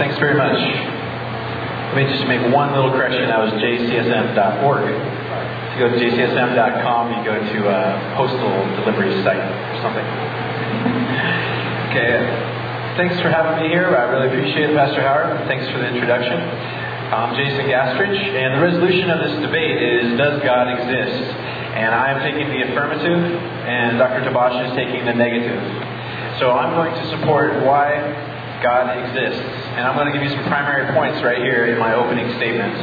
Thanks very much. Let me just make one little correction. That was jcsm.org. If you go to jcsm.com, you go to a postal delivery site or something. Okay. Thanks for having me here. I really appreciate it, Pastor Howard. Thanks for the introduction. I'm Jason Gastrich, and the resolution of this debate is, does God exist? And I am taking the affirmative, and Dr. Tabash is taking the negative. So I'm going to support why God exists. And I'm going to give you some primary points right here in my opening statement.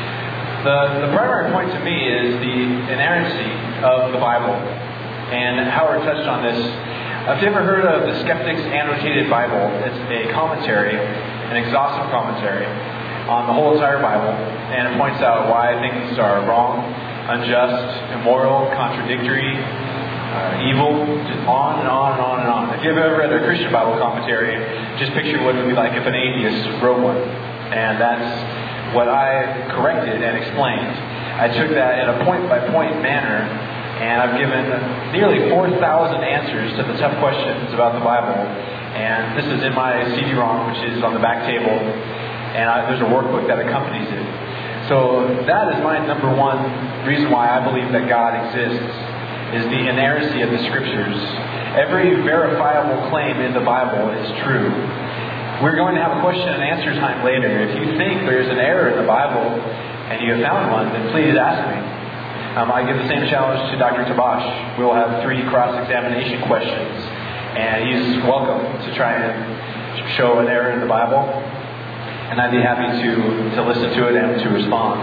The primary point to me is the inerrancy of the Bible. And Howard touched on this. Have you ever heard of the Skeptic's Annotated Bible? It's a commentary, an exhaustive commentary on the whole entire Bible. And it points out why things are wrong, unjust, immoral, contradictory, evil, just on and on and on and on. If you've ever read a Christian Bible commentary, just picture what it would be like if an atheist wrote one. And that's what I corrected and explained. I took that in a point-by-point manner, and I've given nearly 4,000 answers to the tough questions about the Bible. And this is in my CD-ROM, which is on the back table, and there's a workbook that accompanies it. So that is my number one reason why I believe that God exists, is the inerrancy of the Scriptures. Every verifiable claim in the Bible is true. We're going to have a question and answer time later. If you think there's an error in the Bible and you have found one, then please ask me. I give the same challenge to Dr. Tabash. We'll have 3 cross-examination questions, and he's welcome to try and show an error in the Bible. And I'd be happy to listen to it and to respond.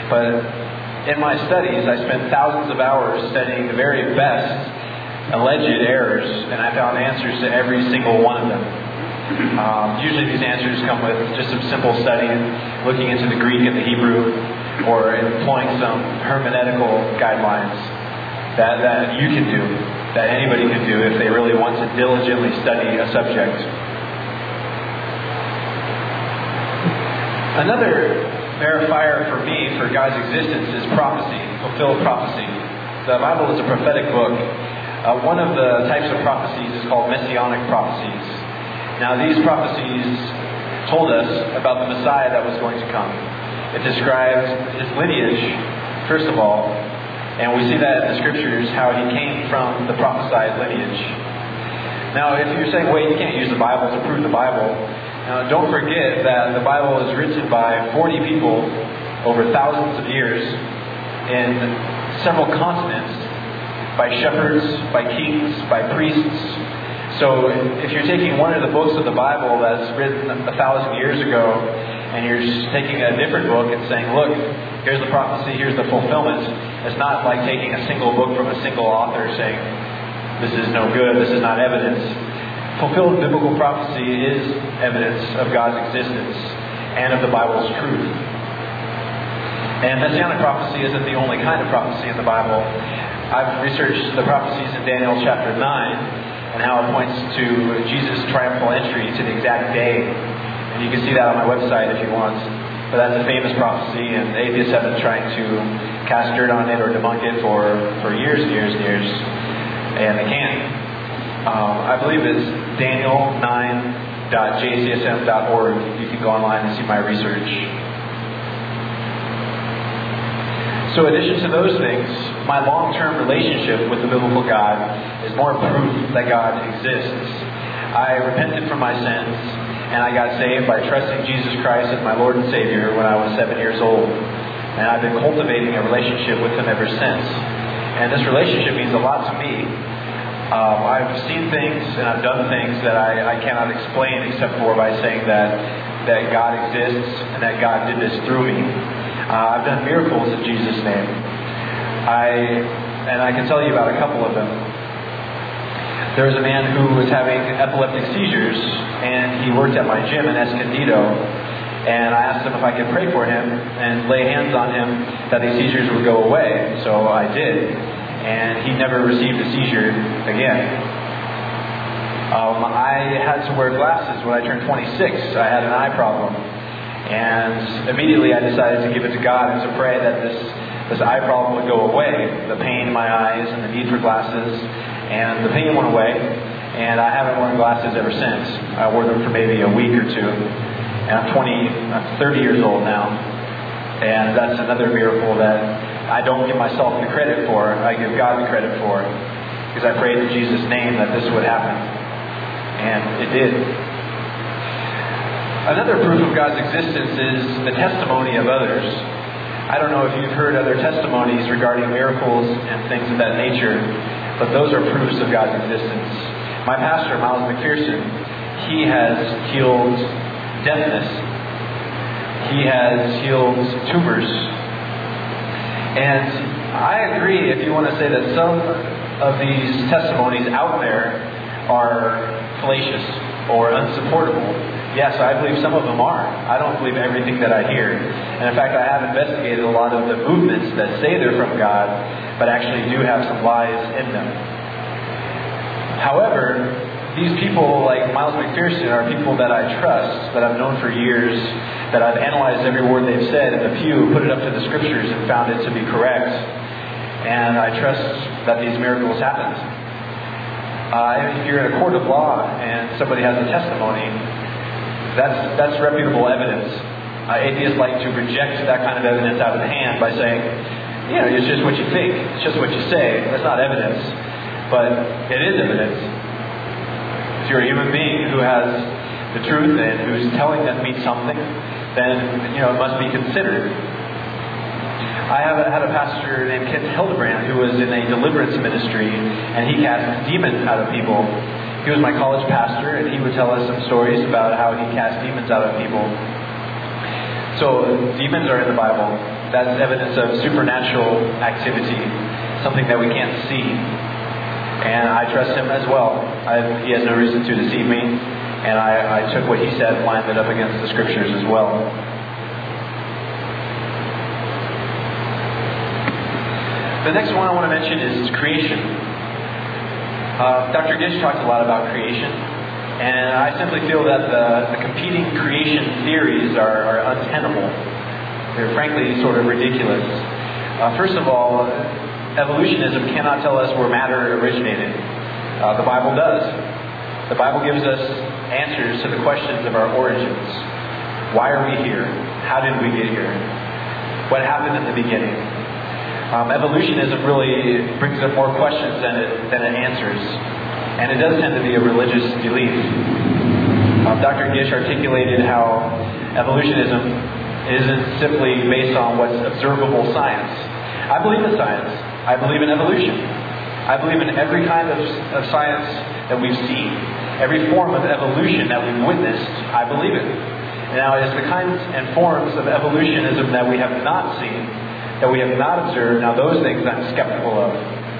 But in my studies, I spent thousands of hours studying the very best alleged errors, and I found answers to every single one of them. Usually these answers come with just some simple study, looking into the Greek and the Hebrew, or employing some hermeneutical guidelines that you can do, that anybody can do if they really want to diligently study a subject. Another verifier for me for God's existence is prophecy, fulfilled prophecy. The Bible is a prophetic book. One of the types of prophecies is called messianic prophecies. Now, these prophecies told us about the Messiah that was going to come. It describes his lineage, first of all, and we see that in the Scriptures, how he came from the prophesied lineage. Now, if you're saying, wait, you can't use the Bible to prove the Bible, now, don't forget that the Bible is written by 40 people over thousands of years in several continents, by shepherds, by kings, by priests. So if you're taking one of the books of the Bible that's written 1,000 years ago, and you're just taking a different book and saying, look, here's the prophecy, here's the fulfillment, it's not like taking a single book from a single author saying, this is no good, this is not evidence. Fulfilled biblical prophecy is evidence of God's existence and of the Bible's truth. And messianic prophecy isn't the only kind of prophecy in the Bible. I've researched the prophecies in Daniel chapter 9 and how it points to Jesus' triumphal entry to the exact day. And you can see that on my website if you want. But that's a famous prophecy, and atheists have been trying to cast dirt on it or debunk it for years and years and years. And they can't. I believe it's daniel9.jcsm.org. You can go online and see my research. So in addition to those things, my long-term relationship with the biblical God is more proof that God exists. I repented from my sins, and I got saved by trusting Jesus Christ as my Lord and Savior when I was 7 years old. And I've been cultivating a relationship with Him ever since. And this relationship means a lot to me. I've seen things and I've done things that I cannot explain except for by saying that God exists and that God did this through me. I've done miracles in Jesus' name. I can tell you about a couple of them. There was a man who was having epileptic seizures, and he worked at my gym in Escondido. And I asked him if I could pray for him and lay hands on him that these seizures would go away. So I did. And he never received a seizure again. I had to wear glasses when I turned 26. I had an eye problem. And immediately I decided to give it to God and to pray that this eye problem would go away. The pain in my eyes and the need for glasses. And the pain went away. And I haven't worn glasses ever since. I wore them for maybe a week or two. And I'm 30 years old now. And that's another miracle that I don't give myself the credit for. I give God the credit for. Because I prayed in Jesus' name that this would happen. And it did. Another proof of God's existence is the testimony of others. I don't know if you've heard other testimonies regarding miracles and things of that nature, but those are proofs of God's existence. My pastor, Miles McPherson, he has healed deafness. He has healed tumors. And I agree if you want to say that some of these testimonies out there are fallacious or unsupportable. Yes, I believe some of them are. I don't believe everything that I hear. And in fact, I have investigated a lot of the movements that say they're from God, but actually do have some lies in them. However, these people like Miles McPherson are people that I trust, that I've known for years, that I've analyzed every word they've said in the pew, put it up to the scriptures, and found it to be correct. And I trust that these miracles happened. If you're in a court of law and somebody has a testimony, that's reputable evidence. Atheists like to reject that kind of evidence out of hand by saying, it's just what you think. It's just what you say. That's not evidence. But it is evidence. If you're a human being who has the truth and who's telling them something, then, it must be considered. I had a pastor named Kent Hildebrand who was in a deliverance ministry, and he cast demons out of people. He was my college pastor, and he would tell us some stories about how he cast demons out of people. So, demons are in the Bible. That's evidence of supernatural activity, something that we can't see. And I trust him as well. He has no reason to deceive me, and I took what he said and lined it up against the scriptures as well. The next one I want to mention is creation. Dr. Gish talked a lot about creation, and I simply feel that the competing creation theories are untenable. They're frankly sort of ridiculous. First of all, evolutionism cannot tell us where matter originated. The Bible does. The Bible gives us answers to the questions of our origins. Why are we here? How did we get here? What happened in the beginning? Evolutionism really brings up more questions than it answers. And it does tend to be a religious belief. Dr. Gish articulated how evolutionism isn't simply based on what's observable science. I believe in science. I believe in evolution. I believe in every kind of science that we've seen. Every form of evolution that we've witnessed, I believe in. Now, it's the kinds and forms of evolutionism that we have not seen, that we have not observed. Now, those things I'm skeptical of.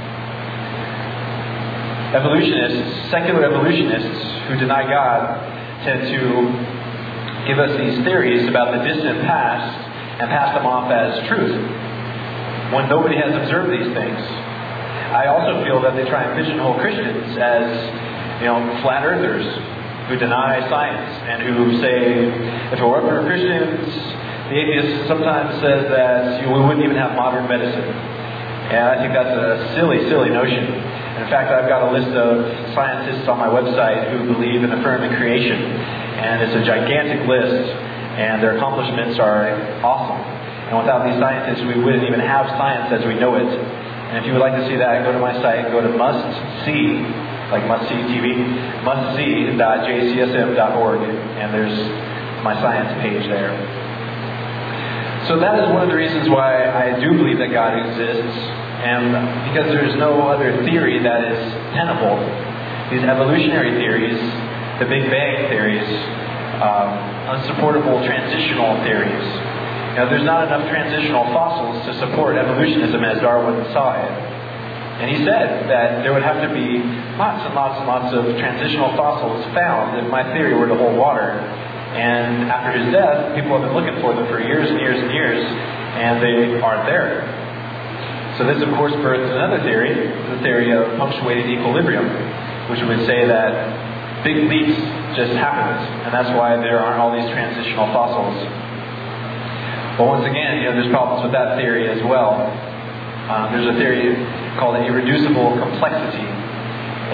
Secular evolutionists who deny God tend to give us these theories about the distant past and pass them off as truth when nobody has observed these things. I also feel that they try and pigeonhole Christians as, flat earthers who deny science and who say, if it weren't for Christians, the atheist sometimes says that we wouldn't even have modern medicine. And I think that's a silly, silly notion. And in fact, I've got a list of scientists on my website who believe in affirming creation. And it's a gigantic list, and their accomplishments are awesome. And without these scientists, we wouldn't even have science as we know it. And if you would like to see that, go to my site, go to must-see, like must-see TV, mustsee.jcsm.org, and there's my science page there. So that is one of the reasons why I do believe that God exists, and because there's no other theory that is tenable. These evolutionary theories, the Big Bang theories, unsupportable transitional theories. There's not enough transitional fossils to support evolutionism as Darwin saw it. And he said that there would have to be lots and lots and lots of transitional fossils found if my theory were to hold water. And after his death, people have been looking for them for years and years and years, and they aren't there. So this, of course, birthed another theory, the theory of punctuated equilibrium, which would say that big leaps just happened, and that's why there aren't all these transitional fossils. But once again, there's problems with that theory as well. There's a theory called irreducible complexity,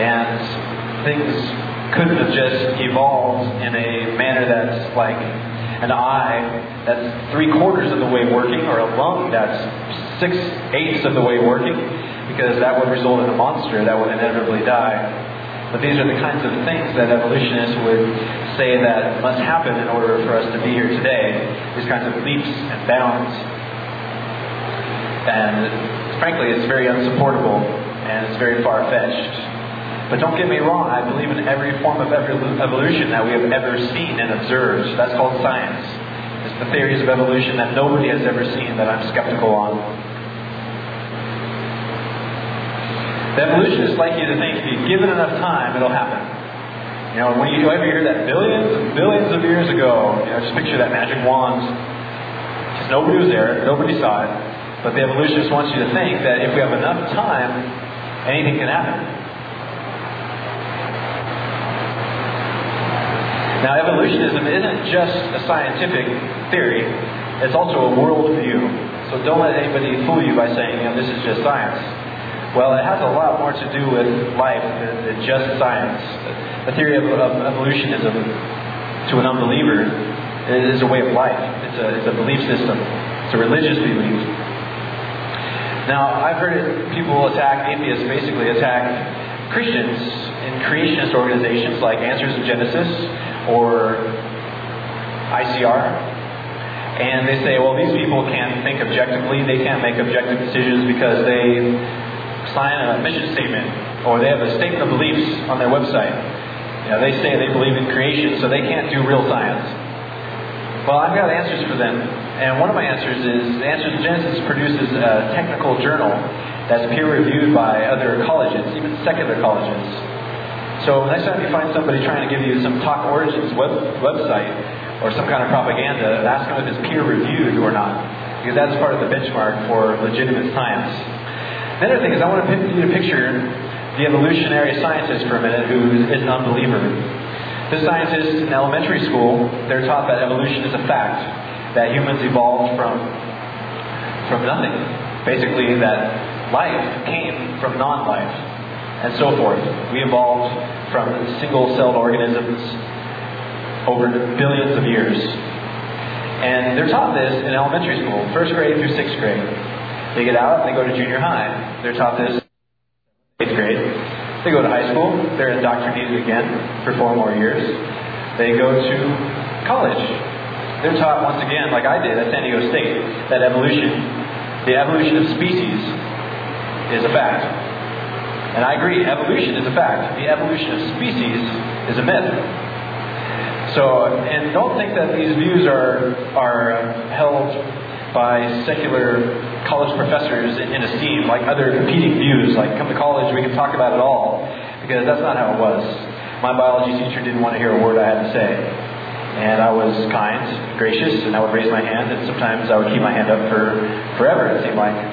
and things couldn't have just evolved in a manner that's like an eye that's 3/4 of the way working, or a lung that's 6/8 of the way working, because that would result in a monster that would inevitably die. But these are the kinds of things that evolutionists would say that must happen in order for us to be here today. These kinds of leaps and bounds. And frankly, it's very unsupportable and it's very far-fetched. But don't get me wrong, I believe in every form of evolution that we have ever seen and observed. That's called science. It's the theories of evolution that nobody has ever seen that I'm skeptical on. The evolutionists like you to think if you give it enough time, it'll happen. You know, when you ever hear that billions and billions of years ago, you know, just picture that magic wand. Because nobody was there, nobody saw it. But the evolutionist wants you to think that if we have enough time, anything can happen. Now, evolutionism isn't just a scientific theory, it's also a worldview. So don't let anybody fool you by saying, you know, this is just science. Well, it has a lot more to do with life than just science. The theory of evolutionism, to an unbeliever, is a way of life. It's a belief system. It's a religious belief. Now, I've heard people atheists basically attack Christians in creationist organizations like Answers in Genesis or ICR. And they say, well, these people can't think objectively. They can't make objective decisions because they sign a mission statement or they have a statement of beliefs on their website. You know, they say they believe in creation, so they can't do real science. Well, I've got answers for them. And one of my answers is, Answers in Genesis produces a technical journal that's peer-reviewed by other colleges, even secular colleges. So next time you find somebody trying to give you some Talk Origins website or some kind of propaganda, ask them if it's peer-reviewed or not, because that's part of the benchmark for legitimate science. The other thing is I want you to picture the evolutionary scientist for a minute who is an unbeliever. The scientists in elementary school, they're taught that evolution is a fact, that humans evolved from nothing. Basically, that life came from non-life, and so forth. We evolved from single-celled organisms over billions of years. And they're taught this in elementary school, 1st grade through 6th grade. They get out and they go to junior high. They're taught this in 8th grade. They go to high school. They're indoctrinated again for 4 more years. They go to college. They're taught once again, like I did at San Diego State, that the evolution of species is a fact. And I agree, evolution is a fact. The evolution of species is a myth. So, and don't think that these views are held by secular college professors in esteem, like other competing views, like come to college, we can talk about it all, because that's not how it was. My biology teacher didn't want to hear a word I had to say. And I was kind, gracious, and I would raise my hand, and sometimes I would keep my hand up for forever, it seemed like.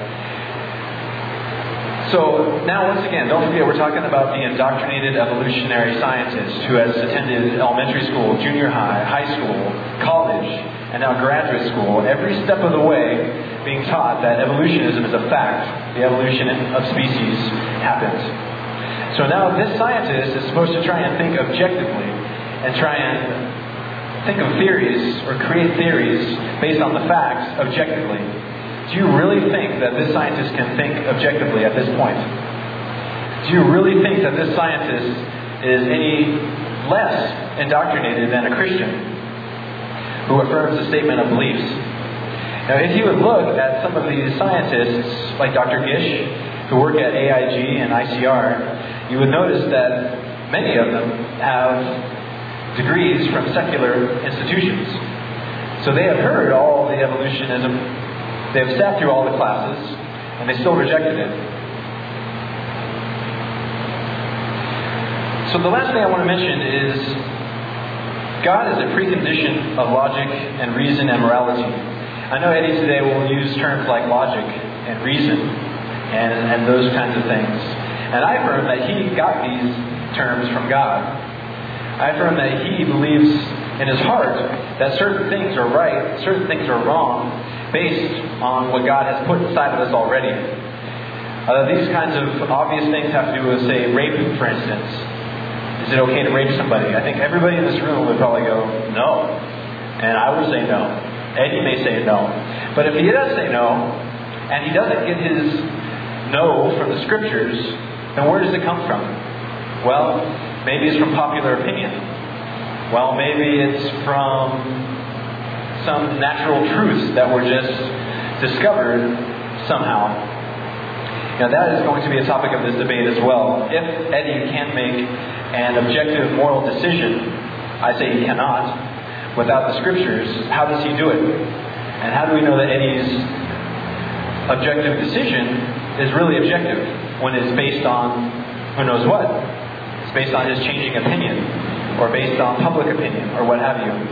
So now, once again, don't forget we're talking about the indoctrinated evolutionary scientist who has attended elementary school, junior high, high school, college, and now graduate school, every step of the way being taught that evolutionism is a fact. The evolution of species happened. So now this scientist is supposed to try and think objectively and try and think of theories or create theories based on the facts objectively. Do you really think that this scientist can think objectively at this point? Do you really think that this scientist is any less indoctrinated than a Christian who affirms a statement of beliefs? Now, if you would look at some of these scientists, like Dr. Gish, who work at AIG and ICR, you would notice that many of them have degrees from secular institutions. So they have heard all the evolutionism. They have sat through all the classes, and they still rejected it. So the last thing I want to mention is God is a precondition of logic and reason and morality. I know Eddie today will use terms like logic and reason and those kinds of things. And I affirm that he got these terms from God. I affirm that he believes in his heart that certain things are right, certain things are wrong, based on what God has put inside of us already. These kinds of obvious things have to do with, say, rape, for instance. Is it okay to rape somebody? I think everybody in this room would probably go, no. And I would say no. Eddie may say no. But if he does say no, and he doesn't get his no from the Scriptures, then where does it come from? Well, maybe it's from popular opinion. Well, maybe it's from some natural truths that were just discovered somehow. Now, that is going to be a topic of this debate as well. If Eddie can't make an objective moral decision, I say he cannot, without the Scriptures, how does he do it? And how do we know that Eddie's objective decision is really objective when it's based on who knows what? It's based on his changing opinion, or based on public opinion, or what have you.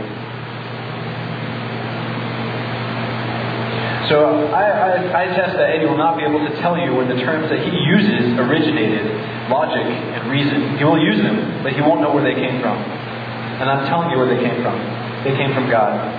So I attest that Eddie will not be able to tell you where the terms that he uses originated, logic and reason. He will use them, but he won't know where they came from. And I'm telling you where they came from. They came from God.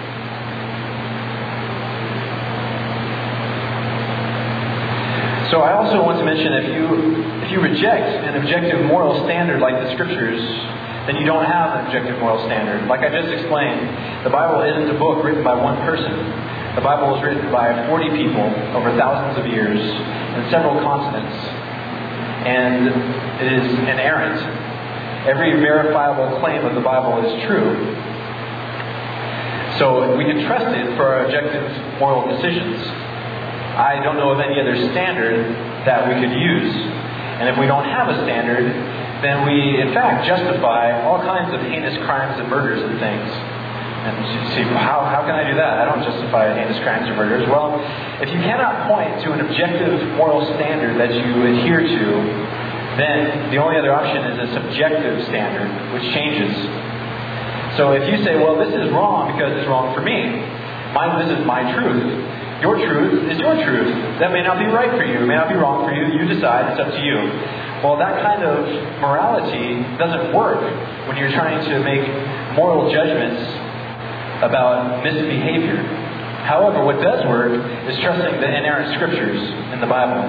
So I also want to mention, if you reject an objective moral standard like the Scriptures, then you don't have an objective moral standard. Like I just explained, the Bible isn't a book written by one person. The Bible was written by 40 people over thousands of years in several continents. And it is inerrant. Every verifiable claim of the Bible is true. So we can trust it for our objective moral decisions. I don't know of any other standard that we could use. And if we don't have a standard, then we, in fact, justify all kinds of heinous crimes and murders and things. And you see, how can I do that? I don't justify heinous crimes or murders. Well, if you cannot point to an objective moral standard that you adhere to, then the only other option is a subjective standard, which changes. So if you say, well, this is wrong because it's wrong for me. This is my truth. Your truth is your truth. That may not be right for you. It may not be wrong for you. You decide. It's up to you. Well, that kind of morality doesn't work when you're trying to make moral judgments about misbehavior. However, what does work is trusting the inerrant Scriptures in the Bible.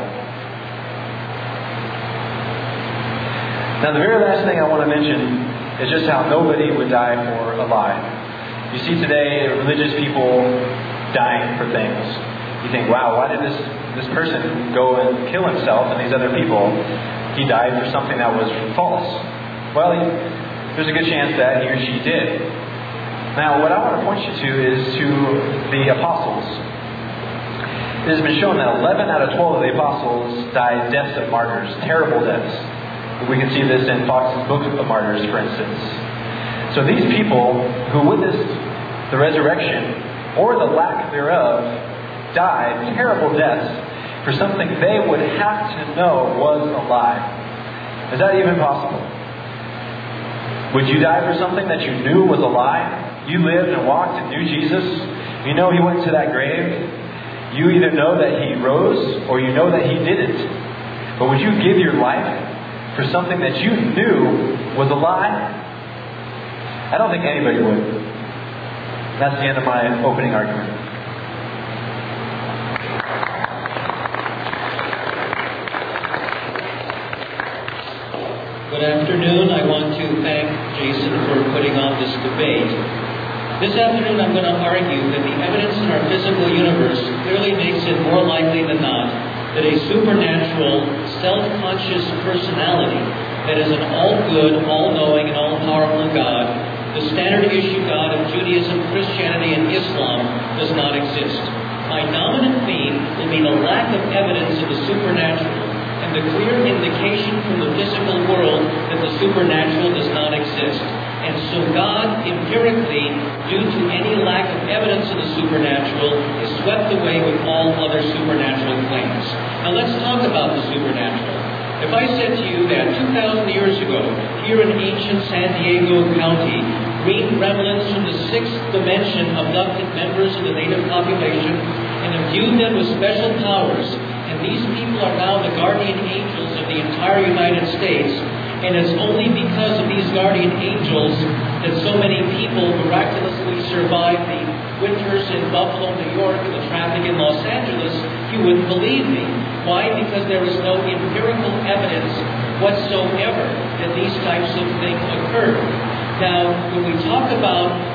Now, the very last thing I want to mention is just how nobody would die for a lie. You see today religious people dying for things. You think, wow, why did this person go and kill himself and these other people? He died for something that was false. Well, there's a good chance that he or she did. Now, what I want to point you to is to the apostles. It has been shown that 11 out of 12 of the apostles died deaths of martyrs, terrible deaths. We can see this in Fox's Book of Martyrs, for instance. So these people who witnessed the resurrection, or the lack thereof, died terrible deaths for something they would have to know was a lie. Is that even possible? Would you die for something that you knew was a lie? You lived and walked and knew Jesus. You know He went to that grave. You either know that He rose or you know that He didn't. But would you give your life for something that you knew was a lie? I don't think anybody would. That's the end of my opening argument. Good afternoon. I want to thank Jason for putting on this debate. This afternoon I'm going to argue that the evidence in our physical universe clearly makes it more likely than not that a supernatural, self-conscious personality that is an all-good, all-knowing, and all-powerful God, the standard issue God of Judaism, Christianity, and Islam, does not exist. My dominant theme will be the lack of evidence of the supernatural and the clear indication from the physical world that the supernatural does not exist. And so God, empirically, due to any lack of evidence of the supernatural, is swept away with all other supernatural claims. Now let's talk about the supernatural. If I said to you that 2,000 years ago, here in ancient San Diego County, green gremlins from the sixth dimension abducted members of the native population and imbued them with special powers, and these people are now the guardian angels of the entire United States, and it's only because of these guardian angels that so many people miraculously survived the winters in Buffalo, New York, and the traffic in Los Angeles, you wouldn't believe me. Why? Because there is no empirical evidence whatsoever that these types of things occur. Now, when we talk about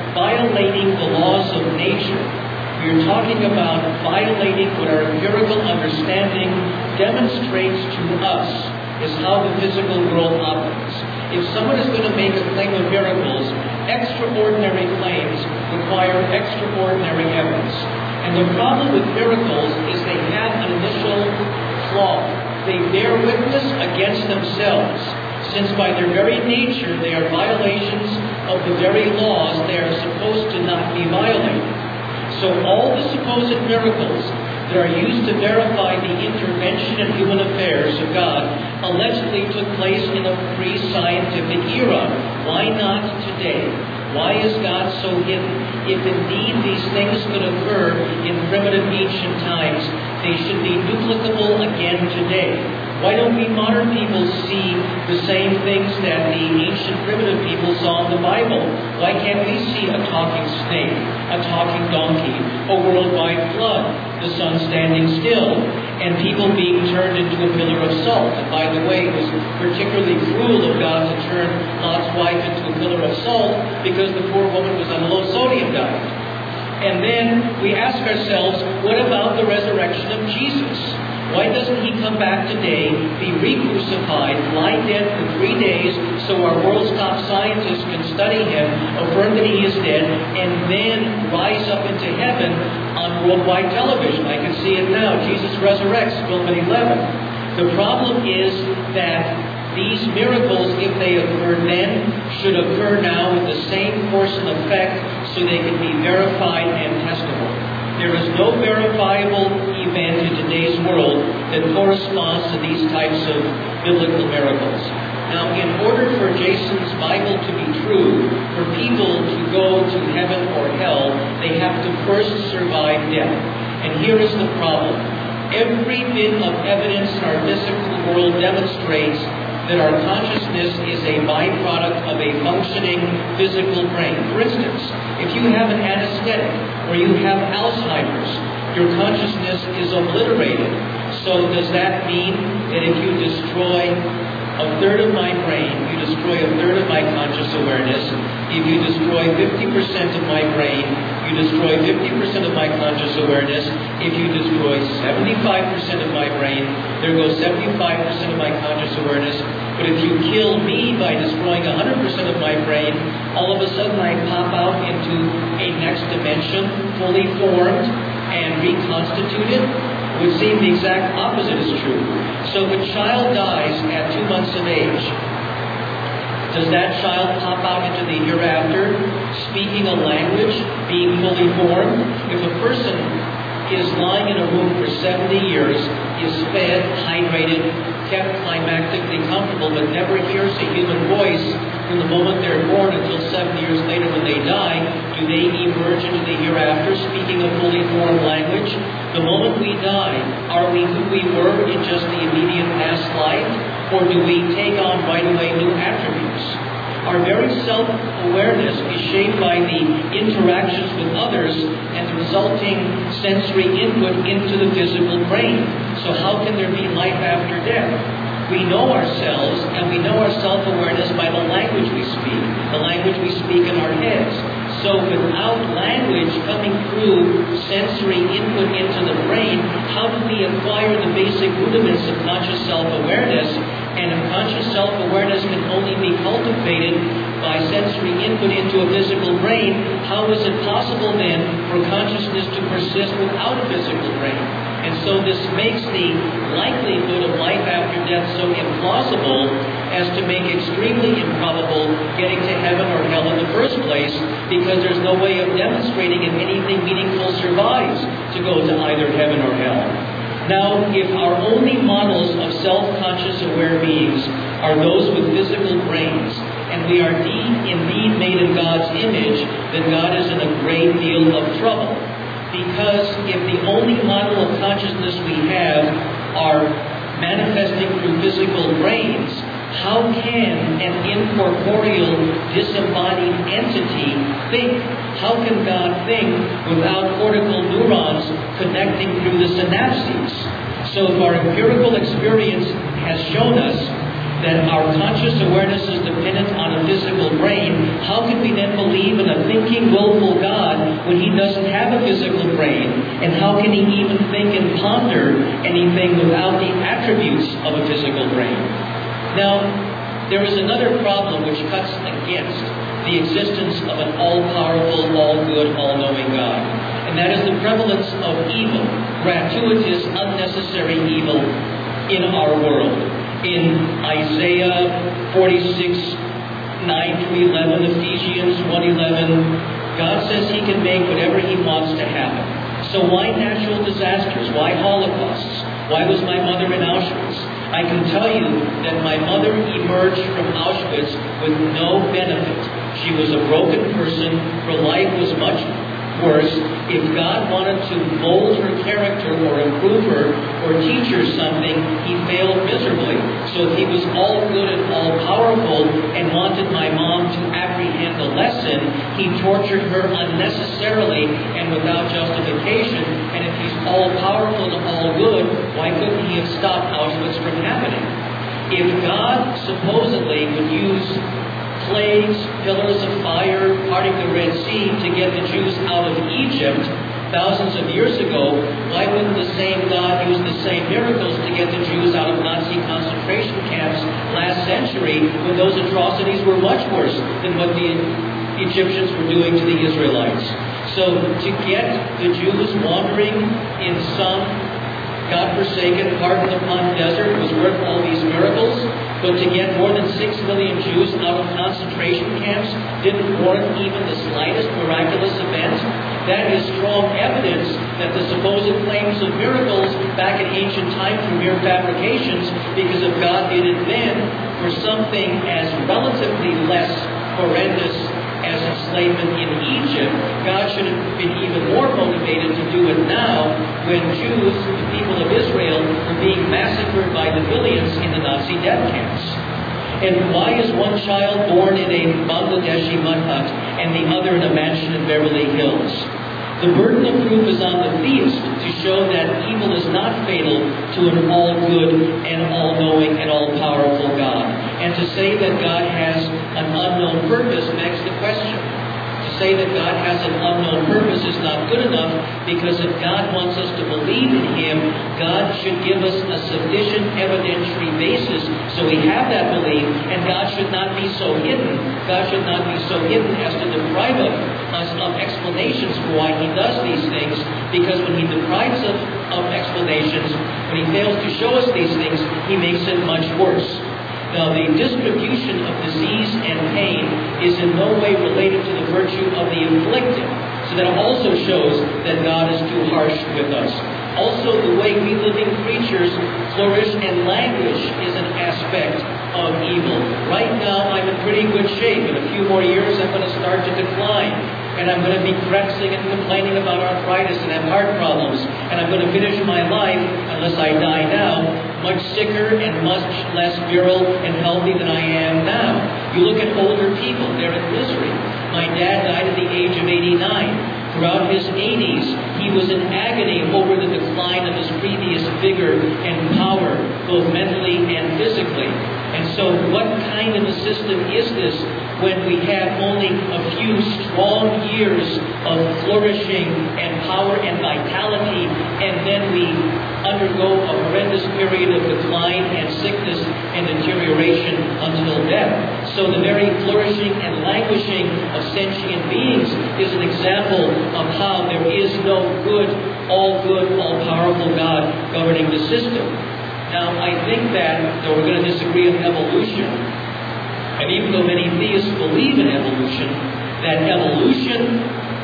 violating the laws of nature. We are talking about violating what our empirical understanding demonstrates to us is how the physical world operates. If someone is going to make a claim of miracles, extraordinary claims require extraordinary evidence. And the problem with miracles is they have an initial flaw. They bear witness against themselves, since by their very nature they are violations of the very laws they are supposed to not be violating. So all the supposed miracles that are used to verify the intervention in human affairs of God allegedly took place in a pre-scientific era. Why not today? Why is God so hidden? If indeed these things could occur in primitive ancient times, they should be duplicable again today. Why don't we modern people see the same things that the ancient primitive people saw in the Bible? Why can't we see a talking snake, a talking donkey, a worldwide flood, the sun standing still, and people being turned into a pillar of salt? And by the way, it was particularly cruel of God to turn Lot's wife into a pillar of salt because the poor woman was on a low sodium diet. And then we ask ourselves, what about the resurrection of Jesus? Why doesn't he come back today, be re-crucified, lie dead for 3 days, so our world's top scientists can study him, affirm that he is dead, and then rise up into heaven on worldwide television? I can see it now. Jesus resurrects, film at 11. The problem is that these miracles, if they occur then, should occur now with the same force and effect so they can be verified and testable. There is no verifiable event in today's world that corresponds to these types of biblical miracles. Now, in order for Jason's Bible to be true, for people to go to heaven or hell, they have to first survive death. And here is the problem. Every bit of evidence in our physical world demonstrates that our consciousness is a byproduct of a functioning physical brain. For instance, if you have an anesthetic or you have Alzheimer's, your consciousness is obliterated. So does that mean that if you destroy a third of my brain, you destroy a third of my conscious awareness? If you destroy 50% of my brain, you destroy 50% of my conscious awareness. If you destroy 75% of my brain, there goes 75% of my conscious awareness. But if you kill me by destroying 100% of my brain, all of a sudden I pop out into a next dimension, fully formed and reconstituted. It would seem the exact opposite is true. So if a child dies at 2 months of age, does that child pop out into the hereafter, speaking a language, being fully formed? If a person is lying in a room for 70 years, is fed, hydrated, kept climactically comfortable, but never hears a human voice from the moment they're born until 7 years later when they die, do they emerge into the hereafter speaking a fully formed language? The moment we die, are we who we were in just the immediate past life? Or do we take on right away new attributes? Our very self-awareness is shaped by the interactions with others and the resulting sensory input into the physical brain. So how can there be life after death? We know ourselves, and we know our self-awareness by the language we speak, the language we speak in our heads. So without language coming through sensory input into the brain, how do we acquire the basic rudiments of conscious self-awareness? And if conscious self-awareness can only be cultivated by sensory input into a physical brain, how is it possible then for consciousness to persist without a physical brain? And so this makes the likelihood of life after death so implausible as to make extremely improbable getting to heaven or hell in the first place, because there's no way of demonstrating if anything meaningful survives to go to either heaven or hell. Now, if our only models of self-conscious aware beings are those with physical brains, and we are indeed made in God's image, then God is in a great deal of trouble. Because if the only model of consciousness we have are manifesting through physical brains, how can an incorporeal, disembodied entity think? How can God think without cortical neurons connecting through the synapses? So if our empirical experience has shown us that our conscious awareness is dependent on a physical brain, how can we then believe in a thinking, willful God when He doesn't have a physical brain? And how can He even think and ponder anything without the attributes of a physical brain? Now, there is another problem which cuts against the existence of an all-powerful, all-good, all-knowing God. And that is the prevalence of evil, gratuitous, unnecessary evil in our world. In Isaiah 46, 9-11, Ephesians 1:11, God says He can make whatever He wants to happen. So why natural disasters? Why holocausts? Why was my mother in Auschwitz? I can tell you that my mother emerged from Auschwitz with no benefit. She was a broken person. Her life was much worse. If God wanted to mold her character or improve her or teach her something, He failed miserably. So if He was all good and all powerful and wanted my mom to apprehend a lesson, He tortured her unnecessarily and without justification. And if He's all powerful and all good, why couldn't He have stopped Auschwitz from happening? If God supposedly would use plagues, pillars of fire, parting the Red Sea to get the Jews out of Egypt thousands of years ago, why wouldn't the same God use the same miracles to get the Jews out of Nazi concentration camps last century when those atrocities were much worse than what the Egyptians were doing to the Israelites? So to get the Jews wandering in some God-forsaken, hardened-upon desert was worth all these miracles, but to get more than 6 million Jews out of concentration camps didn't warrant even the slightest miraculous event. That is strong evidence that the supposed claims of miracles back in ancient times were mere fabrications, because if God did it then for something as relatively less horrendous as enslavement in Egypt, God should have been even more motivated to do it now when Jews, the people of Israel, were being massacred by the millions in the Nazi death camps. And why is one child born in a Bangladeshi mud hut and the other in a mansion in Beverly Hills? The burden of proof is on the theist to show that evil is not fatal to an all-good and all-knowing and all-powerful God. And to say that God has an unknown purpose begs the question. To say that God has an unknown purpose is not good enough, because if God wants us to believe in Him, God should give us a sufficient evidentiary basis so we have that belief, and God should not be so hidden. God should not be so hidden as to deprive us of explanations for why He does these things, because when He deprives us of explanations, when He fails to show us these things, He makes it much worse. Now, the distribution of disease and pain is in no way related to the virtue of the inflicted. So that also shows that God is too harsh with us. Also, the way we living creatures flourish and languish is an aspect of evil. Right now, I'm in pretty good shape. In a few more years, I'm going to start to decline. And I'm going to be crexing and complaining about arthritis and have heart problems. And I'm going to finish my life, unless I die now, much sicker and much less virile and healthy than I am now. You look at older people, they're in misery. My dad died at the age of 89. Throughout his 80s, he was in agony over the decline of his previous vigor and power, both mentally and physically. And so what kind of a system is this when we have only a few strong years of flourishing and power and vitality, and then we undergo a horrendous period of decline and sickness and deterioration until death? So the very flourishing and languishing of sentient beings is an example of how there is no good, all-powerful God governing the system. Now, I think that, though we're going to disagree on evolution, and even though many theists believe in evolution, that evolution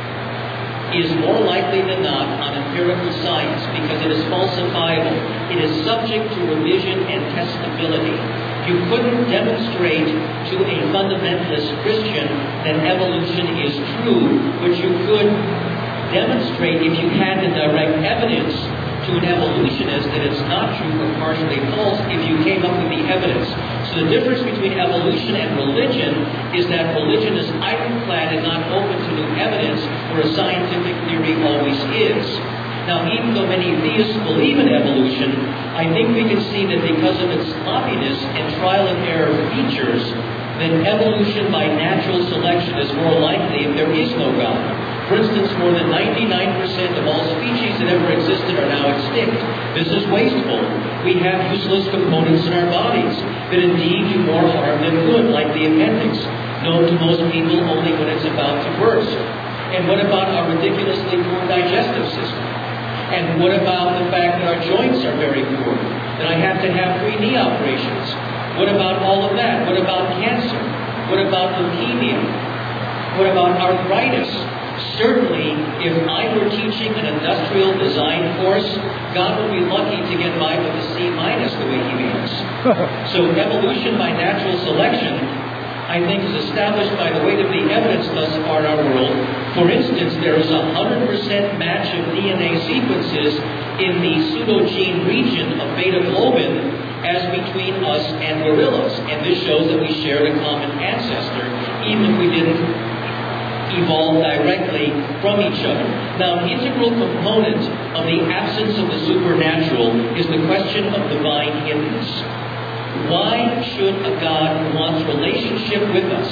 is more likely than not on empirical science, because it is falsifiable. It is subject to revision and testability. You couldn't demonstrate to a fundamentalist Christian that evolution is true, but you could demonstrate, if you had the direct evidence, to an evolutionist that it's not true or partially false if you came up with the evidence. So the difference between evolution and religion is that religion is ironclad and not open to new evidence, where a scientific theory always is. Now, even though many theists believe in evolution, I think we can see that because of its sloppiness and trial and error features, that evolution by natural selection is more likely if there is no God. For instance, more than 99% of all species that ever existed are now extinct. This is wasteful. We have useless components in our bodies that indeed do more harm than good, like the appendix, known to most people only when it's about to burst. And what about our ridiculously poor digestive system? And what about the fact that our joints are very poor? That I have to have 3 knee operations? What about all of that? What about cancer? What about leukemia? What about arthritis? Certainly, if I were teaching an industrial design course, God would be lucky to get by with a C- the way he behaves. So evolution by natural selection, I think, is established by the weight of the evidence thus far in our world. For instance, there is a 100% match of DNA sequences in the pseudogene region of beta globin as between us and gorillas. And this shows that we shared a common ancestor, even if we didn't evolve directly from each other. Now, an integral component of the absence of the supernatural is the question of divine hiddenness. Why should a God who wants relationship with us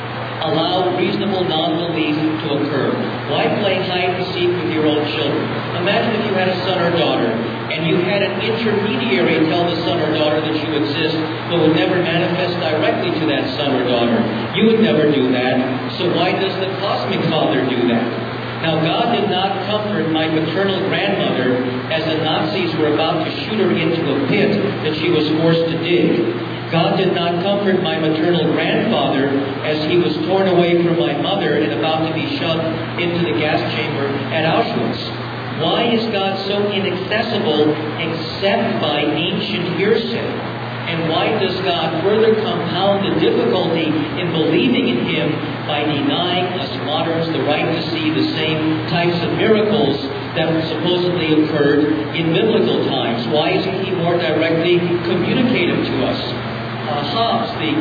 allow reasonable non-belief to occur? Why play hide and seek with your own children? Imagine if you had a son or daughter and you had an intermediary tell the son or daughter that you exist, but would never manifest directly to that son or daughter. You would never do that. So why does the cosmic Father do that? Now, God did not comfort my maternal grandmother as the Nazis were about to shoot her into a pit that she was forced to dig. God did not comfort my maternal grandfather as he was torn away from my mother and about to be shoved into the gas chamber at Auschwitz. Why is God so inaccessible except by ancient hearsay? And why does God further compound the difficulty in believing in Him by denying us moderns the right to see the same types of miracles that supposedly occurred in biblical times? Why isn't He more directly communicative to us? Hobbes, the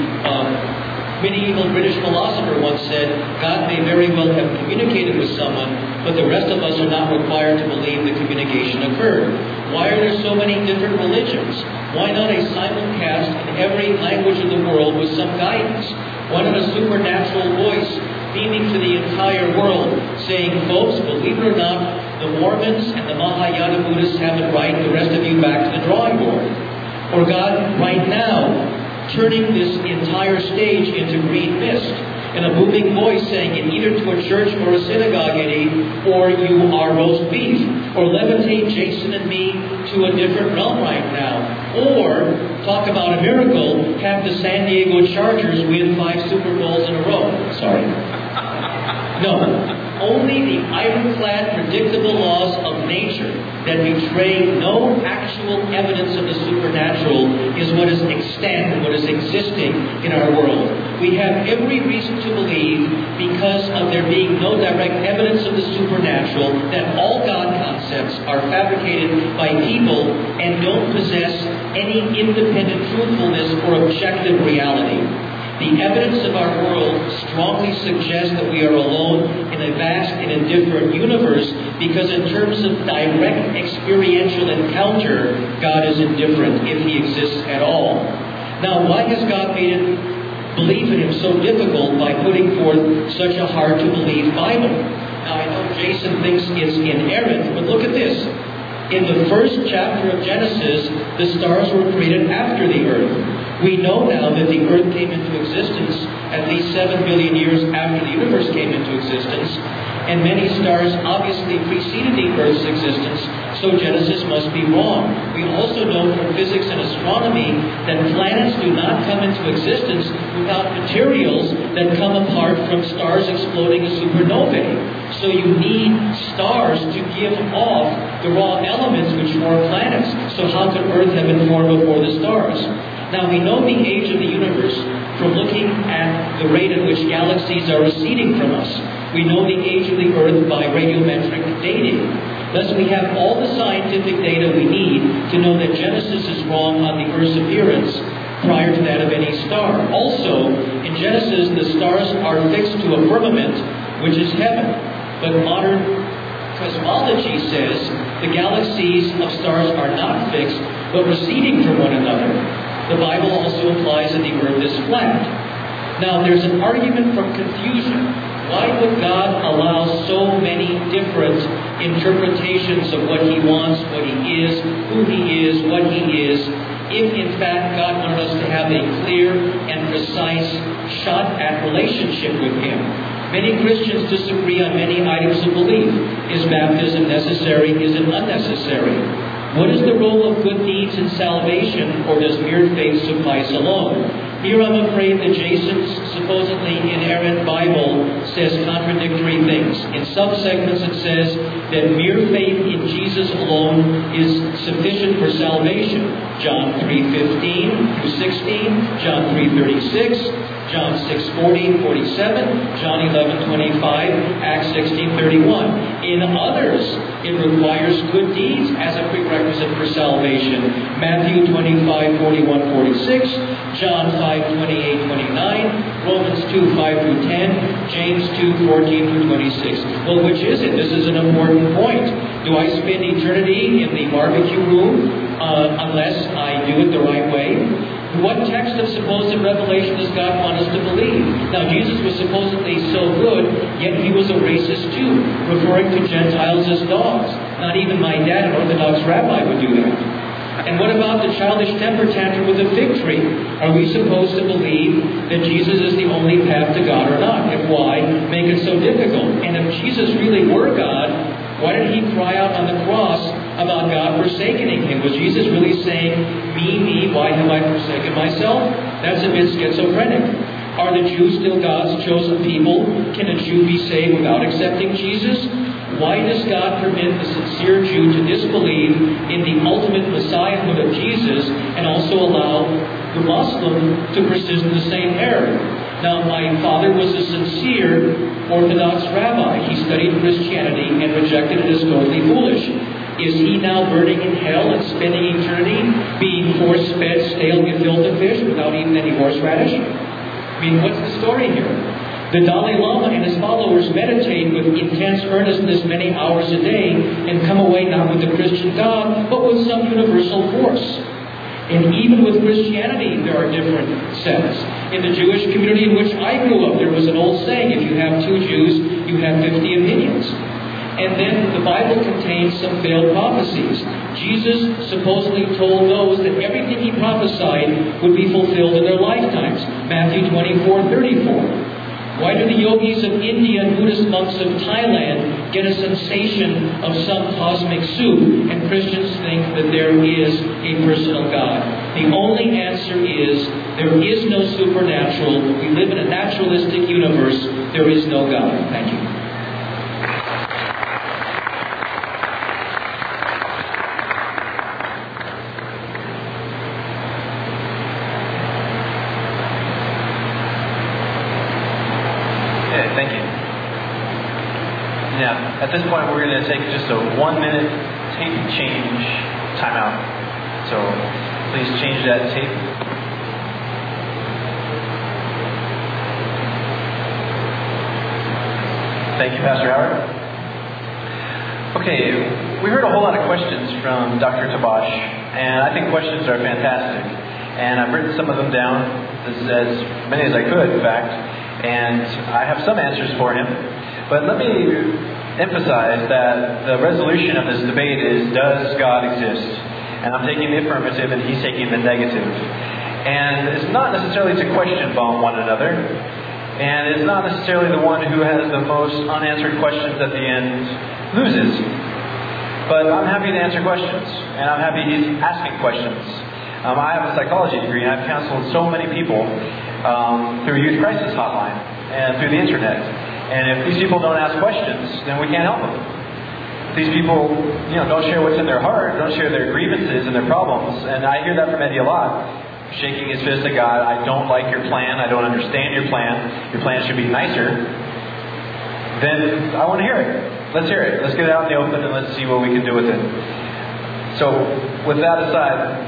medieval British philosopher, once said, God may very well have communicated with someone, but the rest of us are not required to believe the communication occurred. Why are there so many different religions? Why not a simulcast in every language in the world with some guidance? Why not a supernatural voice beaming to the entire world, saying, folks, believe it or not, the Mormons and the Mahayana Buddhists have it right, the rest of you back to the drawing board? Or God, right now, turning this entire stage into green mist, and a booming voice saying it either to a church or a synagogue, Eddie, or you are roast beef, or levitate Jason and me to a different realm right now, or talk about a miracle, have the San Diego Chargers win 5 Super Bowls in a row. Sorry. No. Only the ironclad, predictable laws of nature that betray no actual evidence of the supernatural is what is extant, what is existing in our world. We have every reason to believe, because of there being no direct evidence of the supernatural, that all God concepts are fabricated by people and don't possess any independent truthfulness or objective reality. The evidence of our world strongly suggests that we are alone in a vast and indifferent universe, because in terms of direct experiential encounter, God is indifferent, if He exists at all. Now, why has God made it belief in Him so difficult by putting forth such a hard-to-believe Bible? Now, I know Jason thinks it's inerrant, but look at this. In the first chapter of Genesis, the stars were created after the earth. We know now that the earth came into existence at least 7 billion years after the universe came into existence, and many stars obviously preceded the earth's existence, so Genesis must be wrong. We also know from physics and astronomy that planets do not come into existence without materials that come apart from stars exploding as supernovae. So you need stars to give off the raw elements which form planets. So how could Earth have been formed before the stars? Now, we know the age of the universe from looking at the rate at which galaxies are receding from us. We know the age of the Earth by radiometric dating. Thus, we have all the scientific data we need to know that Genesis is wrong on the Earth's appearance prior to that of any star. Also, in Genesis, the stars are fixed to a firmament, which is heaven. But modern Cosmology says the galaxies of stars are not fixed, but receding from one another. The Bible also implies that the earth is flat. Now, there's an argument from confusion. Why would God allow so many different interpretations of what He wants, what He is, who He is, what He is, if in fact God wanted us to have a clear and precise shot at relationship with Him? Many Christians disagree on many items of belief. Is baptism necessary? Is it unnecessary? What is the role of good deeds in salvation, or does mere faith suffice alone? Here I'm afraid that Jason's supposedly inerrant Bible says contradictory things. In some segments it says that mere faith in Jesus alone is sufficient for salvation. John 3:15 through 16, John 3:36, John 6:40, 47, John 11:25, Acts 16:31. In others, it requires good deeds as a prerequisite for salvation. Matthew 25:41, 46, John 5:28, 29, Romans 2:5 through 10, James 2:14 through 26. Well, which is it? This is an important point. Do I spend eternity in the barbecue room unless I do it the right way? What text of supposed revelation does God want us to believe? Now, Jesus was supposedly so good, yet He was a racist Jew, referring to Gentiles as dogs. Not even my dad, an Orthodox rabbi, would do that. And what about the childish temper tantrum with the fig tree? Are we supposed to believe that Jesus is the only path to God or not? If why, make it so difficult? And if Jesus really were God, why did He cry out on the cross about God forsaking Him? Was Jesus really saying, me, why have I forsaken myself? That's a bit schizophrenic. Are the Jews still God's chosen people? Can a Jew be saved without accepting Jesus? Why does God permit the sincere Jew to disbelieve in the ultimate messiahhood of Jesus and also allow the Muslim to persist in the same error? Now, my father was a sincere Orthodox rabbi. He studied Christianity and rejected it as totally foolish. Is he now burning in hell and spending eternity being force-fed stale gefilte fish without eating any horseradish? I mean, what's the story here? The Dalai Lama and his followers meditate with intense earnestness many hours a day and come away not with the Christian God, but with some universal force. And even with Christianity, there are different sects. In the Jewish community in which I grew up, there was an old saying, if you have two Jews, you have 50 opinions. And then the Bible contains some failed prophecies. Jesus supposedly told those that everything He prophesied would be fulfilled in their lifetimes. Matthew 24:34. Why do the yogis of India and Buddhist monks of Thailand get a sensation of some cosmic soup, and Christians think that there is a personal God? The only answer is there is no supernatural. We live in a naturalistic universe. There is no God. Thank you. At this point, we're going to take just a 1-minute tape change timeout. So please change that tape. Thank you, Pastor Howard. Okay, we heard a whole lot of questions from Dr. Tabash, and I think questions are fantastic. And I've written some of them down, as many as I could, in fact, and I have some answers for him. But let me emphasize that the resolution of this debate is, does God exist? And I'm taking the affirmative and he's taking the negative. And it's not necessarily to question bomb one another. And it's not necessarily the one who has the most unanswered questions at the end loses. But I'm happy to answer questions. And I'm happy he's asking questions. I have a psychology degree and I've counseled so many people through Youth Crisis Hotline and through the internet. And if these people don't ask questions, then we can't help them. If these people, don't share what's in their heart, don't share their grievances and their problems. And I hear that from Eddie a lot, shaking his fist at God. I don't like your plan. I don't understand your plan. Your plan should be nicer. Then I want to hear it. Let's hear it. Let's get it out in the open and let's see what we can do with it. So, with that aside,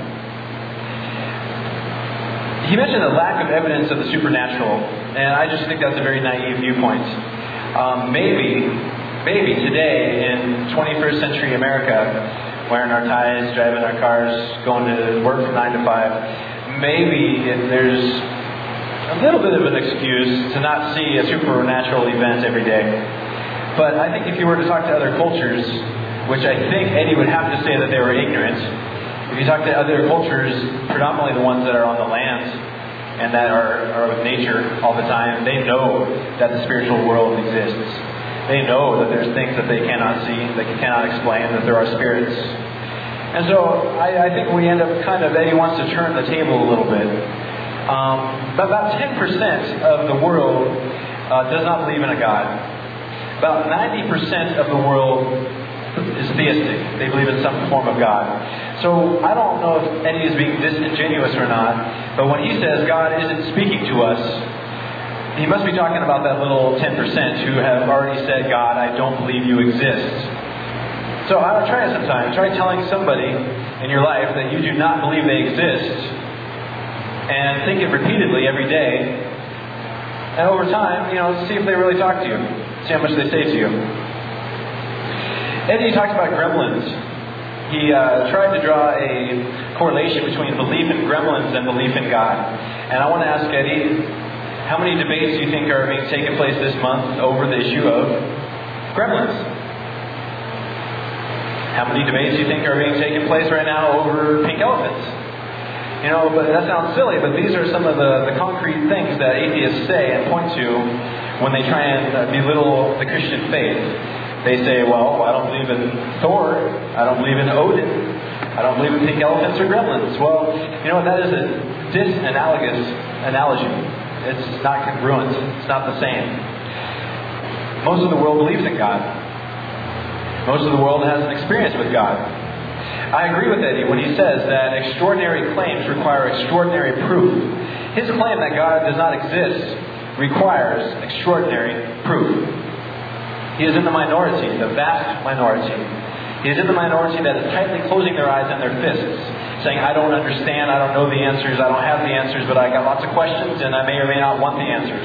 he mentioned the lack of evidence of the supernatural, and I just think that's a very naive viewpoint. Maybe maybe today in 21st century America, wearing our ties, driving our cars, going to work from 9 to 5, maybe there's a little bit of an excuse to not see a supernatural event every day. But I think if you were to talk to other cultures, which I think Eddie would have to say that they were ignorant, if you talk to other cultures, predominantly the ones that are on the land and that are with nature all the time, they know that the spiritual world exists. They know that there's things that they cannot see, that they cannot explain, that there are spirits. And so I think we end up Eddie wants to turn the table a little bit. But about 10% of the world does not believe in a God. About 90% of the world is theistic. They believe in some form of God. So I don't know if Eddie is being disingenuous or not, but when he says God isn't speaking to us, he must be talking about that little 10% who have already said, God, I don't believe you exist. So I would try it sometime. Try telling somebody in your life that you do not believe they exist, and think it repeatedly every day. And over time, see if they really talk to you. See how much they say to you. Eddie talked about gremlins. He tried to draw a correlation between belief in gremlins and belief in God. And I want to ask Eddie, how many debates do you think are being taken place this month over the issue of gremlins? How many debates do you think are being taken place right now over pink elephants? But that sounds silly, but these are some of the concrete things that atheists say and point to when they try and belittle the Christian faith. They say, well, I don't believe in Thor, I don't believe in Odin, I don't believe in pink elephants or gremlins. Well, that is a disanalogous analogy. It's not congruent. It's not the same. Most of the world believes in God. Most of the world has an experience with God. I agree with Eddie when he says that extraordinary claims require extraordinary proof. His claim that God does not exist requires extraordinary proof. He is in the minority, the vast minority. He is in the minority that is tightly closing their eyes and their fists, saying, I don't understand, I don't know the answers, I don't have the answers, but I got lots of questions and I may or may not want the answers.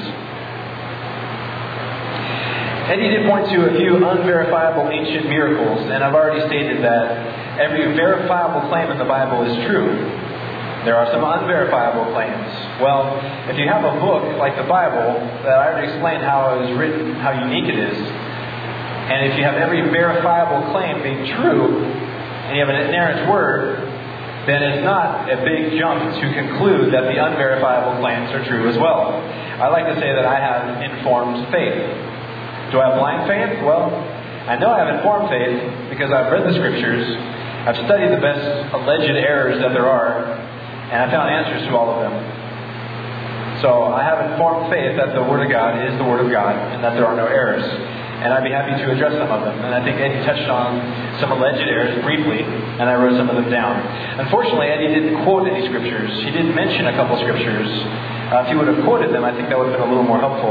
Eddie did point to a few unverifiable ancient miracles, and I've already stated that every verifiable claim in the Bible is true. There are some unverifiable claims. Well, if you have a book like the Bible that I already explained how it was written, how unique it is, and if you have every verifiable claim being true, and you have an inerrant word, then it's not a big jump to conclude that the unverifiable claims are true as well. I like to say that I have informed faith. Do I have blind faith? Well, I know I have informed faith because I've read the Scriptures, I've studied the best alleged errors that there are, and I found answers to all of them. So I have informed faith that the Word of God is the Word of God, and that there are no errors. And I'd be happy to address some of them. And I think Eddie touched on some alleged errors briefly, and I wrote some of them down. Unfortunately, Eddie didn't quote any Scriptures. He did mention a couple Scriptures. If he would have quoted them, I think that would have been a little more helpful.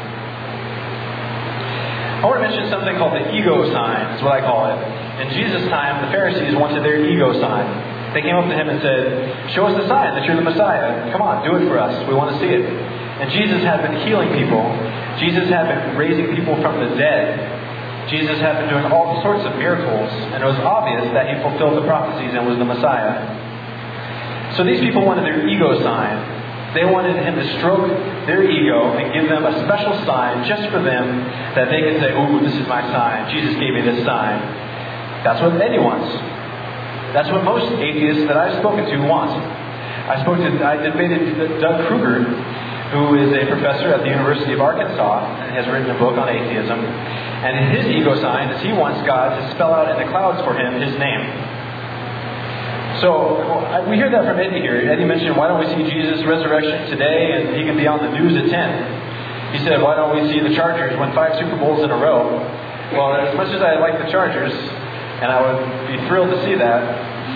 I want to mention something called the ego sign, is what I call it. In Jesus' time, the Pharisees wanted their ego sign. They came up to him and said, show us the sign that you're the Messiah. Come on, do it for us. We want to see it. And Jesus had been healing people. Jesus had been raising people from the dead. Jesus had been doing all sorts of miracles. And it was obvious that he fulfilled the prophecies and was the Messiah. So these people wanted their ego sign. They wanted him to stroke their ego and give them a special sign just for them, that they could say, ooh, this is my sign. Jesus gave me this sign. That's what Eddie wants. That's what most atheists that I've spoken to want. I debated Doug Kruger, who is a professor at the University of Arkansas and has written a book on atheism. And his ego sign is he wants God to spell out in the clouds for him his name. So we hear that from Eddie here. Eddie mentioned, why don't we see Jesus' resurrection today and he can be on the news at 10? He said, why don't we see the Chargers win 5 Super Bowls in a row? Well, as much as I like the Chargers, and I would be thrilled to see that,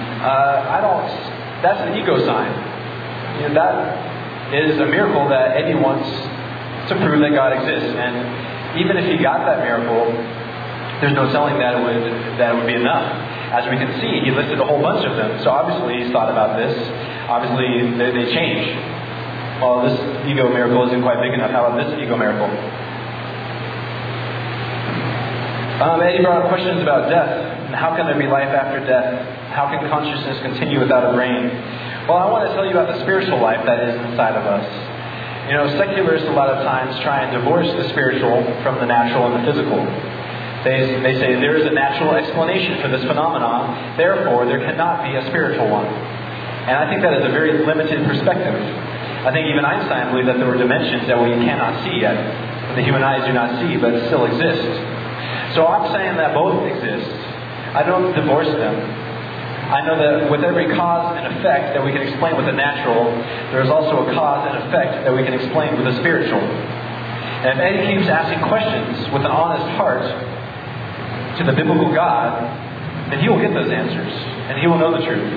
that's an ego sign. That is a miracle that Eddie wants to prove that God exists. And even if he got that miracle, there's no telling that it would be enough. As we can see, he listed a whole bunch of them. So obviously he's thought about this. Obviously they change. Well, this ego miracle isn't quite big enough. How about this ego miracle? Eddie brought up questions about death, and how can there be life after death? How can consciousness continue without a brain? Well, I want to tell you about the spiritual life that is inside of us. You know, secularists a lot of times try and divorce the spiritual from the natural and the physical. They say there is a natural explanation for this phenomenon, therefore there cannot be a spiritual one. And I think that is a very limited perspective. I think even Einstein believed that there were dimensions that we cannot see yet, that the human eyes do not see, but still exist. So I'm saying that both exist. I don't divorce them. I know that with every cause and effect that we can explain with the natural, there is also a cause and effect that we can explain with the spiritual. And if Eddie keeps asking questions with an honest heart to the biblical God, then he will get those answers, and he will know the truth.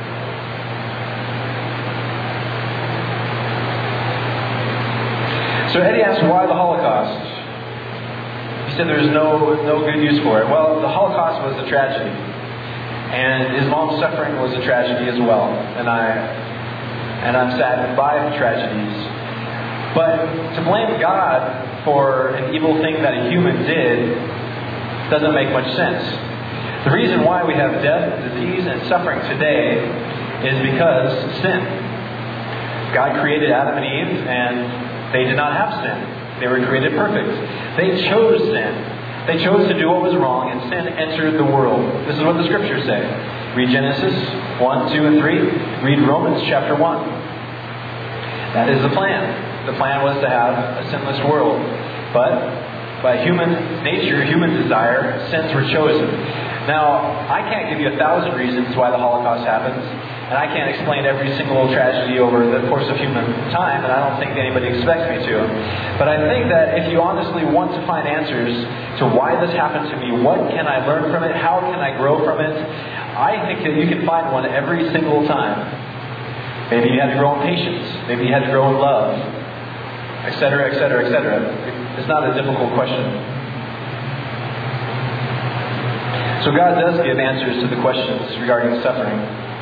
So Eddie asked, why the Holocaust? He said there's no good use for it. Well, the Holocaust was a tragedy. And his mom's suffering was a tragedy as well. And I'm saddened by the tragedies. But to blame God for an evil thing that a human did doesn't make much sense. The reason why we have death, disease, and suffering today is because sin. God created Adam and Eve, and they did not have sin. They were created perfect. They chose sin. They chose to do what was wrong, and sin entered the world. This is what the Scriptures say. Read Genesis 1, 2, and 3. Read Romans chapter 1. That is the plan. The plan was to have a sinless world. But by human nature, human desire, sins were chosen. Now, I can't give you 1,000 reasons why the Holocaust happens. And I can't explain every single tragedy over the course of human time, and I don't think anybody expects me to. But I think that if you honestly want to find answers to why this happened to me, what can I learn from it, how can I grow from it, I think that you can find one every single time. Maybe you had to grow in patience. Maybe you had to grow in love, etc., etc., etc. It's not a difficult question. So God does give answers to the questions regarding suffering.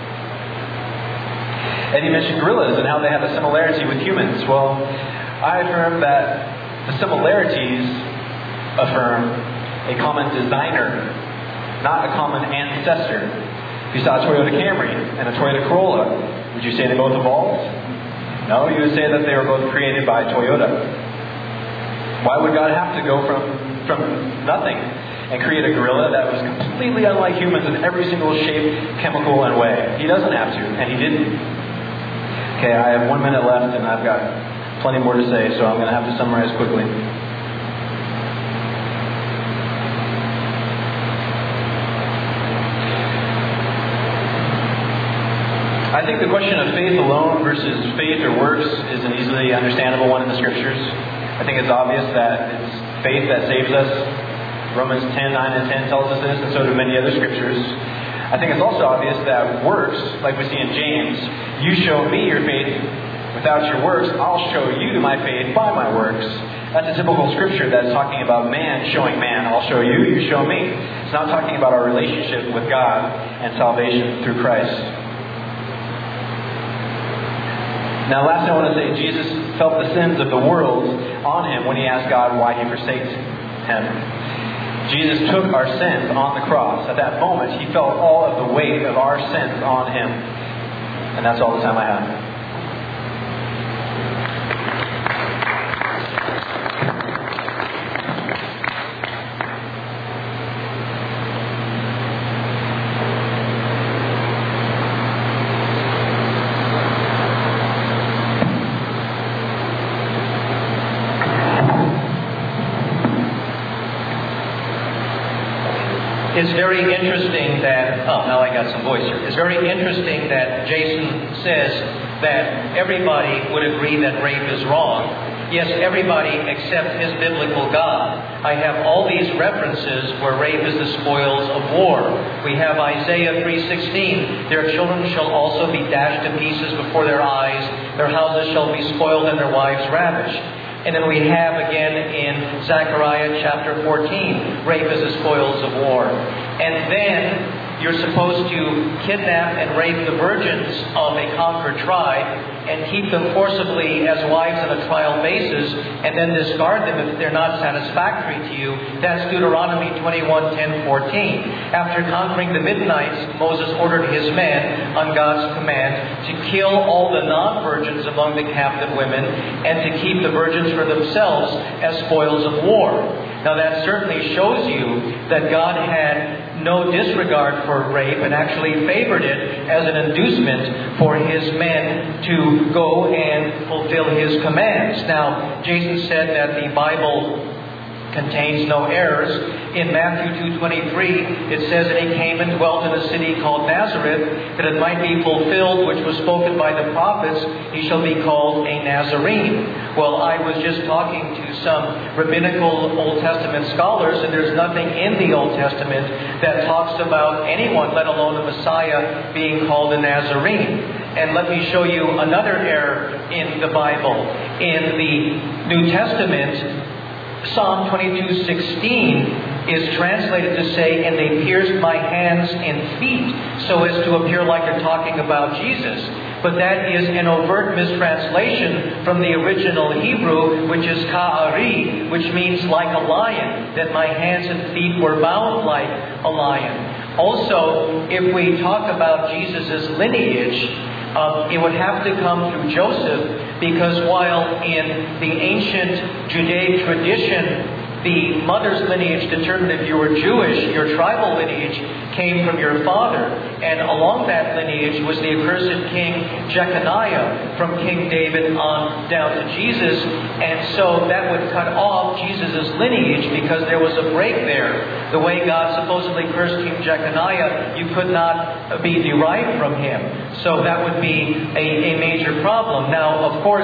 And he mentioned gorillas and how they have a similarity with humans. Well, I affirm that the similarities affirm a common designer, not a common ancestor. If you saw a Toyota Camry and a Toyota Corolla, would you say they both evolved? No, you would say that they were both created by Toyota. Why would God have to go from nothing and create a gorilla that was completely unlike humans in every single shape, chemical, and way? He doesn't have to, and he didn't. Okay, I have 1 minute left, and I've got plenty more to say, so I'm going to have to summarize quickly. I think the question of faith alone versus faith or works is an easily understandable one in the Scriptures. I think it's obvious that it's faith that saves us. Romans 10, 9, and 10 tells us this, and so do many other Scriptures. I think it's also obvious that works, like we see in James, you show me your faith without your works, I'll show you my faith by my works. That's a typical scripture that's talking about man showing man. I'll show you, you show me. It's not talking about our relationship with God and salvation through Christ. Now, last I want to say, Jesus felt the sins of the world on him when he asked God why he forsakes him. Jesus took our sins on the cross. At that moment, he felt all of the weight of our sins on him. And that's all the time I have. It's very interesting that, now I got some voice here. It's very interesting that Jason says that everybody would agree that rape is wrong. Yes, everybody except his biblical God. I have all these references where rape is the spoils of war. We have Isaiah 3:16. Their children shall also be dashed to pieces before their eyes. Their houses shall be spoiled and their wives ravished. And then we have again in Zechariah chapter 14, rape is the spoils of war. And then you're supposed to kidnap and rape the virgins of a conquered tribe. and keep them forcibly as wives on a trial basis, and then discard them if they're not satisfactory to you. That's Deuteronomy 21:10-14. After conquering the Midianites, Moses ordered his men, on God's command, to kill all the non-virgins among the captive women, and to keep the virgins for themselves as spoils of war. Now that certainly shows you that God had no disregard for rape and actually favored it as an inducement for his men to go and fulfill his commands. Now, Jason said that the Bible contains no errors. In Matthew 2:23, it says that he came and dwelt in a city called Nazareth, that it might be fulfilled which was spoken by the prophets, he shall be called a Nazarene. Well, I was just talking to some rabbinical Old Testament scholars, and there's nothing in the Old Testament that talks about anyone, let alone a Messiah, being called a Nazarene. And let me show you another error in the Bible. In the New Testament, Psalm 22:16 is translated to say, and they pierced my hands and feet, so as to appear like they're talking about Jesus. But that is an overt mistranslation from the original Hebrew, which is ka'ari, which means like a lion, that my hands and feet were bound like a lion. Also, if we talk about Jesus' lineage, it would have to come through Joseph, because while in the ancient Judaic tradition, the mother's lineage determined if you were Jewish, your tribal lineage came from your father. And along that lineage was the accursed king Jeconiah, from King David on down to Jesus. And so that would cut off Jesus' lineage, because there was a break there. The way God supposedly cursed King Jeconiah, you could not be derived from him. So that would be a major problem. Now, of course,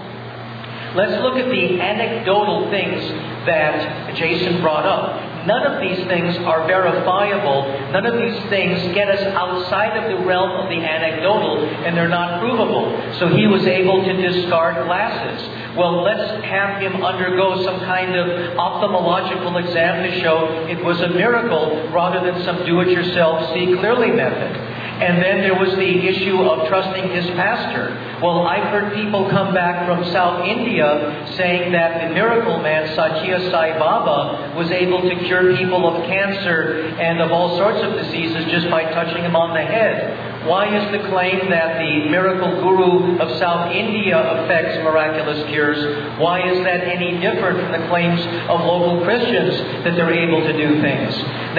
let's look at the anecdotal things that Jason brought up. None of these things are verifiable. None of these things get us outside of the realm of the anecdotal, and they're not provable. So he was able to discard glasses. Well, let's have him undergo some kind of ophthalmological exam to show it was a miracle, rather than some do-it-yourself see clearly method. And then there was the issue of trusting his pastor. Well, I've heard people come back from South India saying that the miracle man, Satya Sai Baba, was able to cure people of cancer and of all sorts of diseases just by touching them on the head. Why is the claim that the miracle guru of South India affects miraculous cures? Why is that any different from the claims of local Christians that they're able to do things?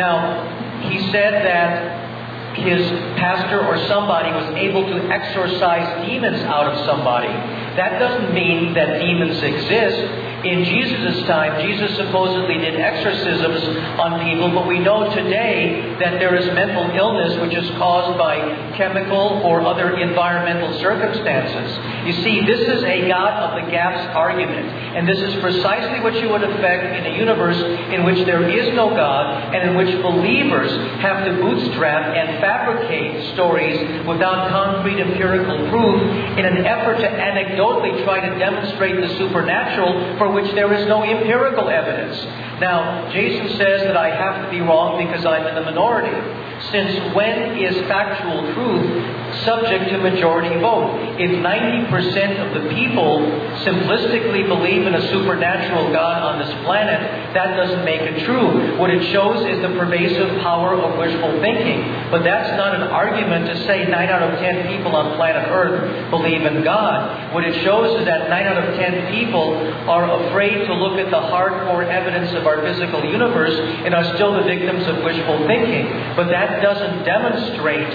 Now, he said that his pastor or somebody was able to exorcise demons out of somebody. That doesn't mean that demons exist. In Jesus' time, Jesus supposedly did exorcisms on people, but we know today that there is mental illness which is caused by chemical or other environmental circumstances. You see, this is a God of the gaps argument, and this is precisely what you would expect in a universe in which there is no God, and in which believers have to bootstrap and fabricate stories without concrete empirical proof in an effort to anecdotally try to demonstrate the supernatural for which there is no empirical evidence. Now, Jason says that I have to be wrong because I'm in the minority. Since when is factual truth subject to majority vote? If 90% of the people simplistically believe in a supernatural God on this planet, that doesn't make it true. What it shows is the pervasive power of wishful thinking. But that's not an argument to say 9 out of 10 people on planet Earth believe in God. What it shows is that 9 out of 10 people are afraid to look at the hardcore evidence of our physical universe and are still the victims of wishful thinking. But that doesn't demonstrate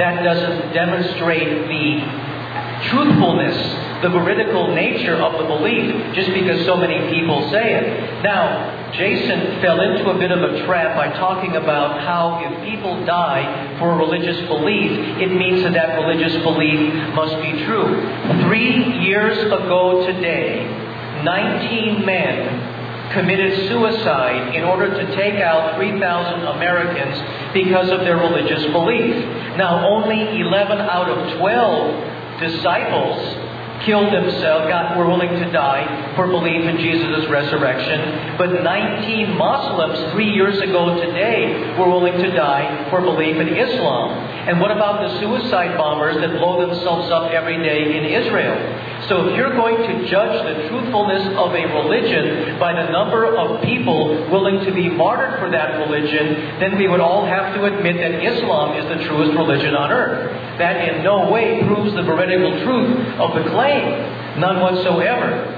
the truthfulness, the veridical nature of the belief, just because so many people say it. Now, Jason fell into a bit of a trap by talking about how if people die for a religious belief, it means that that religious belief must be true. 3 years ago today, 19 men committed suicide in order to take out 3,000 Americans because of their religious belief. Now, only 11 out of 12 disciples killed themselves, were willing to die for belief in Jesus' resurrection. But 19 Muslims 3 years ago today were willing to die for belief in Islam. And what about the suicide bombers that blow themselves up every day in Israel? So if you're going to judge the truthfulness of a religion by the number of people willing to be martyred for that religion, then we would all have to admit that Islam is the truest religion on earth. That in no way proves the veridical truth of the claim. None whatsoever.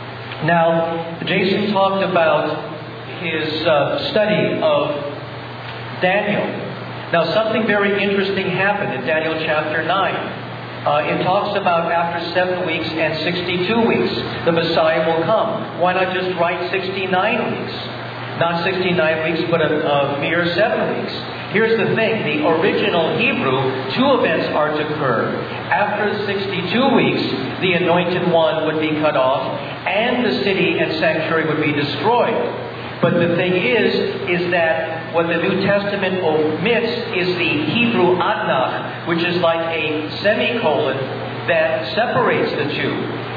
Now, Jason talked about his study of Daniel. Now, something very interesting happened in Daniel chapter 9. It talks about after 7 weeks and 62 weeks, the Messiah will come. Why not just write 69 weeks? Not 69 weeks, but a mere 7 weeks. Here's the thing. The original Hebrew, 2 events are to occur. After 62 weeks, the Anointed One would be cut off, and the city and sanctuary would be destroyed. But the thing is that what the New Testament omits is the Hebrew Adnach, which is like a semicolon that separates the two.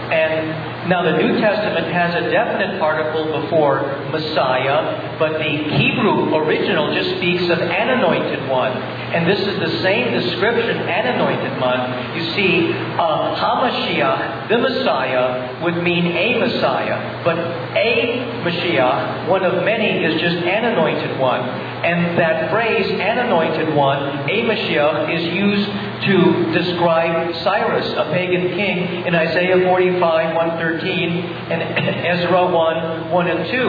And now the New Testament has a definite particle before Messiah, but the Hebrew original just speaks of an anointed one. And this is the same description, an anointed one. You see, HaMashiach, the Messiah, would mean a Messiah. But a Mashiach, one of many, is just an anointed one. And that phrase, an anointed one, a Mashiach, is used to describe Cyrus, a pagan king, in Isaiah 45, 113, and Ezra 1, 1 and 2.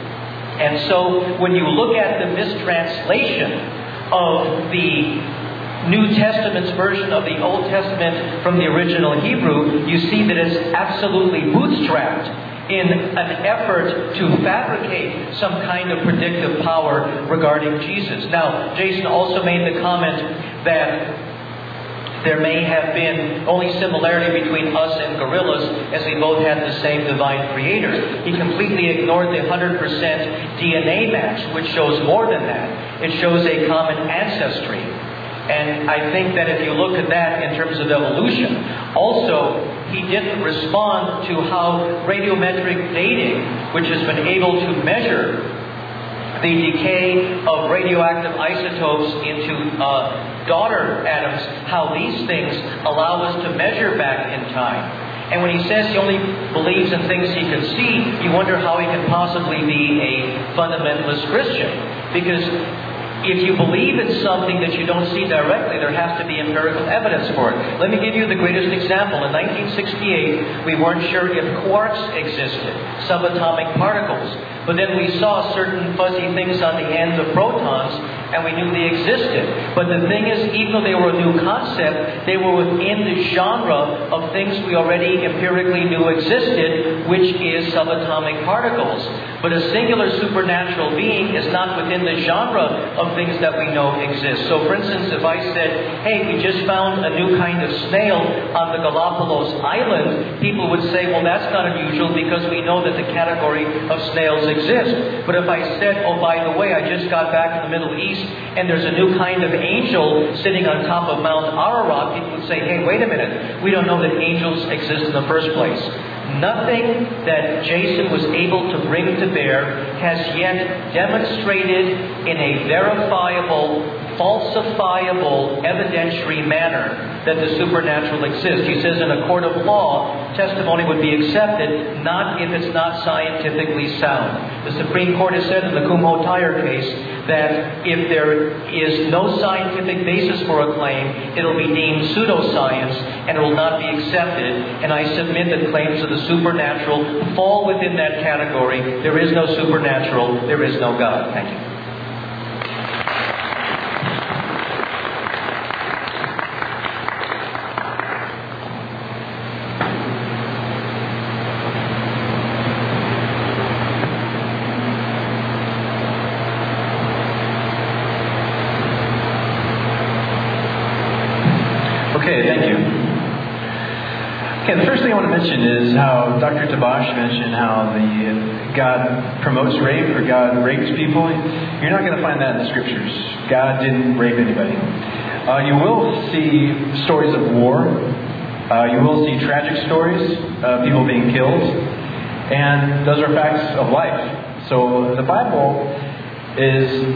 And so, when you look at the mistranslation of the New Testament's version of the Old Testament from the original Hebrew, you see that it's absolutely bootstrapped in an effort to fabricate some kind of predictive power regarding Jesus. Now, Jason also made the comment that there may have been only similarity between us and gorillas, as we both had the same divine creator. He completely ignored the 100% DNA match, which shows more than that. It shows a common ancestry. And I think that if you look at that in terms of evolution, also, he didn't respond to how radiometric dating, which has been able to measure the decay of radioactive isotopes into daughter atoms, how these things allow us to measure back in time. And when he says he only believes in things he can see, you wonder how he can possibly be a fundamentalist Christian. Because if you believe in something that you don't see directly, there has to be empirical evidence for it. Let me give you the greatest example. In 1968, we weren't sure if quarks existed, subatomic particles. But then we saw certain fuzzy things on the end of protons, and we knew they existed. But the thing is, even though they were a new concept, they were within the genre of things we already empirically knew existed, which is subatomic particles. But a singular supernatural being is not within the genre of things that we know exist. So, for instance, if I said, hey, we just found a new kind of snail on the Galapagos Island, people would say, well, that's not unusual because we know that the category of snails exist. But if I said, oh, by the way, I just got back in the Middle East and there's a new kind of angel sitting on top of Mount Ararat, people would say, hey, wait a minute, we don't know that angels exist in the first place. Nothing that Jason was able to bring to bear has yet demonstrated in a verifiable, falsifiable, evidentiary manner that the supernatural exists. He says in a court of law, testimony would be accepted, not if it's not scientifically sound. The Supreme Court has said in the Kumho Tire case that if there is no scientific basis for a claim, it'll be deemed pseudoscience and it will not be accepted. And I submit that claims of the supernatural fall within that category. There is no supernatural. There is no God. Thank you. Okay, thank you. Okay, the first thing I want to mention is how Dr. Tabash mentioned how God promotes rape or God rapes people. You're not going to find that in the Scriptures. God didn't rape anybody. You will see stories of war. You will see tragic stories of people being killed. And those are facts of life. So the Bible is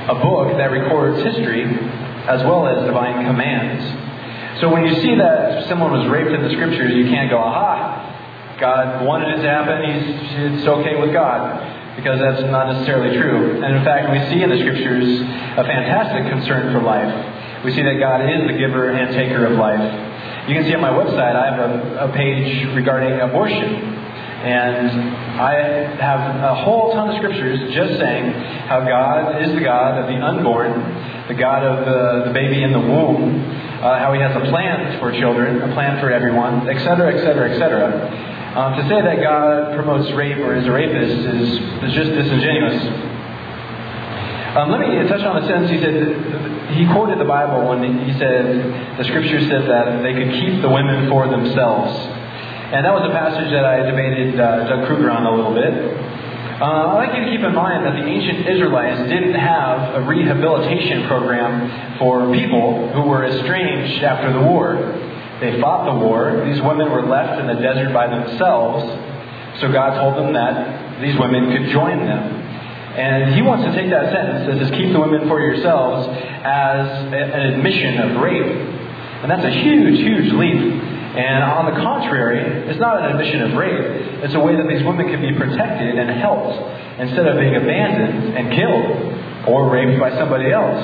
a book that records history as well as divine commands. So when you see that someone was raped in the scriptures, you can't go, aha, God wanted it to happen, it's okay with God, because that's not necessarily true. And in fact, we see in the scriptures a fantastic concern for life. We see that God is the giver and taker of life. You can see on my website, I have a page regarding abortion. And I have a whole ton of scriptures just saying how God is the God of the unborn, the God of the baby in the womb, how He has a plan for children, a plan for everyone, etc., etc., etc. To say that God promotes rape or is a rapist is just disingenuous. Let me touch on a sentence he quoted the Bible when he said, the scripture said that they could keep the women for themselves. And that was a passage that I debated Doug Kruger on a little bit. I'd like you to keep in mind that the ancient Israelites didn't have a rehabilitation program for people who were estranged after the war. They fought the war. These women were left in the desert by themselves. So God told them that these women could join them. And He wants to take that sentence that says, keep the women for yourselves, as an admission of rape. And that's a huge, huge leap. And on the contrary, it's not an admission of rape. It's a way that these women can be protected and helped instead of being abandoned and killed or raped by somebody else.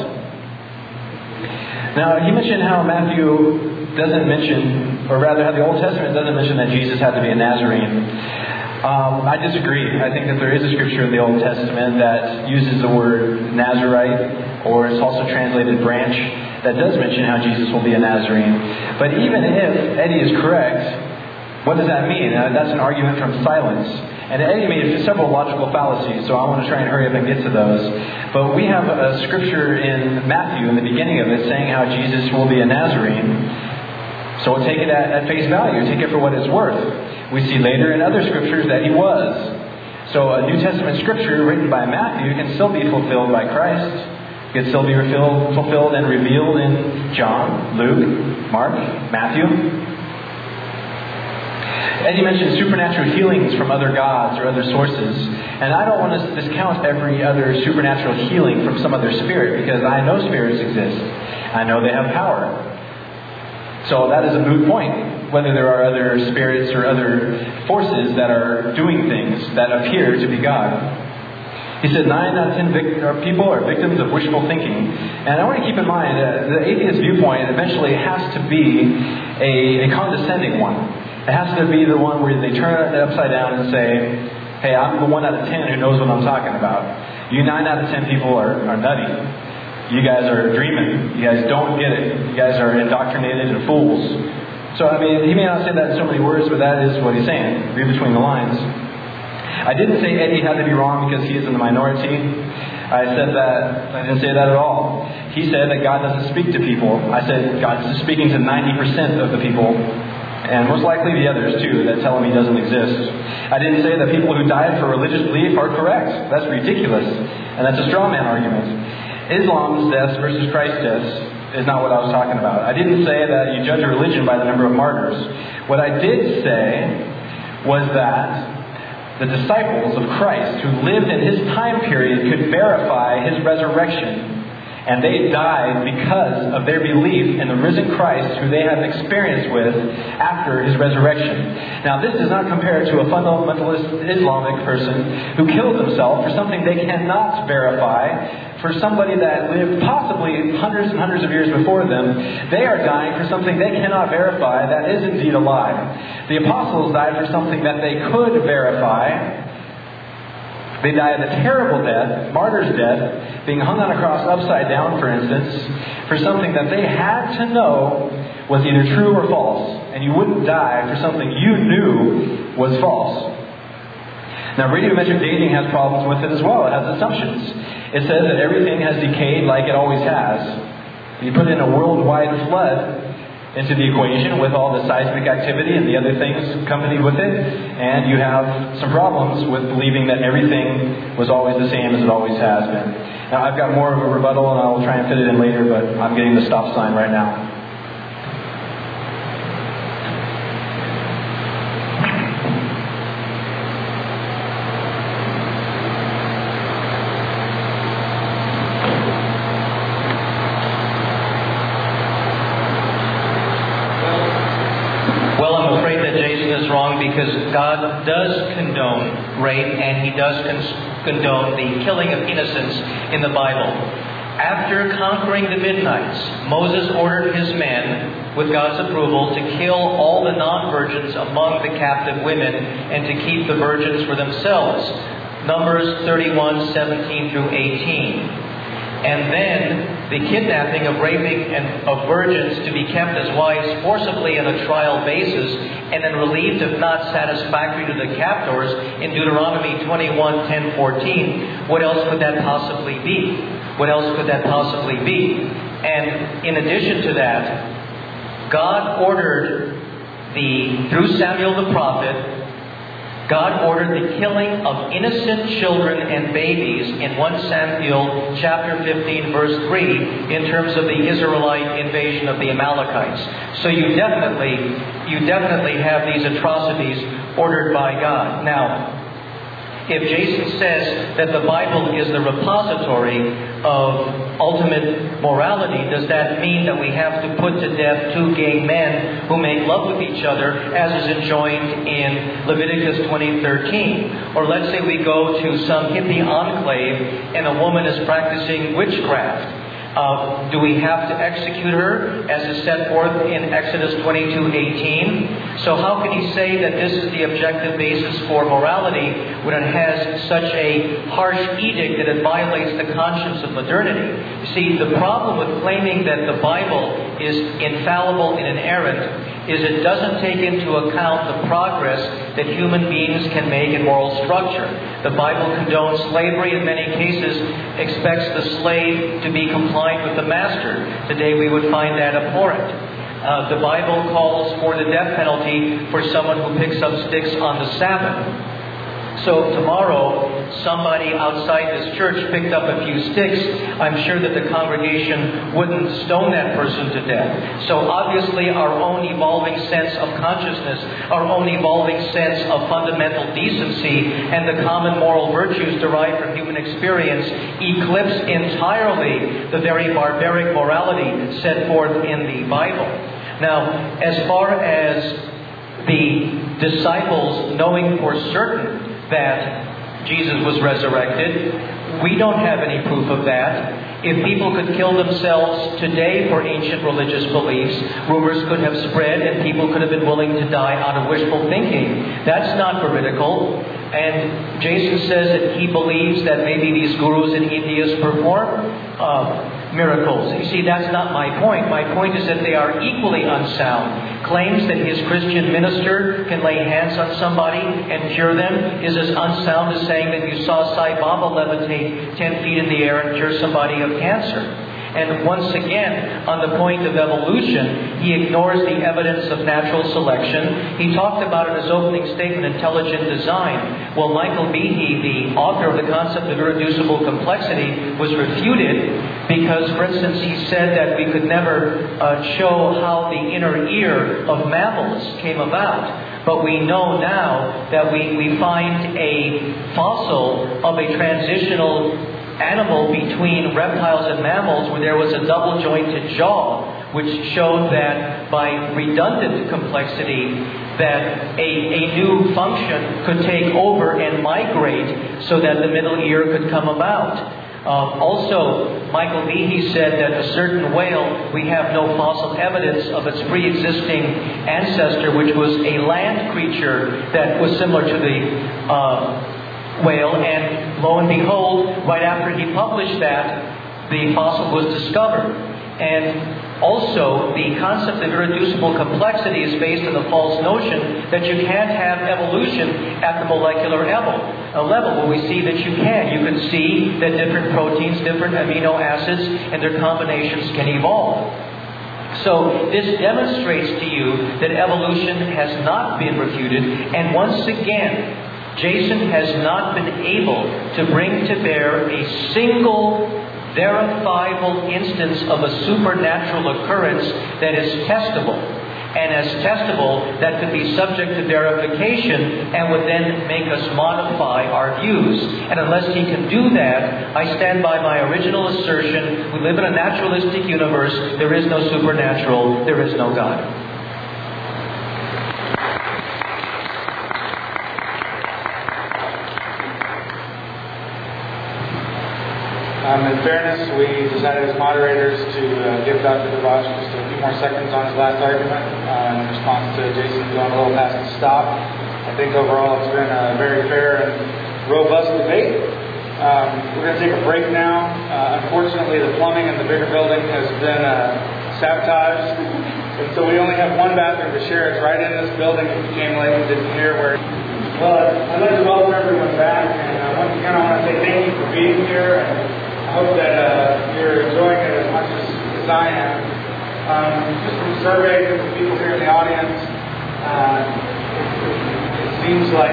Now, he mentioned how Matthew doesn't mention, or rather how the Old Testament doesn't mention that Jesus had to be a Nazarene. I disagree. I think that there is a scripture in the Old Testament that uses the word Nazarite, or it's also translated branch, that does mention how Jesus will be a Nazarene. But even if Eddie is correct, what does that mean? That's an argument from silence. And Eddie made several logical fallacies, so I want to try and hurry up and get to those. But we have a scripture in Matthew, in the beginning of it, saying how Jesus will be a Nazarene. So we'll take it at face value, take it for what it's worth. We see later in other scriptures that He was. So a New Testament scripture written by Matthew can still be fulfilled by Christ. It can still be fulfilled and revealed in John, Luke, Mark, Matthew. Eddie mentioned supernatural healings from other gods or other sources. And I don't want to discount every other supernatural healing from some other spirit, because I know spirits exist. I know they have power. So that is a moot point, whether there are other spirits or other forces that are doing things that appear to be God. He said 9 out of 10 people are victims of wishful thinking. And I want to keep in mind that the atheist viewpoint eventually has to be a condescending one. It has to be the one where they turn it upside down and say, hey, I'm the 1 out of 10 who knows what I'm talking about. You 9 out of 10 people are nutty. You guys are dreaming. You guys don't get it. You guys are indoctrinated and fools. So, I mean, he may not say that in so many words, but that is what he's saying. Read between the lines. I didn't say Eddie had to be wrong because he is in the minority. I didn't say that at all. He said that God doesn't speak to people. I said God is speaking to 90% of the people, and most likely the others too, that tell him He doesn't exist. I didn't say that people who died for religious belief are correct. That's ridiculous, and that's a straw man argument. Islam's deaths versus Christ's deaths is not what I was talking about. I didn't say that you judge a religion by the number of martyrs. What I did say was that the disciples of Christ who lived in His time period could verify His resurrection. And they died because of their belief in the risen Christ who they had experience with after His resurrection. Now, this does not compare to a fundamentalist Islamic person who killed himself for something they cannot verify, for somebody that lived possibly hundreds and hundreds of years before them. They are dying for something they cannot verify that is indeed a lie. The apostles died for something that they could verify. They died a terrible death, martyr's death, being hung on a cross upside down, for instance, for something that they had to know was either true or false. And you wouldn't die for something you knew was false. Now, radiometric dating has problems with it as well. It has assumptions. It says that everything has decayed like it always has. You put in a worldwide flood into the equation with all the seismic activity and the other things accompanied with it, and you have some problems with believing that everything was always the same as it always has been. Now, I've got more of a rebuttal, and I'll try and fit it in later, but I'm getting the stop sign right now. because God does condone rape, and He does condone the killing of innocents in the Bible. After conquering the Midianites, Moses ordered his men, with God's approval, to kill all the non-virgins among the captive women and to keep the virgins for themselves. Numbers 31:17 through 18. And then the kidnapping of raping and of virgins to be kept as wives forcibly on a trial basis, and then relieved if not satisfactory to the captors in Deuteronomy 21:10-14. What else could that possibly be? What else could that possibly be? And in addition to that, God ordered through Samuel the prophet, God ordered the killing of innocent children and babies in 1 Samuel chapter 15, verse 3, in terms of the Israelite invasion of the Amalekites. So you definitely have these atrocities ordered by God. Now, if Jason says that the Bible is the repository of ultimate morality, does that mean that we have to put to death two gay men who make love with each other, as is enjoined in Leviticus 20:13? Or let's say we go to some hippie enclave and a woman is practicing witchcraft. Do we have to execute her, as is set forth in Exodus 22:18? So how can he say that this is the objective basis for morality when it has such a harsh edict that it violates the conscience of modernity? You see, the problem with claiming that the Bible is infallible and inerrant is it doesn't take into account the progress that human beings can make in moral structure. The Bible condones slavery in many cases, expects the slave to be compliant with the master. Today we would find that abhorrent. The Bible calls for the death penalty for someone who picks up sticks on the Sabbath. So tomorrow, somebody outside this church picked up a few sticks. I'm sure that the congregation wouldn't stone that person to death. So obviously our own evolving sense of consciousness, our own evolving sense of fundamental decency, and the common moral virtues derived from human experience eclipse entirely the very barbaric morality set forth in the Bible. Now, as far as the disciples knowing for certain that Jesus was resurrected, we don't have any proof of that. If people could kill themselves today for ancient religious beliefs, rumors could have spread and people could have been willing to die out of wishful thinking. That's not veridical. And Jason says that he believes that maybe these gurus in India perform miracles. You see, that's not my point. My point is that they are equally unsound. Claims that his Christian minister can lay hands on somebody and cure them is as unsound as saying that you saw Sai Baba levitate 10 feet in the air and cure somebody of cancer. And once again, on the point of evolution, he ignores the evidence of natural selection. He talked about in his opening statement, intelligent design. Well, Michael Behe, the author of the concept of irreducible complexity, was refuted because, for instance, he said that we could never show how the inner ear of mammals came about. But we know now that we find a fossil of a transitional animal between reptiles and mammals where there was a double jointed jaw, which showed that by redundant complexity that a new function could take over and migrate so that the middle ear could come about. Also, Michael Behe said that a certain whale, we have no fossil evidence of its pre-existing ancestor, which was a land creature that was similar to the whale, and lo and behold, right after he published that, the fossil was discovered. And also, the concept of irreducible complexity is based on the false notion that you can't have evolution at the molecular level. Well, we see that you can. You can see that different proteins, different amino acids, and their combinations can evolve. So this demonstrates to you that evolution has not been refuted, and once again, Jason has not been able to bring to bear a single verifiable instance of a supernatural occurrence that is testable. And as testable, that could be subject to verification and would then make us modify our views. And unless he can do that, I stand by my original assertion. We live in a naturalistic universe. There is no supernatural. There is no God. In fairness, we decided as moderators to give Dr. DeVos just a few more seconds on his last argument in response to Jason going a little past the stop. I think overall it's been a very fair and robust debate. We're going to take a break now. Unfortunately, the plumbing in the bigger building has been sabotaged, and so we only have one bathroom to share. It's right in this building. If you came late and didn't hear where... Well, I'd like to welcome everyone back, and once again I want to say thank you for being here, and I hope that you're enjoying it as much as I am. Just from surveys of the people here in the audience, it seems like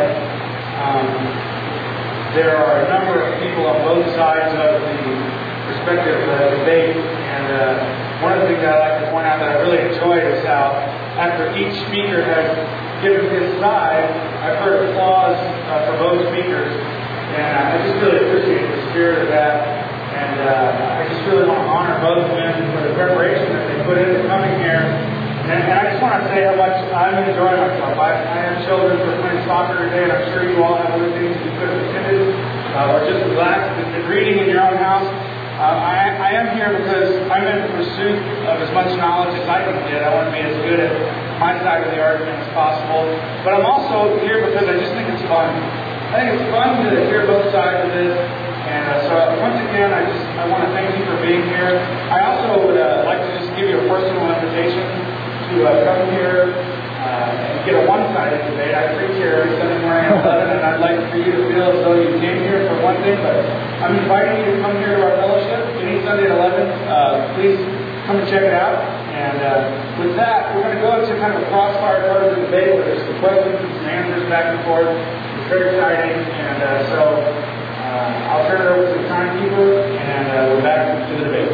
there are a number of people on both sides of the respective debate, and one of the things that I like to point out that I really enjoyed is how after each speaker has given his side, I've heard applause for both speakers, and I just really appreciate the spirit of that, and I just really want to honor both men for the preparation that they put into coming here, and I just want to say how much I'm enjoying myself. I have children who are playing soccer today, and I'm sure you all have other things you could have attended, or just relaxed and been reading in your own house. I am here because I'm in pursuit of as much knowledge as I can get. I want to be as good at my side of the argument as possible. But I'm also here because I just think it's fun. I think it's fun to hear both sides of this. And so once again, I want to thank you for being here. I also would like to just give you a personal invitation to come here and get a one-sided debate. I preach here every Sunday morning at 11, and I'd like for you to feel as though you came here for one thing, but I'm inviting you to come here to our fellowship any Sunday at 11. Please come and check it out. And with that, we're going to go into kind of a crossfire part of the debate where there's some questions and some answers back and forth. It's very exciting. And so I'll turn it over to the timekeeper, and we're back to the debate.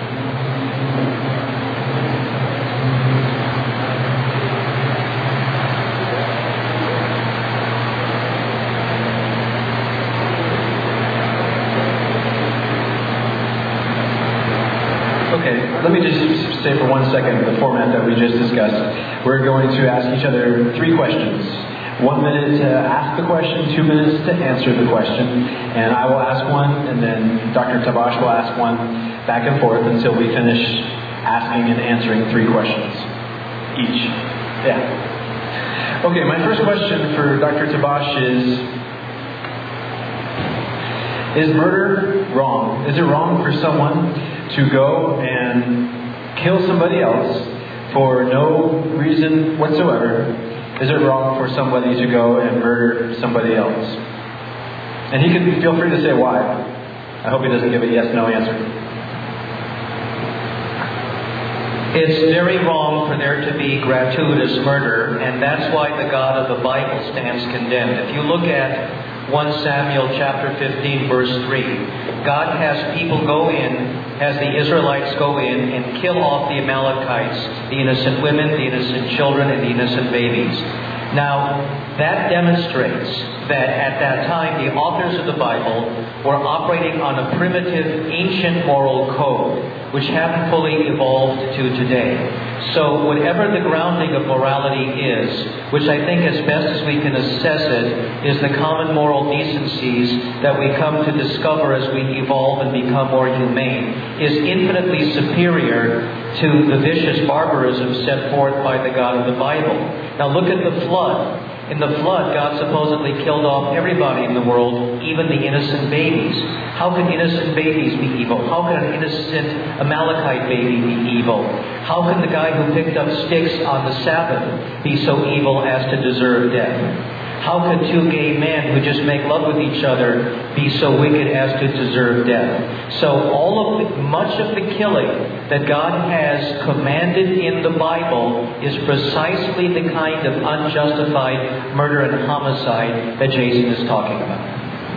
Okay, let me just say for 1 second the format that we just discussed. We're going to ask each other 3 questions. 1 minute to ask the question, 2 minutes to answer the question, and I will ask one, and then Dr. Tabash will ask one, back and forth until we finish asking and answering 3 questions each. Yeah. Okay, my first question for Dr. Tabash is murder wrong? Is it wrong for someone to go and kill somebody else for no reason whatsoever? Is it wrong for somebody to go and murder somebody else? And he can feel free to say why. I hope he doesn't give a yes/no answer. It's very wrong for there to be gratuitous murder, and that's why the God of the Bible stands condemned. If you look at 1 Samuel chapter 15, verse 3, God has people go in, has the Israelites go in and kill off the Amalekites, the innocent women, the innocent children, and the innocent babies. Now, that demonstrates that at that time the authors of the Bible were operating on a primitive, ancient moral code, which hadn't fully evolved to today. So whatever the grounding of morality is, which I think as best as we can assess it, is the common moral decencies that we come to discover as we evolve and become more humane, is infinitely superior to the vicious barbarism set forth by the God of the Bible. Now look at the flood. In the flood, God supposedly killed off everybody in the world, even the innocent babies. How can innocent babies be evil? How can an innocent Amalekite baby be evil? How can the guy who picked up sticks on the Sabbath be so evil as to deserve death? How can 2 gay men who just make love with each other be so wicked as to deserve death? So much of the killing that God has commanded in the Bible is precisely the kind of unjustified murder and homicide that Jason is talking about.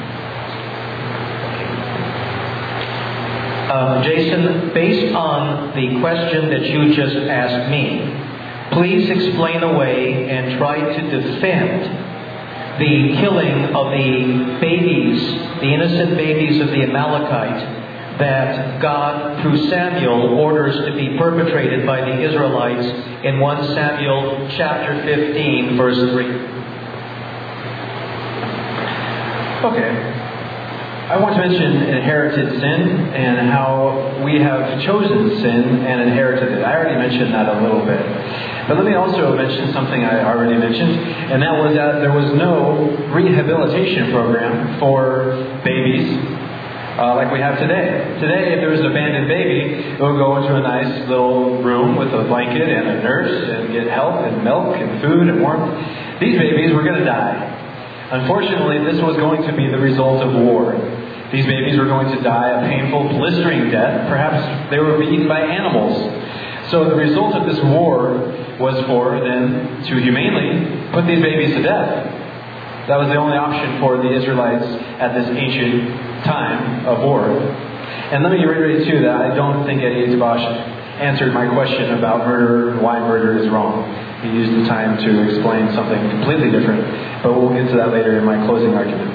Jason, based on the question that you just asked me, please explain away and try to defend the killing of the babies, the innocent babies of the Amalekite, that God, through Samuel, orders to be perpetrated by the Israelites in 1 Samuel chapter 15, verse 3. Okay. I want to mention inherited sin and how we have chosen sin and inherited it. I already mentioned that a little bit. But let me also mention something I already mentioned, and that was that there was no rehabilitation program for babies like we have today. Today, if there was an abandoned baby, it would go into a nice little room with a blanket and a nurse and get help and milk and food and warmth. These babies were going to die. Unfortunately, this was going to be the result of war. These babies were going to die a painful, blistering death. Perhaps they were eaten by animals. So the result of this war was for them to humanely put these babies to death. That was the only option for the Israelites at this ancient time of war. And let me reiterate too that I don't think Eddie Tabash answered my question about murder and why murder is wrong. He used the time to explain something completely different, but we'll get to that later in my closing argument.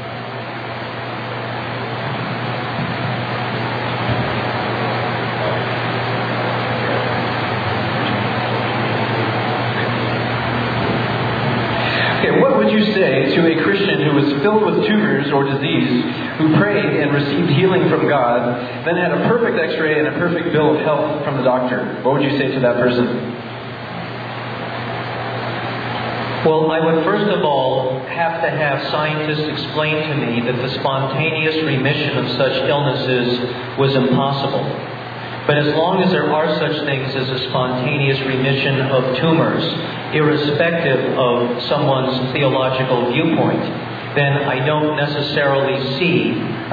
Okay, what would you say to a Christian who was filled with tumors or disease, who prayed and received healing from God, then had a perfect x-ray and a perfect bill of health from the doctor? What would you say to that person? Well, I would first of all have to have scientists explain to me that the spontaneous remission of such illnesses was impossible. But as long as there are such things as a spontaneous remission of tumors, irrespective of someone's theological viewpoint, then I don't necessarily see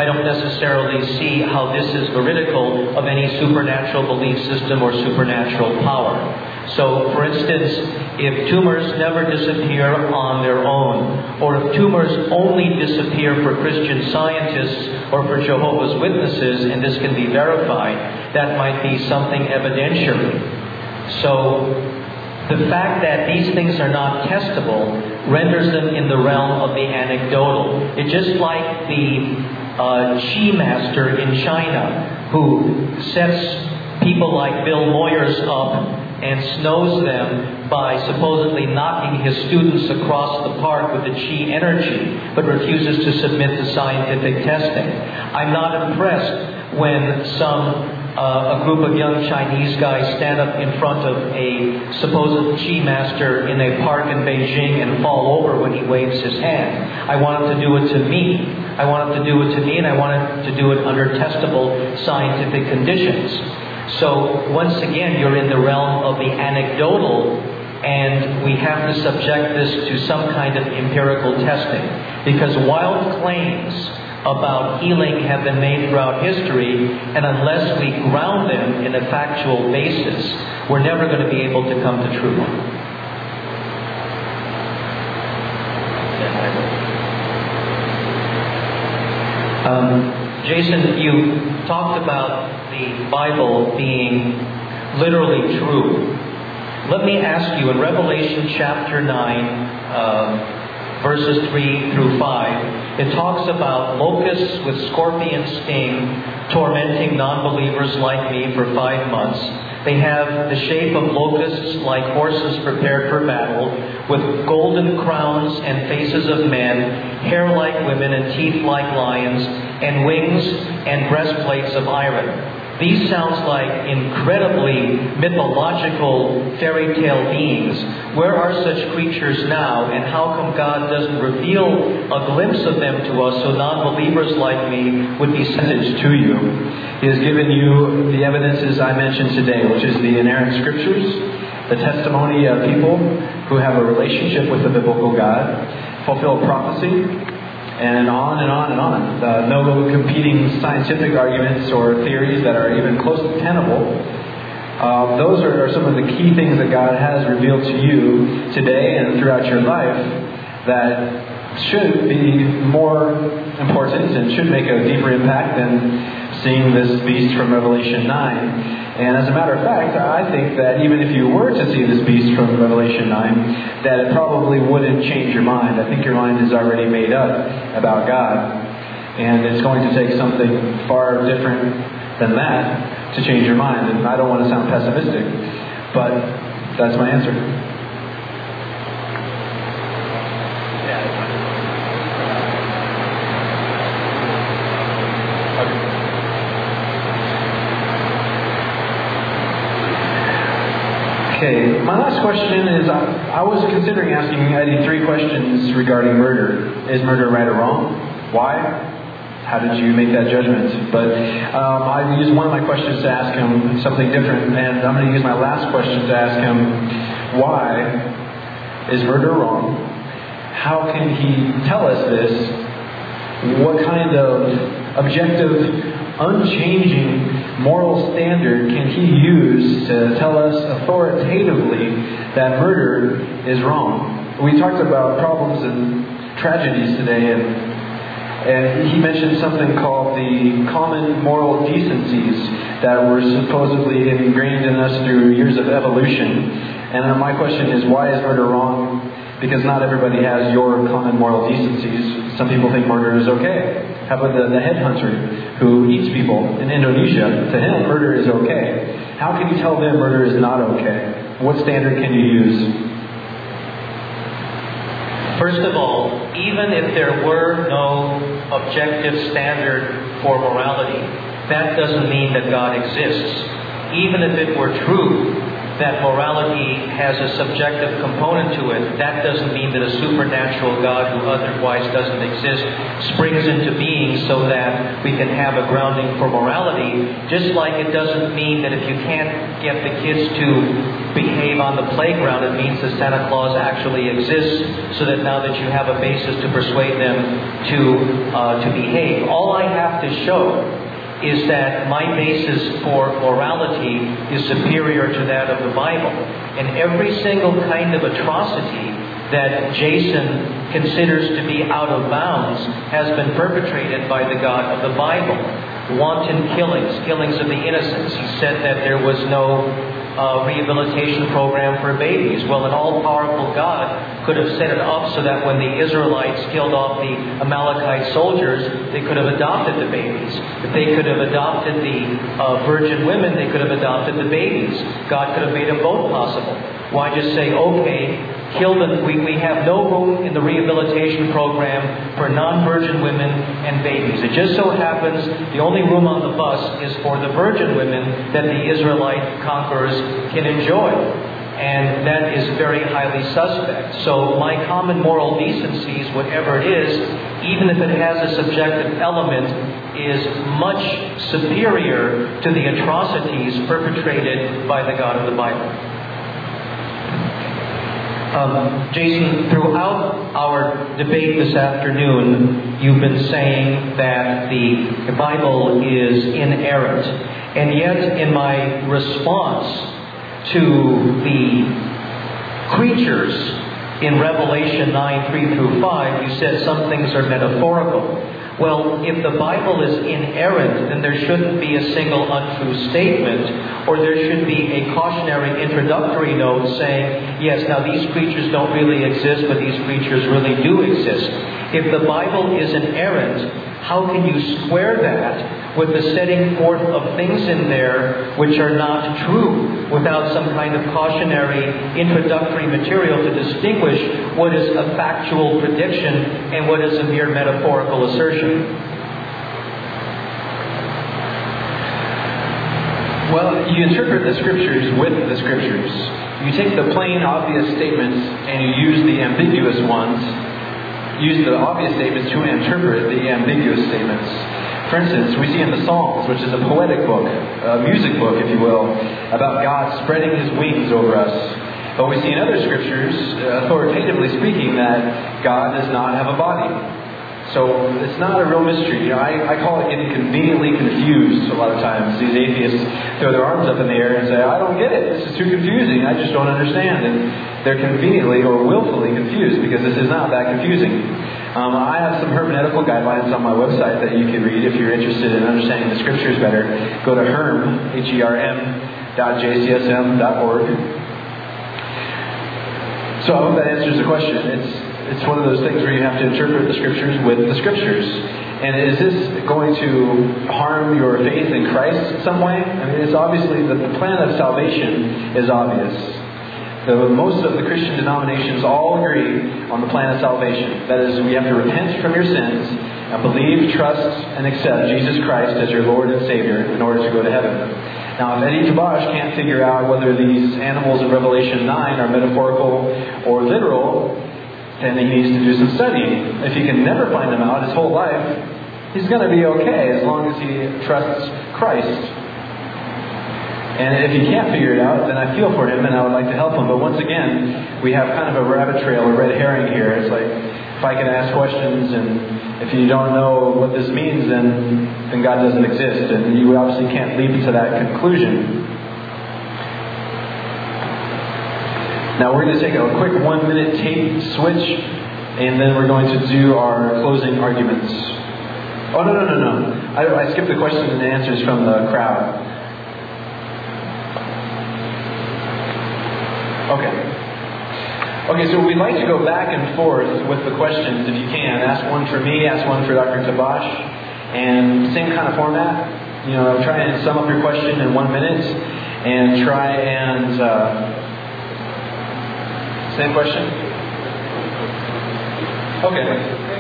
how this is veridical of any supernatural belief system or supernatural power. So, for instance, if tumors never disappear on their own, or if tumors only disappear for Christian scientists or for Jehovah's Witnesses, and this can be verified, that might be something evidentiary. So, the fact that these things are not testable renders them in the realm of the anecdotal. It's just like the Qi master in China who sets people like Bill Moyers up and snows them by supposedly knocking his students across the park with the Qi energy, but refuses to submit to scientific testing. I'm not impressed when a group of young Chinese guys stand up in front of a supposed Qi master in a park in Beijing and fall over when he waves his hand. I want him to do it to me. I want him to do it to me, and I want him to do it under testable scientific conditions. So, once again, you're in the realm of the anecdotal, and we have to subject this to some kind of empirical testing. Because wild claims about healing have been made throughout history, and unless we ground them in a factual basis, we're never going to be able to come to truth. Jason, you talked about the Bible being literally true. Let me ask you, in Revelation chapter 9, verses 3 through 5, it talks about locusts with scorpion sting tormenting non-believers like me for 5 months. They have the shape of locusts like horses prepared for battle, with golden crowns and faces of men, hair like women and teeth like lions, and wings and breastplates of iron. These sounds like incredibly mythological fairy tale beings. Where are such creatures now, and how come God doesn't reveal a glimpse of them to us so non-believers like me would be sentenced to you? He has given you the evidences I mentioned today, which is the inerrant scriptures, the testimony of people who have a relationship with the biblical God, fulfilled prophecy, and on and on and on. No competing scientific arguments or theories that are even close to tenable. Those are some of the key things that God has revealed to you today and throughout your life that should be more important and should make a deeper impact than seeing this beast from Revelation 9. And as a matter of fact, I think that even if you were to see this beast from Revelation 9, that it probably wouldn't change your mind. I think your mind is already made up about God. And it's going to take something far different than that to change your mind. And I don't want to sound pessimistic, but that's my answer. Okay, my last question is, I was considering asking Eddie 3 questions regarding murder. Is murder right or wrong? Why? How did you make that judgment? But I used one of my questions to ask him something different, and I'm going to use my last question to ask him, why is murder wrong? How can he tell us this? What kind of objective, unchanging moral standard can he use to tell us authoritatively that murder is wrong? We talked about problems and tragedies today, and he mentioned something called the common moral decencies that were supposedly ingrained in us through years of evolution. And my question is, why is murder wrong? Because not everybody has your common moral decencies. Some people think murder is okay. How about the headhunter who eats people in Indonesia? To him, murder is okay. How can you tell them murder is not okay? What standard can you use? First of all, even if there were no objective standard for morality, that doesn't mean that God exists. Even if it were true that morality has a subjective component to it, that doesn't mean that a supernatural God who otherwise doesn't exist springs into being so that we can have a grounding for morality. Just like it doesn't mean that if you can't get the kids to behave on the playground, it means that Santa Claus actually exists, so that now that you have a basis to persuade them to behave. All I have to show is that my basis for morality is superior to that of the Bible. And every single kind of atrocity that Jason considers to be out of bounds has been perpetrated by the God of the Bible. Wanton killings of the innocents. He said that there was no rehabilitation program for babies. Well, an all-powerful God could have set it up so that when the Israelites killed off the Amalekite soldiers, they could have adopted the babies. If they could have adopted the virgin women, they could have adopted the babies. God could have made them both possible. Why just say, okay, kill them? We have no room in the rehabilitation program for non-virgin women and babies. It just so happens the only room on the bus is for the virgin women that the Israelite conquerors can enjoy. And that is very highly suspect. So my common moral decencies, whatever it is, even if it has a subjective element, is much superior to the atrocities perpetrated by the God of the Bible. Jason, throughout our debate this afternoon, you've been saying that the Bible is inerrant. And yet, in my response to the creatures in Revelation 9, 3 through 5, you said some things are metaphorical. Well, if the Bible is inerrant, then there shouldn't be a single untrue statement, or there should be a cautionary introductory note saying, yes, now these creatures don't really exist, but these creatures really do exist. If the Bible is inerrant, how can you square that with the setting forth of things in there which are not true, without some kind of cautionary introductory material to distinguish what is a factual prediction and what is a mere metaphorical assertion? Well, you interpret the Scriptures with the Scriptures. You take the plain, obvious statements and you use the ambiguous ones. Use the obvious statements to interpret the ambiguous statements. For instance, we see in the Psalms, which is a poetic book, a music book, if you will, about God spreading His wings over us. But we see in other Scriptures, authoritatively speaking, that God does not have a body. So it's not a real mystery. I call it getting conveniently confused a lot of times. These atheists throw their arms up in the air and say, I don't get it. This is too confusing. I just don't understand. And they're conveniently or willfully confused because this is not that confusing. I have some hermeneutical guidelines on my website that you can read if you're interested in understanding the Scriptures better. Go to herm.jcsm.org. So I hope that answers the question. It's one of those things where you have to interpret the Scriptures with the Scriptures. And is this going to harm your faith in Christ in some way? I mean, it's obviously that the plan of salvation is obvious. Most of the Christian denominations all agree on the plan of salvation. That is, we have to repent from your sins and believe, trust, and accept Jesus Christ as your Lord and Savior in order to go to heaven. Now, if Eddie Tabash can't figure out whether these animals in Revelation 9 are metaphorical or literal, then he needs to do some studying. If he can never find them out his whole life, he's going to be okay as long as he trusts Christ. And if he can't figure it out, then I feel for him and I would like to help him. But once again, we have kind of a rabbit trail, a red herring here. It's like, if I can ask questions and if you don't know what this means, then God doesn't exist. And you obviously can't leap to that conclusion. Now we're going to take a quick 1-minute tape switch, and then we're going to do our closing arguments. Oh, no. I skipped the questions and answers from the crowd. Okay, so we'd like to go back and forth with the questions if you can. Ask one for me, ask one for Dr. Tabash, and same kind of format. Try and sum up your question in 1 minute, and try and... Same question? Okay.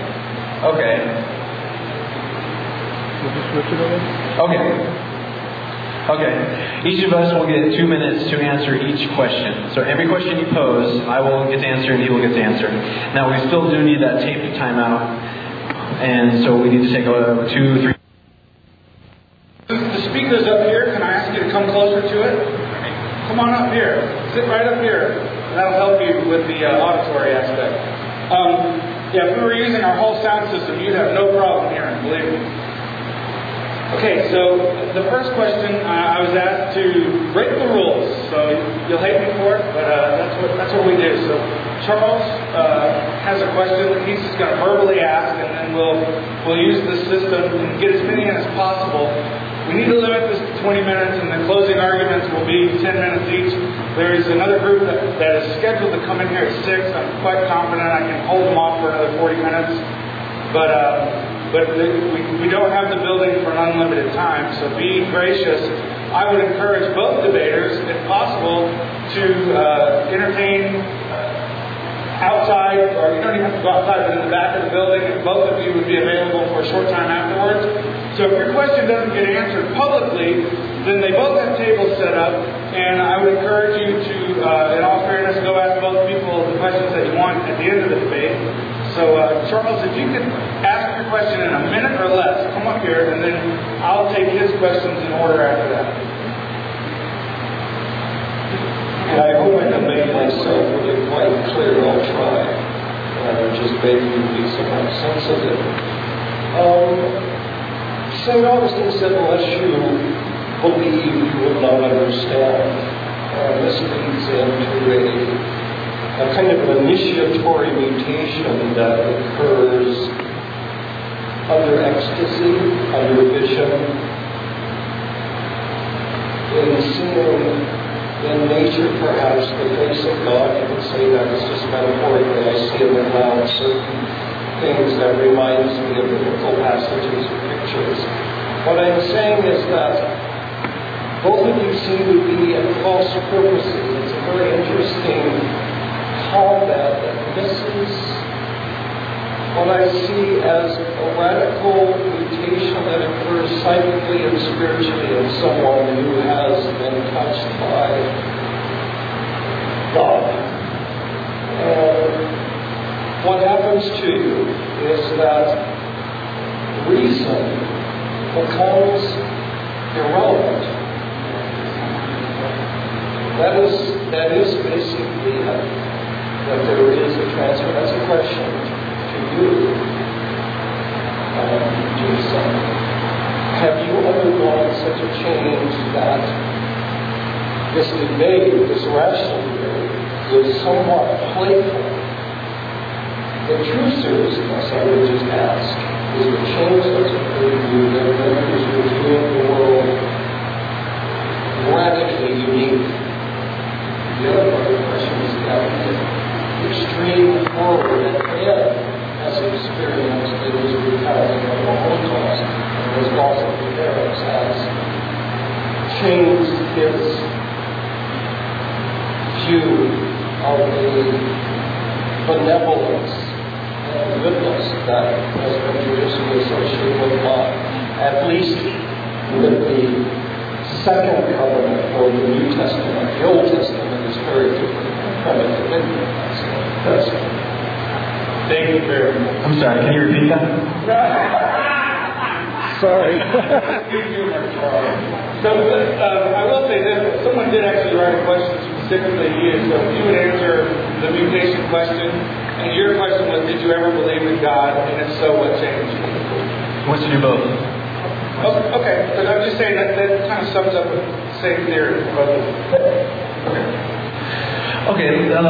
Each of us will get 2 minutes to answer each question. So every question you pose, I will get to answer and he will get to answer. Now we still do need that tape timeout, and so we need to take 2, 3. The speakers up here, can I ask you to come closer to it? Come on up here. Sit right up here. That'll help you with the auditory aspect. If we were using our whole sound system, you'd have no problem hearing, believe me. Okay, so the first question, I was asked to break the rules. So you'll hate me for it, but that's what we do. So Charles has a question that he's just going to verbally ask, and then we'll use the system and get as many in as possible. We need to limit this to 20 minutes, and the closing arguments will be 10 minutes each. There is another group that is scheduled to come in here at 6. I'm quite confident I can hold them off for another 40 minutes. But we don't have the building for an unlimited time, so be gracious. I would encourage both debaters, if possible, to entertain outside, or you don't even have to go outside, but in the back of the building, and both of you would be available for a short time afterwards. So if your question doesn't get answered publicly, then they both have tables set up, and I would encourage you to, in all fairness, go ask both people the questions that you want at the end of the debate. So, Charles, if you could ask your question in a minute or less, come up here, and then I'll take his questions in order after that. I hope I can make myself really quite clear. I'll try. Just maybe be somewhat sensitive. St. Augustine said, unless you believe, you will not understand. This leads into a kind of initiatory mutation that occurs under ecstasy, under vision, in seeing in nature perhaps the face of God. You could say that is just metaphorically. I see in the clouds certain things that reminds me of biblical passages or pictures. What I'm saying is that both of you seem to be at false purposes. It's a very interesting combat that misses what I see as a radical mutation that occurs psychically and spiritually in someone who has been touched by God. And what happens to you is that reason becomes irrelevant. That is basically that there is a transfer. That's a question to you, Jason. Have you undergone such a change that this debate, this rational debate, is somewhat playful? The true seriousness, I would just ask, is the change that's occurred in you that is reviewing the world radically unique. The other part of the question is that extreme horror that Ed has experienced in his recounting of the Holocaust and his loss of the parents has changed his view a benevolence and goodness that has been traditionally associated with God, at least with the second covenant or the New Testament. The Old Testament is very different from it. That's Thank you very much. I'm sorry, can you repeat that? sorry. So I will say this: someone did actually write a question specifically to you. So if you would answer the mutation question, and your question was, did you ever believe in God? And if so, what changed? Wants to do both. Oh, okay, but I'm just saying that kind of sums up the same theory. Okay.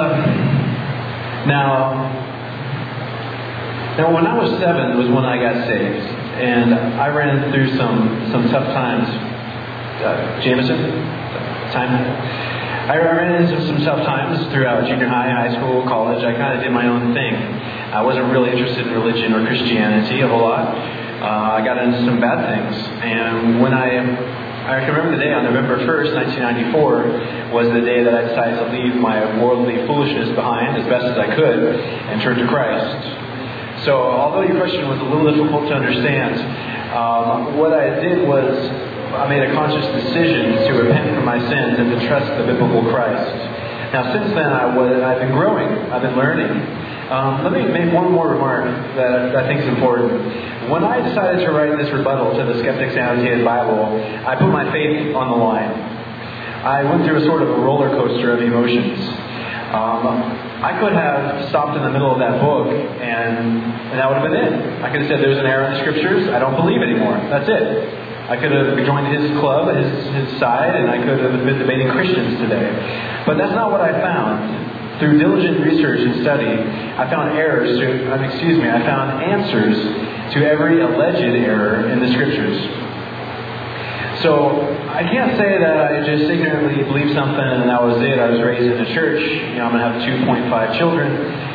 Now, when I was 7 was when I got saved, and I ran through some tough times. Jameson, time. I ran into some tough times throughout junior high, high school, college. I kind of did my own thing. I wasn't really interested in religion or Christianity a whole lot. I got into some bad things, and when I can remember the day on November 1st, 1994, was the day that I decided to leave my worldly foolishness behind as best as I could and turn to Christ. So, although your question was a little difficult to understand, what I did was I made a conscious decision to repent from my sins and to trust the biblical Christ. Now, since then, I've been growing. I've been learning. Let me make one more remark that I think is important. When I decided to write this rebuttal to the Skeptics Annotated Bible, I put my faith on the line. I went through a sort of a roller coaster of emotions. I could have stopped in the middle of that book, and that would have been it. I could have said, there's an error in the Scriptures, I don't believe anymore. That's it. I could have joined his club, his side, and I could have been debating Christians today. But that's not what I found. Through diligent research and study, I found I found answers to every alleged error in the Scriptures. So I can't say that I just ignorantly believed something and that was it. I was raised in a church. I'm going to have 2.5 children.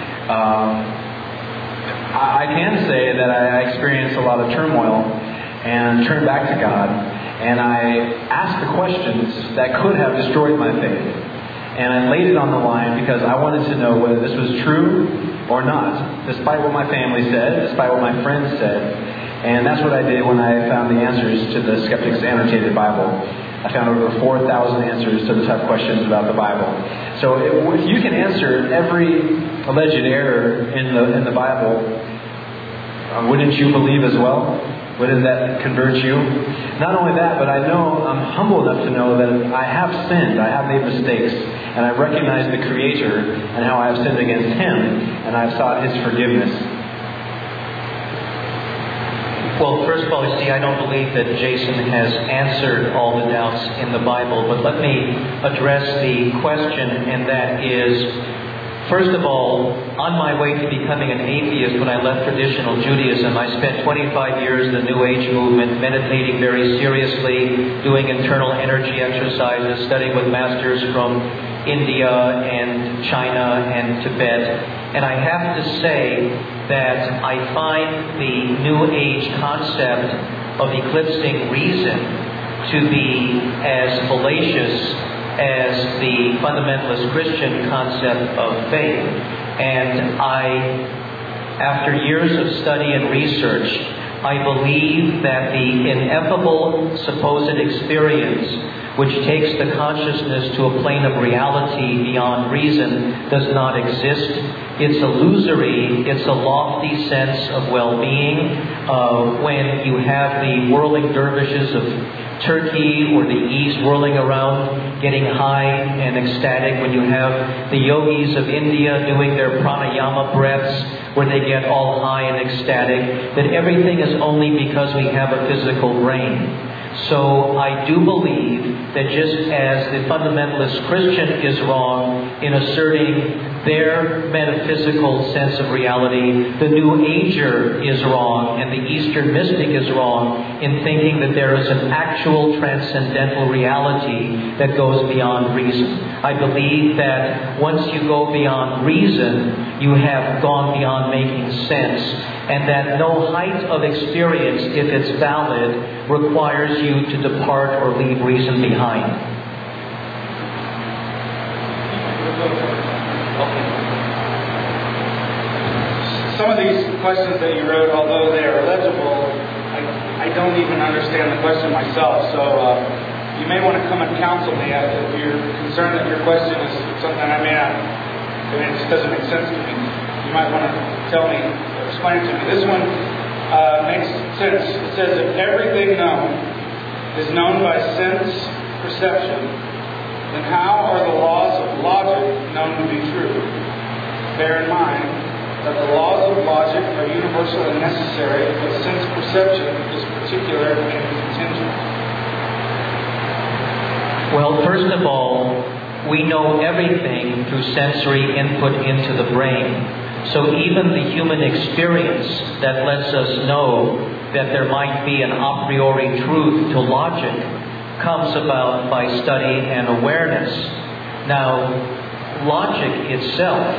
I can say that I experienced a lot of turmoil and turned back to God. And I asked the questions that could have destroyed my faith. And I laid it on the line because I wanted to know whether this was true or not, despite what my family said, despite what my friends said. And that's what I did when I found the answers to the Skeptics Annotated Bible. I found over 4,000 answers to the tough questions about the Bible. So if you can answer every alleged error in the Bible, wouldn't you believe as well? Wouldn't that convert you? Not only that, but I know I'm humble enough to know that I have sinned, I have made mistakes, and I recognize the Creator and how I have sinned against Him, and I have sought His forgiveness. Well, first of all, you see, I don't believe that Jason has answered all the doubts in the Bible, but let me address the question, and that is, first of all, on my way to becoming an atheist when I left traditional Judaism, I spent 25 years in the New Age movement, meditating very seriously, doing internal energy exercises, studying with masters from India and China and Tibet. And I have to say that I find the New Age concept of eclipsing reason to be as fallacious as the fundamentalist Christian concept of faith. And after years of study and research, I believe that the ineffable supposed experience, which takes the consciousness to a plane of reality beyond reason, does not exist. It's illusory. It's a lofty sense of well-being. When you have the whirling dervishes of Turkey or the East whirling around, getting high and ecstatic, when you have the yogis of India doing their pranayama breaths, where they get all high and ecstatic, that everything is only because we have a physical brain. So I do believe that just as the fundamentalist Christian is wrong in asserting their metaphysical sense of reality, the New Ager is wrong, and the Eastern mystic is wrong in thinking that there is an actual transcendental reality that goes beyond reason. I believe that once you go beyond reason, you have gone beyond making sense, and that no height of experience, if it's valid, requires you to depart or leave reason behind. questions that you wrote, although they are legible, I don't even understand the question myself. So you may want to come and counsel me if you're concerned that your question is something I may not, it just doesn't make sense to me. You might want to tell me, explain it to me. This one makes sense. It says, if everything known is known by sense perception, then how are the laws of logic known to be true? Bear in mind that the laws of logic are universal and necessary, but sense perception is particular and contingent. Well, first of all, we know everything through sensory input into the brain. So even the human experience that lets us know that there might be an a priori truth to logic comes about by study and awareness. Now, logic itself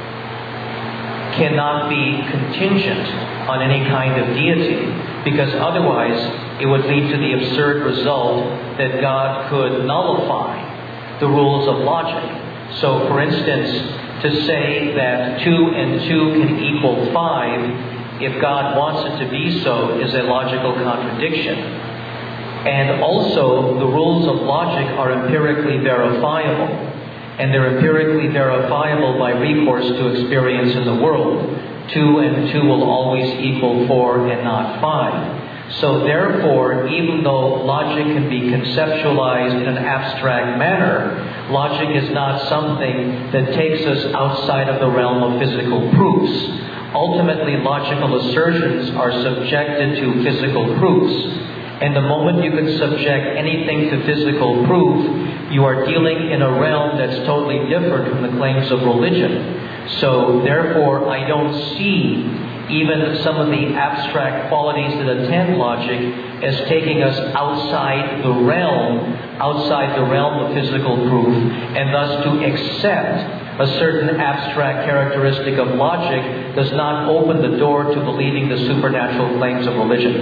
cannot be contingent on any kind of deity, because otherwise it would lead to the absurd result that God could nullify the rules of logic. So, for instance, to say that 2 and 2 can equal 5, if God wants it to be so, is a logical contradiction. And also, the rules of logic are empirically verifiable. And they're empirically verifiable by recourse to experience in the world. 2 and 2 will always equal 4 and not 5. So therefore, even though logic can be conceptualized in an abstract manner, logic is not something that takes us outside of the realm of physical proofs. Ultimately, logical assertions are subjected to physical proofs. And the moment you can subject anything to physical proof, you are dealing in a realm that's totally different from the claims of religion. So therefore, I don't see even some of the abstract qualities that attend logic as taking us outside the realm of physical proof, and thus to accept a certain abstract characteristic of logic does not open the door to believing the supernatural claims of religion.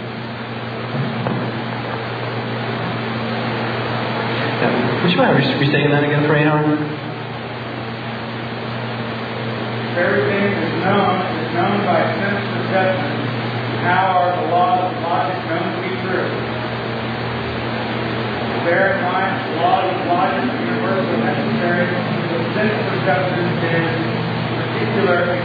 Would you mind restating that again for Howard? Everything is known by sense perception. How are the laws of logic known to be true? Bear in mind, the laws of logic are universal and necessary, but sense perception is particular and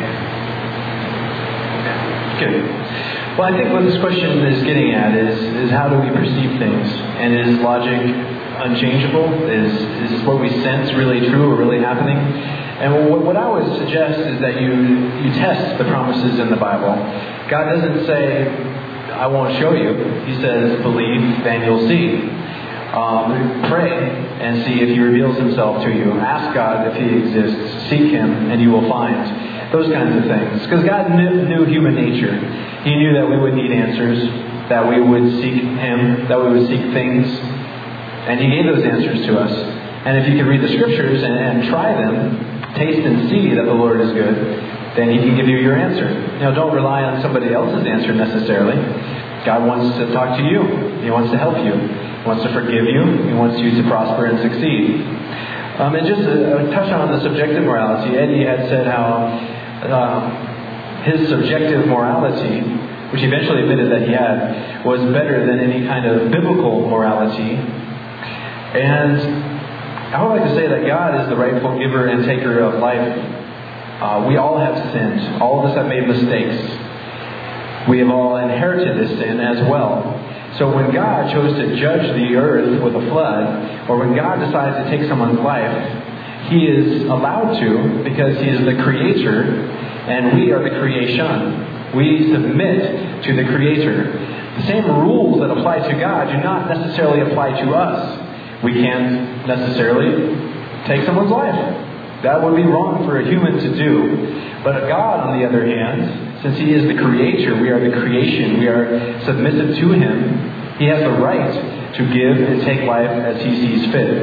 contingent. Good. Well, I think what this question is getting at is how do we perceive things? And is logic unchangeable? Is what we sense really true or really happening? And what I would suggest is that you test the promises in the Bible. God doesn't say, I won't show you. He says, believe, then you'll see. Pray and see if He reveals Himself to you. Ask God if He exists. Seek Him and you will find. Those kinds of things. Because God knew human nature. He knew that we would need answers, that we would seek Him, that we would seek things. And He gave those answers to us. And if you can read the Scriptures and try them, taste and see that the Lord is good, then He can give you your answer. Don't rely on somebody else's answer necessarily. God wants to talk to you. He wants to help you. He wants to forgive you. He wants you to prosper and succeed. And just to touch on the subjective morality, Eddie had said how his subjective morality, which he eventually admitted that he had, was better than any kind of biblical morality. And I would like to say that God is the rightful giver and taker of life. We all have sinned. All of us have made mistakes. We have all inherited this sin as well. So when God chose to judge the earth with a flood, or when God decides to take someone's life, He is allowed to because He is the Creator and we are the creation. We submit to the Creator. The same rules that apply to God do not necessarily apply to us. We can't necessarily take someone's life. That would be wrong for a human to do. But God, on the other hand, since He is the Creator, we are the creation, we are submissive to Him, He has the right to give and take life as He sees fit.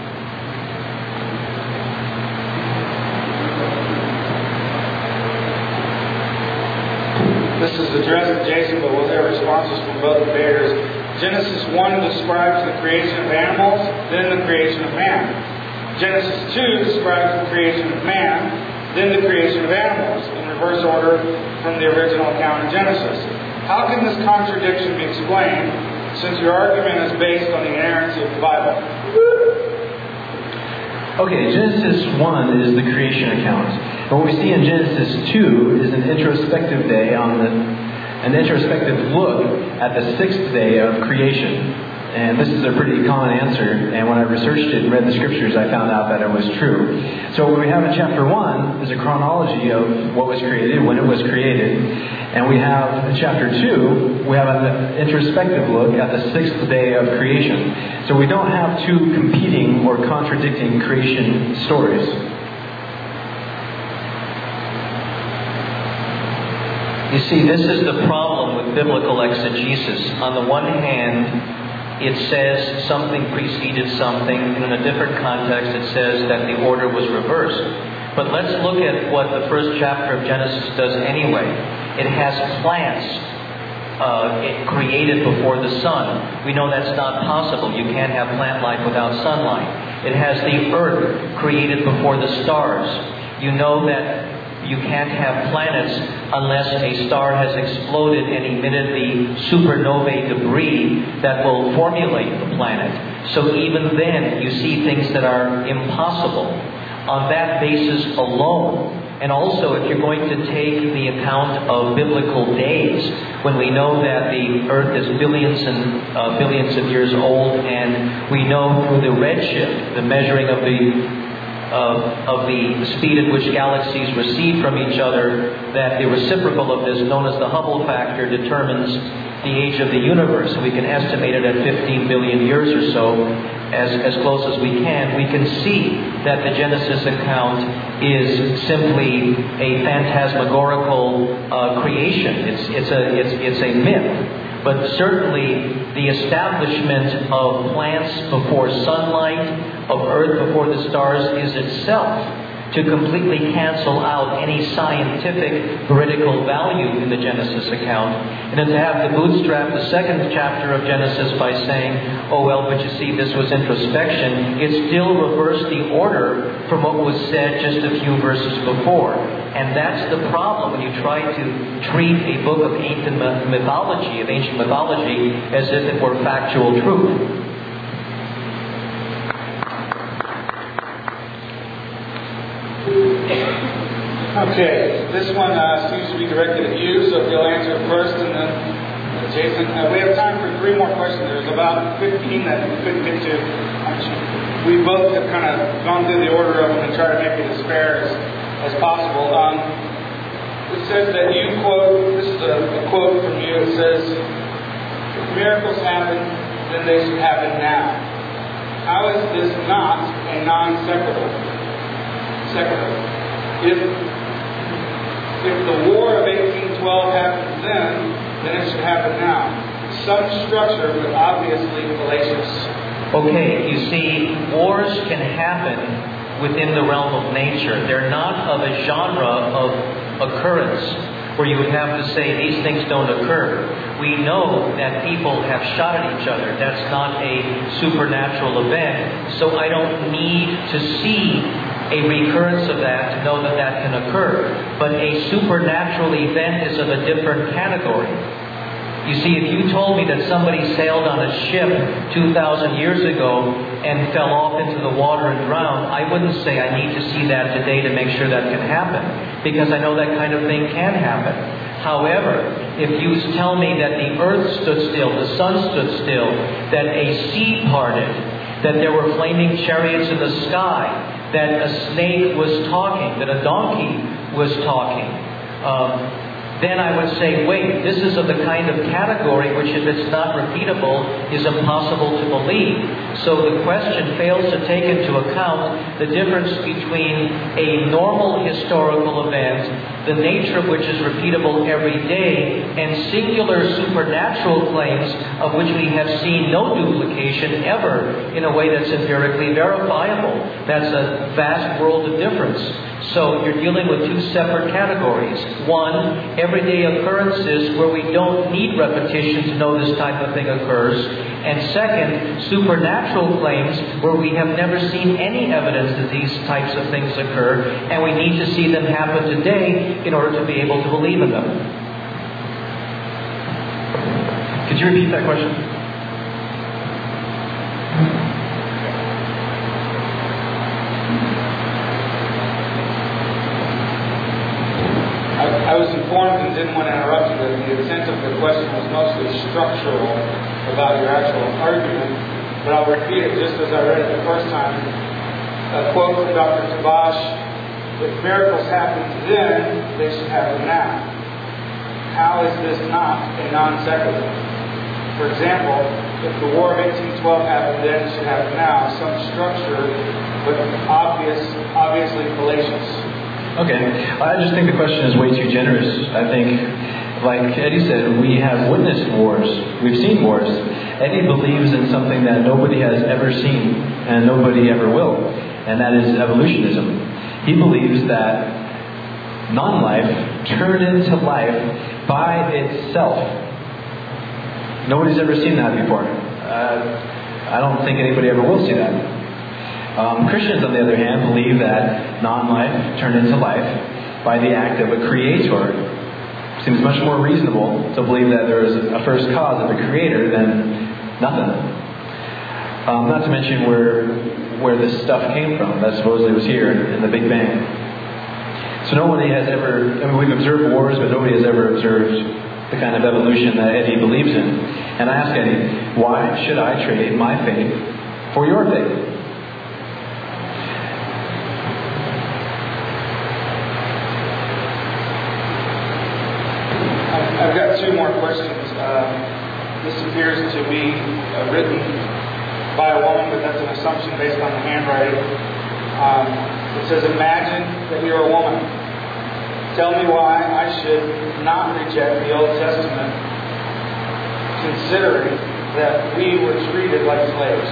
This is addressed to Jason, but we'll hear responses from both debaters. Genesis 1 describes the creation of animals, then the creation of man. Genesis 2 describes the creation of man, then the creation of animals, in reverse order from the original account in Genesis. How can this contradiction be explained, since your argument is based on the inerrancy of the Bible? Okay, Genesis 1 is the creation account. And what we see in Genesis 2 is an introspective look at the sixth day of creation. And this is a pretty common answer, and when I researched it and read the scriptures, I found out that it was true. So what we have in chapter 1 is a chronology of what was created, when it was created. And we have in chapter 2, we have an introspective look at the sixth day of creation. So we don't have two competing or contradicting creation stories. You see, this is the problem with biblical exegesis. On the one hand, it says something preceded something, and in a different context it says that the order was reversed. But let's look at what the first chapter of Genesis does anyway. It has plants created before the sun. We know that's not possible. You can't have plant life without sunlight. It has the earth created before the stars. You know that you can't have planets unless a star has exploded and emitted the supernovae debris that will formulate the planet. So even then, you see things that are impossible on that basis alone. And also, if you're going to take the account of biblical days, when we know that the earth is billions and billions of years old, and we know through the redshift, the measuring of the speed at which galaxies recede from each other, that the reciprocal of this, known as the Hubble factor, determines the age of the universe. We can estimate it at 15 billion years or so, as close as we can. We can see that the Genesis account is simply a phantasmagorical creation. It's a myth. But certainly the establishment of plants before sunlight, of earth before the stars, is itself to completely cancel out any scientific veridical value in the Genesis account. And then to have to bootstrap the second chapter of Genesis by saying, oh well, but you see, this was introspection, it still reversed the order from what was said just a few verses before. And that's the problem when you try to treat a book of ancient mythology, as if it were factual truth. Okay, this one seems to be directed at you, so if you'll answer it first, and then Jason. We have time for 3 more questions. There's about 15 that we couldn't get to. We both have kind of gone through the order of them and try to make it as fair as possible. It says that you quote, this is a quote from you, it says, if miracles happen, then they should happen now. How is this not a non-sequitur? If the war of 1812 happened then it should happen now. Some structure, but obviously fallacious. Okay, you see, wars can happen within the realm of nature. They're not of a genre of occurrence where you would have to say these things don't occur. We know that people have shot at each other. That's not a supernatural event. So I don't need to see a recurrence of that to know that that can occur. But a supernatural event is of a different category. You see, if you told me that somebody sailed on a ship 2,000 years ago and fell off into the water and drowned, I wouldn't say I need to see that today to make sure that can happen, because I know that kind of thing can happen. However, if you tell me that the earth stood still, the sun stood still, that a sea parted, that there were flaming chariots in the sky, that a snake was talking, that a donkey was talking, then I would say, wait, this is of the kind of category which, if it's not repeatable, is impossible to believe. So the question fails to take into account the difference between a normal historical event, the nature of which is repeatable every day, and singular supernatural claims of which we have seen no duplication ever in a way that's empirically verifiable. That's a vast world of difference. So you're dealing with 2 separate categories. One, every everyday occurrences where we don't need repetition to know this type of thing occurs. And second, supernatural claims where we have never seen any evidence that these types of things occur, and we need to see them happen today in order to be able to believe in them. Could you repeat that question? I was informed and didn't want to interrupt you that the intent of the question was mostly structural about your actual argument, but I'll repeat it just as I read it the first time. A quote from Dr. Tabash: "If miracles happened then, they should happen now. How is this not a non sequitur? For example, if the War of 1812 happened then, it should happen now. Some structure, but obviously fallacious." Okay. I just think the question is way too generous. I think, like Eddie said, we have witnessed wars. We've seen wars. Eddie believes in something that nobody has ever seen and nobody ever will, and that is evolutionism. He believes that non-life turned into life by itself. Nobody's ever seen that before. I don't think anybody ever will see that. Christians, on the other hand, believe that non-life turned into life by the act of a creator. Seems much more reasonable to believe that there is a first cause of a creator than nothing. Not to mention where this stuff came from that supposedly was here in the Big Bang. So nobody has ever, we've observed wars, but nobody has ever observed the kind of evolution that Eddie believes in. And I ask Eddie, why should I trade my faith for your faith? I've got two more questions. This appears to be written by a woman, but that's an assumption based on the handwriting. It says, "Imagine that you're a woman. Tell me why I should not reject the Old Testament, considering that we were treated like slaves."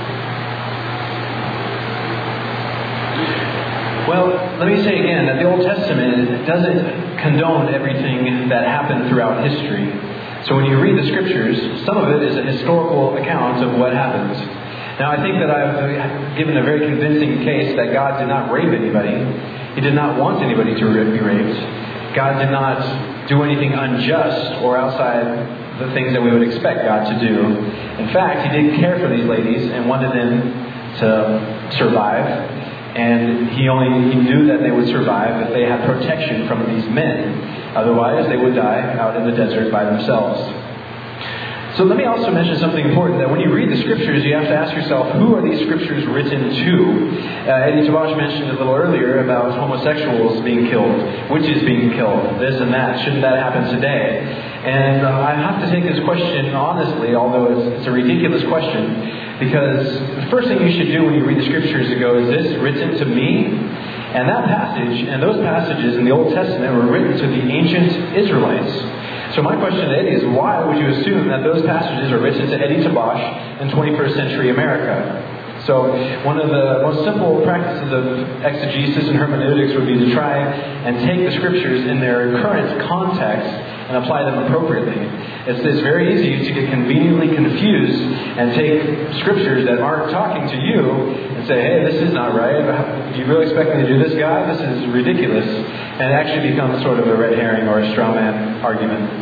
Well, let me say again that the Old Testament doesn't condone everything that happened throughout history. So when you read the Scriptures, some of it is a historical account of what happens. Now, I think that I've given a very convincing case that God did not rape anybody. He did not want anybody to be raped. God did not do anything unjust or outside the things that we would expect God to do. In fact, He did care for these ladies and wanted them to survive. And He knew that they would survive if they had protection from these men. Otherwise, they would die out in the desert by themselves. So let me also mention something important, that when you read the Scriptures, you have to ask yourself, who are these Scriptures written to? Eddie Tabash mentioned a little earlier about homosexuals being killed, witches being killed, this and that. Shouldn't that happen today? And I have to take this question honestly, although it's a ridiculous question, because the first thing you should do when you read the Scriptures is go, is this written to me? And that passage, and those passages in the Old Testament were written to the ancient Israelites. So my question to Eddie is, why would you assume that those passages are written to Eddie Tabash in 21st century America? So one of the most simple practices of exegesis and hermeneutics would be to try and take the Scriptures in their current context and apply them appropriately. It's very easy to get conveniently confused and take Scriptures that aren't talking to you and say, hey, this is not right. Do you really expect me to do this, God? This is ridiculous. And it actually becomes sort of a red herring or a straw man argument.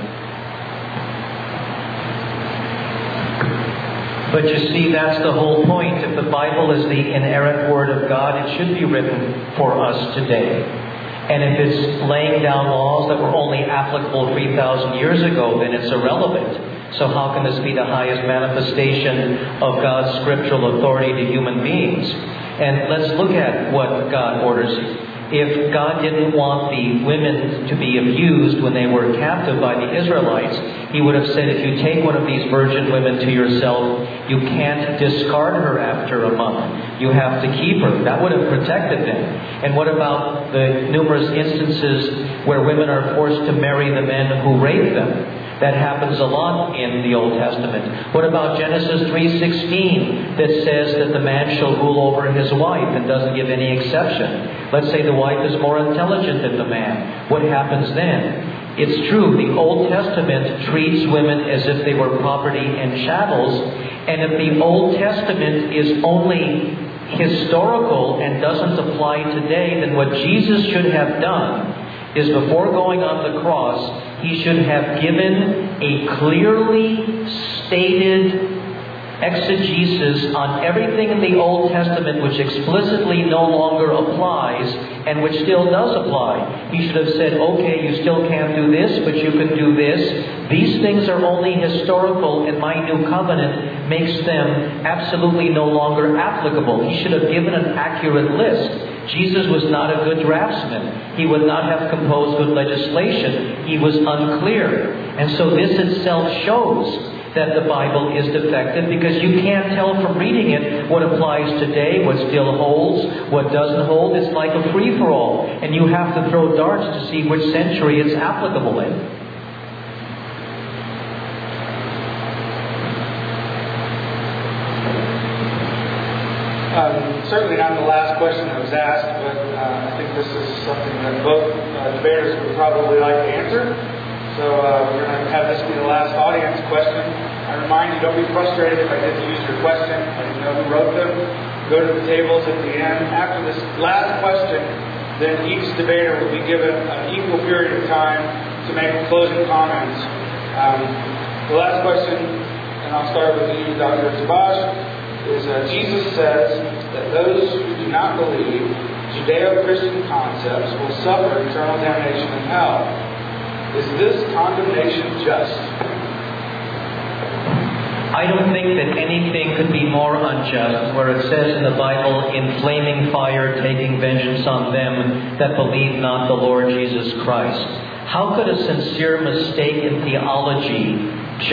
But you see, that's the whole point. If the Bible is the inerrant Word of God, it should be written for us today. And if it's laying down laws that were only applicable 3,000 years ago, then it's irrelevant. So how can this be the highest manifestation of God's scriptural authority to human beings? And let's look at what God orders. If God didn't want the women to be abused when they were captive by the Israelites, He would have said, if you take one of these virgin women to yourself, you can't discard her after a month. You have to keep her. That would have protected them. And what about the numerous instances where women are forced to marry the men who rape them? That happens a lot in the Old Testament. What about Genesis 3:16 that says that the man shall rule over his wife and doesn't give any exception? Let's say the wife is more intelligent than the man. What happens then? It's true, the Old Testament treats women as if they were property and chattels, and if the Old Testament is only historical and doesn't apply today, then what Jesus should have done is, before going on the cross, He should have given a clearly stated exegesis on everything in the Old Testament which explicitly no longer applies and which still does apply. He should have said, okay, you still can't do this, but you can do this. These things are only historical, and my new covenant makes them absolutely no longer applicable. He should have given an accurate list. Jesus was not a good draftsman. He would not have composed good legislation. He was unclear. And so this itself shows that the Bible is defective, because you can't tell from reading it what applies today, what still holds, what doesn't hold. It's like a free-for-all, and you have to throw darts to see which century it's applicable in. Certainly not the last question that was asked, but I think this is something that both debaters would probably like to answer. So we're going to have this be the last audience question. I remind you, don't be frustrated if I didn't use your question. I didn't know who wrote them. Go to the tables at the end. After this last question, then each debater will be given an equal period of time to make closing comments. The last question, and I'll start with you, Dr. Tabash, is Jesus says that those who do not believe Judeo-Christian concepts will suffer eternal damnation in hell. Is this condemnation just? I don't think that anything could be more unjust, where it says in the Bible, in flaming fire taking vengeance on them that believe not the Lord Jesus Christ. How could a sincere mistake in theology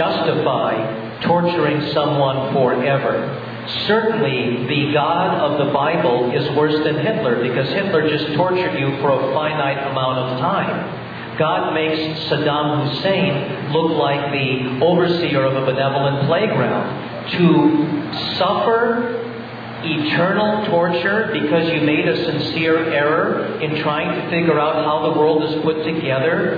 justify torturing someone forever? Certainly, the God of the Bible is worse than Hitler, because Hitler just tortured you for a finite amount of time. God makes Saddam Hussein look like the overseer of a benevolent playground. To suffer eternal torture because you made a sincere error in trying to figure out how the world is put together,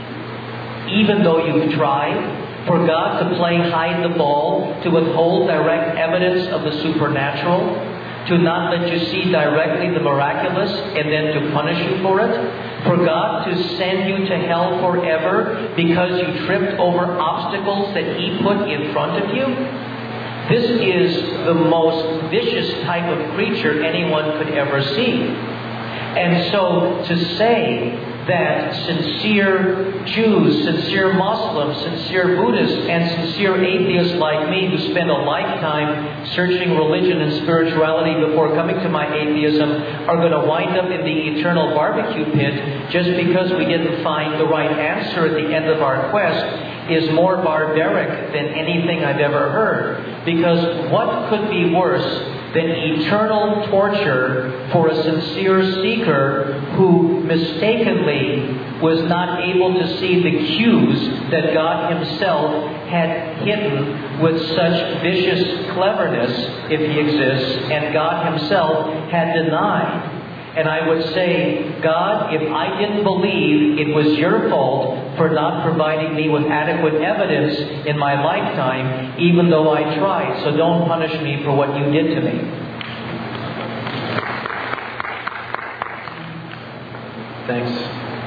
even though you've tried. For God to play hide the ball, to withhold direct evidence of the supernatural, to not let you see directly the miraculous and then to punish you for it. For God to send you to hell forever because you tripped over obstacles that He put in front of you. This is the most vicious type of creature anyone could ever see. And so to say that sincere Jews, sincere Muslims, sincere Buddhists, and sincere atheists like me who spend a lifetime searching religion and spirituality before coming to my atheism are going to wind up in the eternal barbecue pit just because we didn't find the right answer at the end of our quest is more barbaric than anything I've ever heard. Because what could be worse than eternal torture for a sincere seeker who mistakenly was not able to see the cues that God Himself had hidden with such vicious cleverness, if He exists, and God Himself had denied. And I would say, God, if I didn't believe, it was your fault for not providing me with adequate evidence in my lifetime, even though I tried. So don't punish me for what you did to me. Thanks.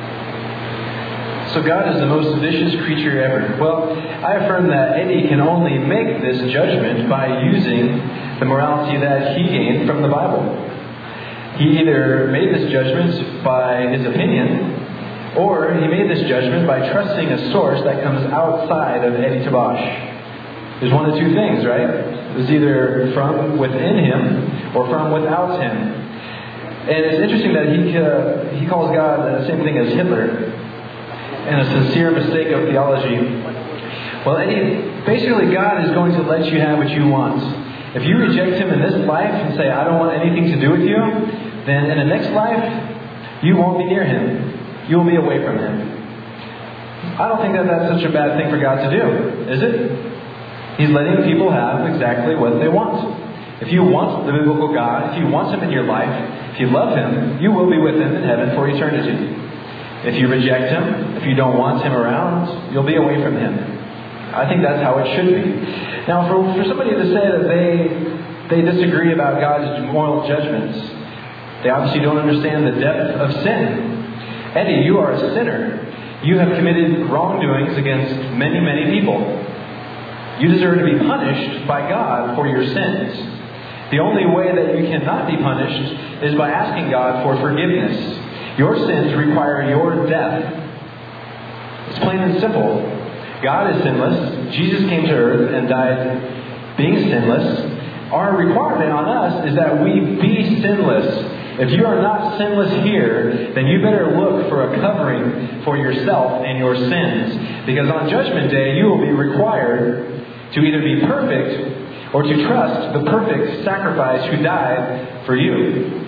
So God is the most vicious creature ever. Well, I affirm that Eddie can only make this judgment by using the morality that he gained from the Bible. He either made this judgment by his opinion, or he made this judgment by trusting a source that comes outside of Eddie Tabash. There's one of two things, right? It's either from within him or from without him. And it's interesting that he calls God the same thing as Hitler, and a sincere mistake of theology. Well, basically God is going to let you have what you want. If you reject Him in this life and say, I don't want anything to do with you, then in the next life, you won't be near Him. You will be away from Him. I don't think that that's such a bad thing for God to do, is it? He's letting people have exactly what they want. If you want the biblical God, if you want Him in your life, if you love Him, you will be with Him in heaven for eternity. If you reject Him, if you don't want Him around, you'll be away from Him. I think that's how it should be. Now, for somebody to say that they disagree about God's moral judgments, they obviously don't understand the depth of sin. Eddie, you are a sinner. You have committed wrongdoings against many, many people. You deserve to be punished by God for your sins. The only way that you cannot be punished is by asking God for forgiveness. Your sins require your death. It's plain and simple. God is sinless. Jesus came to earth and died being sinless. Our requirement on us is that we be sinless. If you are not sinless here, then you better look for a covering for yourself and your sins. Because on Judgment Day, you will be required to either be perfect or to trust the perfect sacrifice who died for you.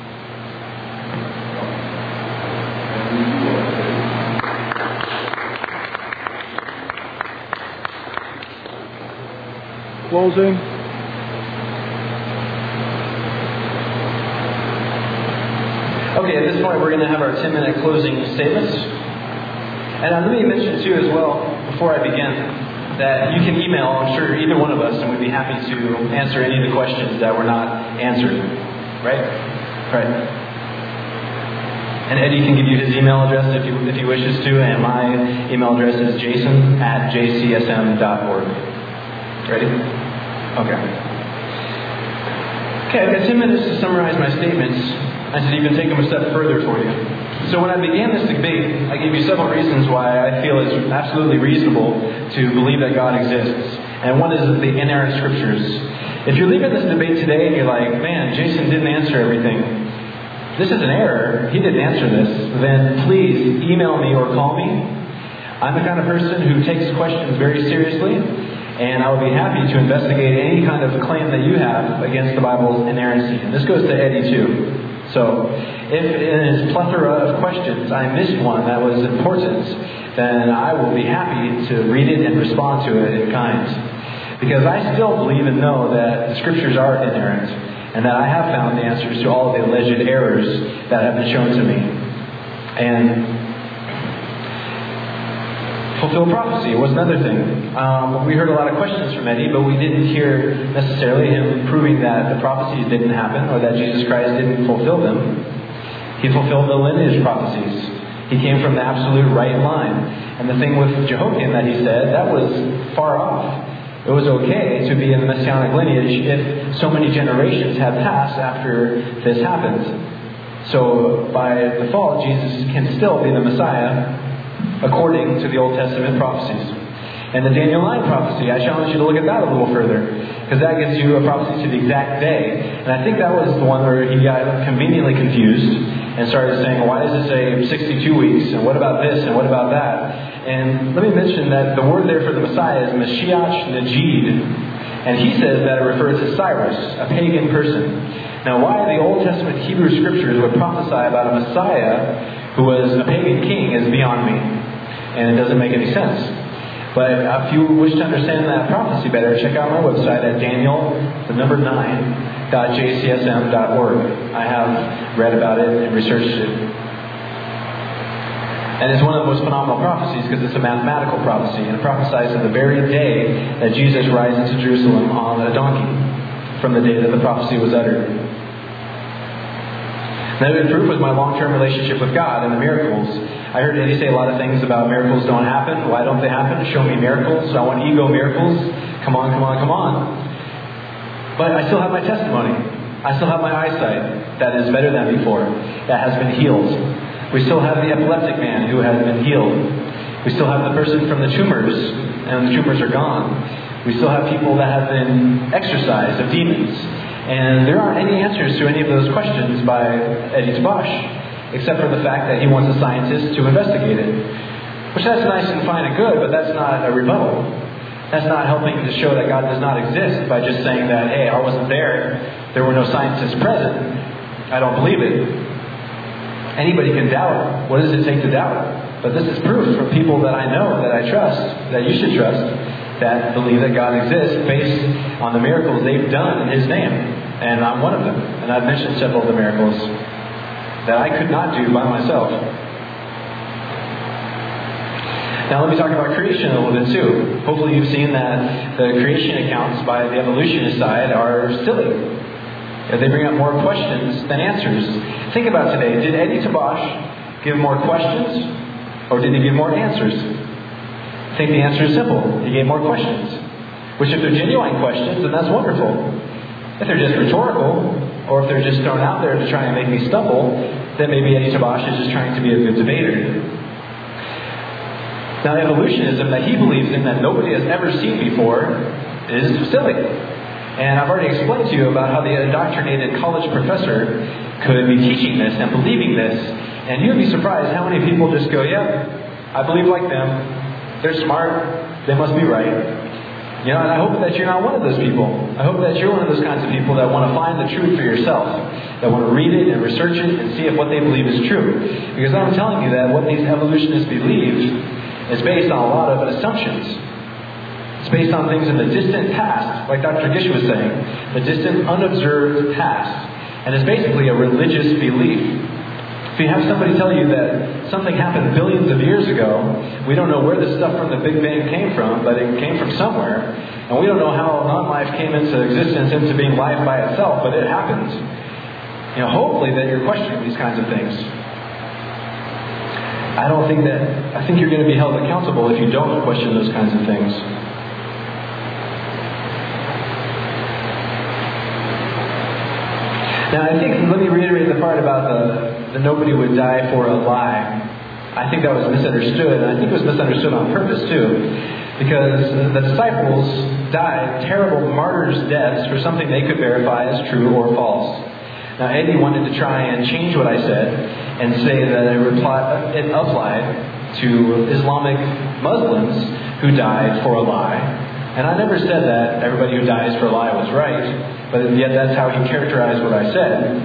Closing. Okay, at this point we're going to have our 10-minute closing statements. And let me mention too as well, before I begin, that you can email, I'm sure, either one of us, and we'd be happy to answer any of the questions that were not answered. Right? Right. And Eddie can give you his email address if he wishes to, and my email address is jason@jcsm.org. Ready? Okay. Okay, I've got 10 minutes to summarize my statements and to even take them a step further for you. So when I began this debate, I gave you several reasons why I feel it's absolutely reasonable to believe that God exists. And one is the inerrant scriptures. If you're leaving this debate today and you're like, man, Jason didn't answer everything, this is an error, he didn't answer this, then please email me or call me. I'm the kind of person who takes questions very seriously, and I would be happy to investigate any kind of claim that you have against the Bible's inerrancy. And this goes to Eddie too. So, if in his plethora of questions I missed one that was important, then I will be happy to read it and respond to it in kind. Because I still believe and know that the Scriptures are inerrant, and that I have found the answers to all of the alleged errors that have been shown to me. And fulfill prophecy was another thing. We heard a lot of questions from Eddie, but we didn't hear necessarily him proving that the prophecies didn't happen or that Jesus Christ didn't fulfill them. He fulfilled the lineage prophecies. He came from the absolute right line. And the thing with Jehoiakim that he said, that was far off. It was okay to be in the Messianic lineage if so many generations had passed after this happened. So by default, Jesus can still be the Messiah according to the Old Testament prophecies. And the Daniel 9 prophecy, I challenge you to look at that a little further, because that gives you a prophecy to the exact day. And I think that was the one where he got conveniently confused and started saying, why does it say 62 weeks? And what about this? And what about that? And let me mention that the word there for the Messiah is Mashiach Najid. And he says that it refers to Cyrus, a pagan person. Now, why the Old Testament Hebrew Scriptures would prophesy about a Messiah who was a pagan king is beyond me. And it doesn't make any sense. But if you wish to understand that prophecy better, check out my website at daniel9.jcsm.org. I have read about it and researched it. And it's one of the most phenomenal prophecies because it's a mathematical prophecy. And it prophesies of the very day that Jesus rides into Jerusalem on a donkey from the day that the prophecy was uttered. Another proof was my long-term relationship with God and the miracles. I heard Eddie say a lot of things about miracles don't happen. Why don't they happen? Show me miracles. So I want ego miracles. Come on, come on, come on. But I still have my testimony. I still have my eyesight that is better than before, that has been healed. We still have the epileptic man who has been healed. We still have the person from the tumors, and the tumors are gone. We still have people that have been exorcised of demons. And there aren't any answers to any of those questions by Eddie Tabash, except for the fact that he wants a scientist to investigate it. Which that's nice and fine and good, but that's not a rebuttal. That's not helping to show that God does not exist by just saying that, hey, I wasn't there. There were no scientists present. I don't believe it. Anybody can doubt. What does it take to doubt? But this is proof from people that I know, that I trust, that you should trust, that believe that God exists based on the miracles they've done in His name. And I'm one of them. And I've mentioned several of the miracles that I could not do by myself. Now let me talk about creation a little bit too. Hopefully you've seen that the creation accounts by the evolutionist side are silly. They bring up more questions than answers. Think about today. Did Eddie Tabash give more questions or did he give more answers? I think the answer is simple. He gave more questions. Which if they're genuine questions, then that's wonderful. If they're just rhetorical, or if they're just thrown out there to try and make me stumble, then maybe Eddie Tabash is just trying to be a good debater. Now, evolutionism that he believes in that nobody has ever seen before is silly. And I've already explained to you about how the indoctrinated college professor could be teaching this and believing this. And you'd be surprised how many people just go, yeah, I believe like them. They're smart. They must be right. You know, and I hope that you're not one of those people. I hope that you're one of those kinds of people that want to find the truth for yourself. That want to read it and research it and see if what they believe is true. Because I'm telling you that what these evolutionists believe is based on a lot of assumptions. It's based on things in the distant past, like Dr. Gish was saying, the distant, unobserved past. And it's basically a religious belief. If you have somebody tell you that something happened billions of years ago, we don't know where the stuff from the Big Bang came from, but it came from somewhere. And we don't know how non-life came into existence, into being life by itself, but it happened. You know, hopefully that you're questioning these kinds of things. I think you're going to be held accountable if you don't question those kinds of things. Now, let me reiterate the part about the nobody would die for a lie. I think that was misunderstood, and I think it was misunderstood on purpose too, because the disciples died terrible martyrs' deaths for something they could verify as true or false. Now, Eddie wanted to try and change what I said and say that it applied to Islamic Muslims who died for a lie. And I never said that everybody who dies for a lie was right, but yet that's how he characterized what I said.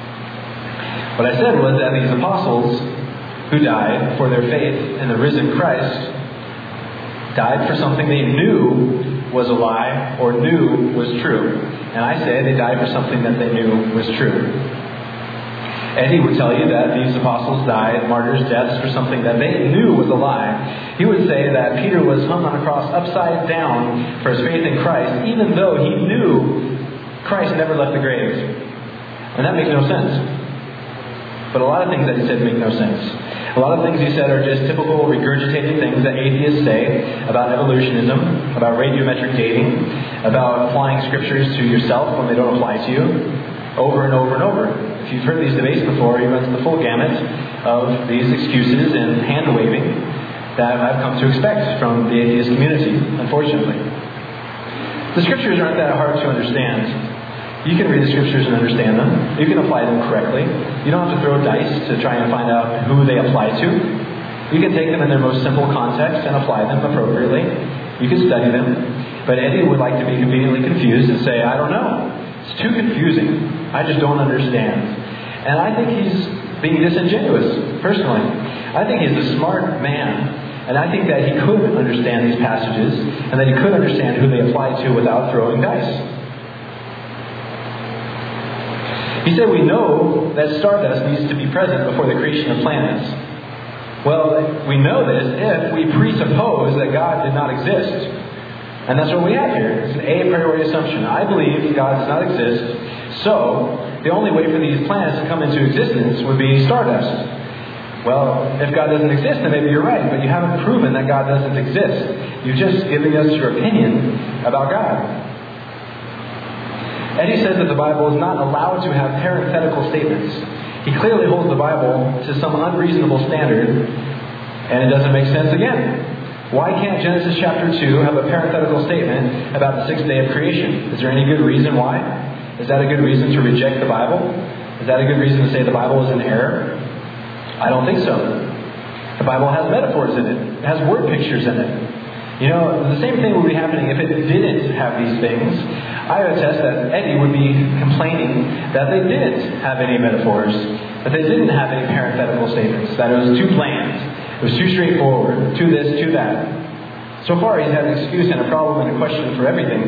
What I said was that these apostles who died for their faith in the risen Christ died for something they knew was a lie or knew was true. And I say they died for something that they knew was true. Eddie would tell you that these apostles died martyrs' deaths for something that they knew was a lie. He would say that Peter was hung on a cross upside down for his faith in Christ, even though he knew Christ never left the grave. And that makes no sense. But a lot of things that he said make no sense. A lot of things he said are just typical regurgitated things that atheists say about evolutionism, about radiometric dating, about applying scriptures to yourself when they don't apply to you, over and over and over. If you've heard these debates before, you went through the full gamut of these excuses and hand-waving that I've come to expect from the atheist community, unfortunately. The scriptures aren't that hard to understand. You can read the scriptures and understand them. You can apply them correctly. You don't have to throw dice to try and find out who they apply to. You can take them in their most simple context and apply them appropriately. You can study them. But Eddie would like to be conveniently confused and say, I don't know. It's too confusing. I just don't understand. And I think he's being disingenuous, personally. I think he's a smart man. And I think that he could understand these passages and that he could understand who they apply to without throwing dice. He said we know that stardust needs to be present before the creation of planets. Well, we know this if we presuppose that God did not exist. And that's what we have here. It's an a priori assumption. I believe God does not exist, so the only way for these planets to come into existence would be stardust. Well, if God doesn't exist, then maybe you're right, but you haven't proven that God doesn't exist. You're just giving us your opinion about God. Eddie says that the Bible is not allowed to have parenthetical statements. He clearly holds the Bible to some unreasonable standard, and it doesn't make sense again. Why can't Genesis chapter 2 have a parenthetical statement about the sixth day of creation? Is there any good reason why? Is that a good reason to reject the Bible? Is that a good reason to say the Bible is in error? I don't think so. The Bible has metaphors in it. It has word pictures in it. You know, the same thing would be happening if it didn't have these things. I would attest that Eddie would be complaining that they didn't have any metaphors, that they didn't have any parenthetical statements, that it was too bland, it was too straightforward, too this, too that. So far, he's had an excuse and a problem and a question for everything.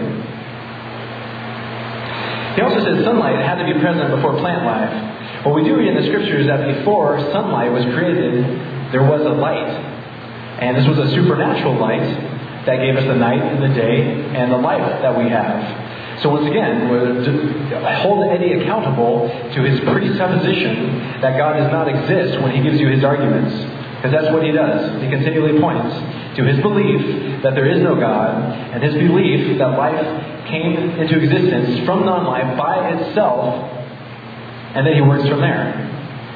He also said sunlight had to be present before plant life. Well, we do read in the scriptures that before sunlight was created, there was a light. And this was a supernatural light that gave us the night and the day and the life that we have. So once again, hold Eddie accountable to his presupposition that God does not exist when he gives you his arguments. Because that's what he does. He continually points to his belief that there is no God, and his belief that life came into existence from non-life by itself, and then he works from there.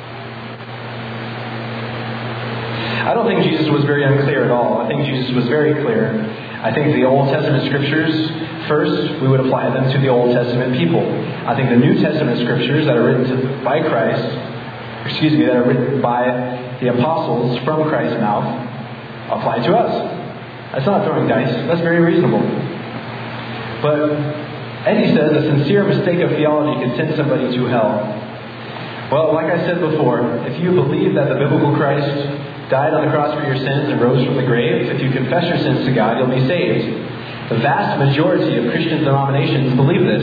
I don't think Jesus was very unclear at all. I think Jesus was very clear. I think the Old Testament scriptures, first, we would apply them to the Old Testament people. I think the New Testament scriptures that are written by Christ, that are written by the apostles from Christ's mouth, apply to us. That's not throwing dice. That's very reasonable. But Eddie says a sincere mistake of theology can send somebody to hell. Well, like I said before, if you believe that the biblical Christ died on the cross for your sins and rose from the grave, if you confess your sins to God, you'll be saved. The vast majority of Christian denominations believe this.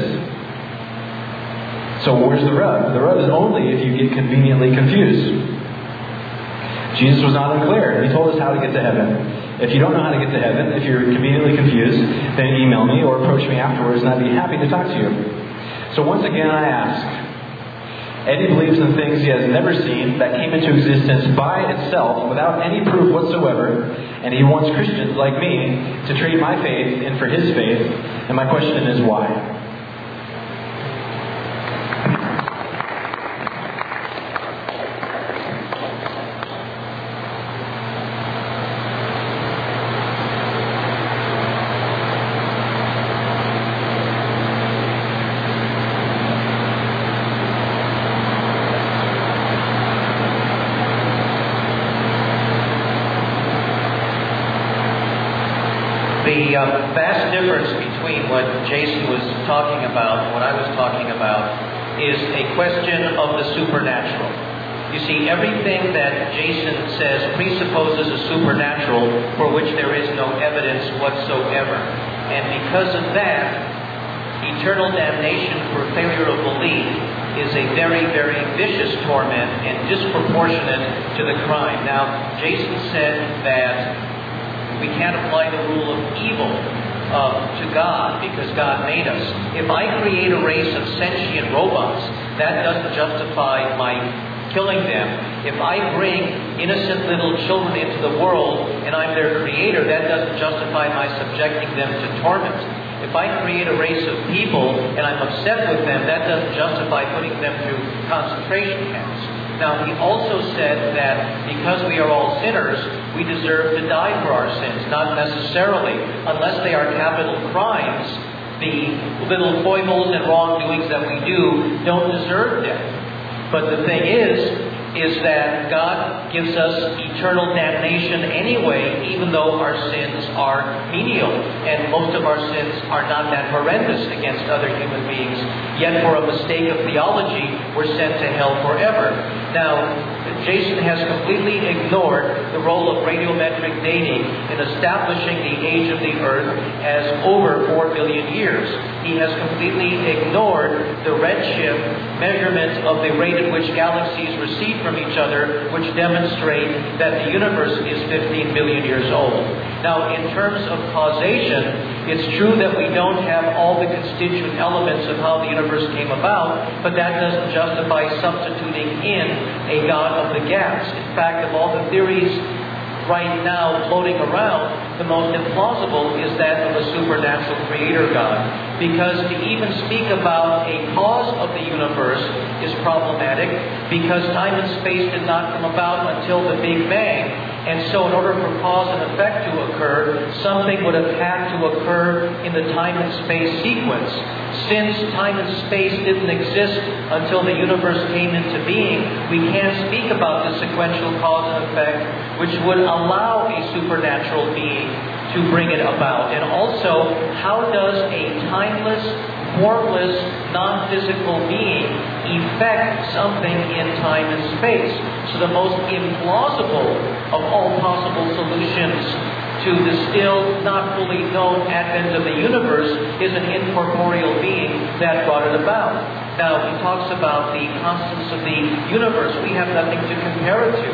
So where's the rub? The rub is only if you get conveniently confused. Jesus was not unclear. He told us how to get to heaven. If you don't know how to get to heaven, if you're conveniently confused, then email me or approach me afterwards and I'd be happy to talk to you. So once again I ask, Eddie believes in things he has never seen that came into existence by itself without any proof whatsoever, and he wants Christians like me to trade my faith in for his faith, and my question is why? The vast difference between what Jason was talking about and what I was talking about is a question of the supernatural. You see, everything that Jason says presupposes a supernatural for which there is no evidence whatsoever. And because of that, eternal damnation for failure of belief is a very, very vicious torment and disproportionate to the crime. Now, Jason said that we can't apply the rule of evil to God because God made us. If I create a race of sentient robots, that doesn't justify my killing them. If I bring innocent little children into the world and I'm their creator, that doesn't justify my subjecting them to torment. If I create a race of people and I'm upset with them, that doesn't justify putting them through concentration camps. Now, he also said that because we are all sinners, we deserve to die for our sins. Not necessarily, unless they are capital crimes. The little foibles and wrongdoings that we do don't deserve death. But the thing is that God gives us eternal damnation anyway, even though our sins are menial. And most of our sins are not that horrendous against other human beings. Yet for a mistake of theology, we're sent to hell forever. Now, Jason has completely ignored the role of radiometric dating in establishing the age of the Earth as over 4 billion years. He has completely ignored the redshift measurement of the rate at which galaxies recede from each other, which demonstrate that the universe is 15 billion years old. Now, in terms of causation, it's true that we don't have all the constituent elements of how the universe came about, but that doesn't justify substituting in a God of the gaps. In fact, of all the theories right now floating around, the most implausible is that of a supernatural creator God. Because to even speak about a cause of the universe is problematic, because time and space did not come about until the Big Bang. And so in order for cause and effect to occur, something would have had to occur in the time and space sequence. Since time and space didn't exist until the universe came into being, we can't speak about the sequential cause and effect, which would allow a supernatural being to bring it about. And also, how does a timeless, formless, non-physical being effect something in time and space? So the most implausible of all possible solutions to the still not fully known advent of the universe is an incorporeal being that brought it about. Now, he talks about the constants of the universe. We have nothing to compare it to.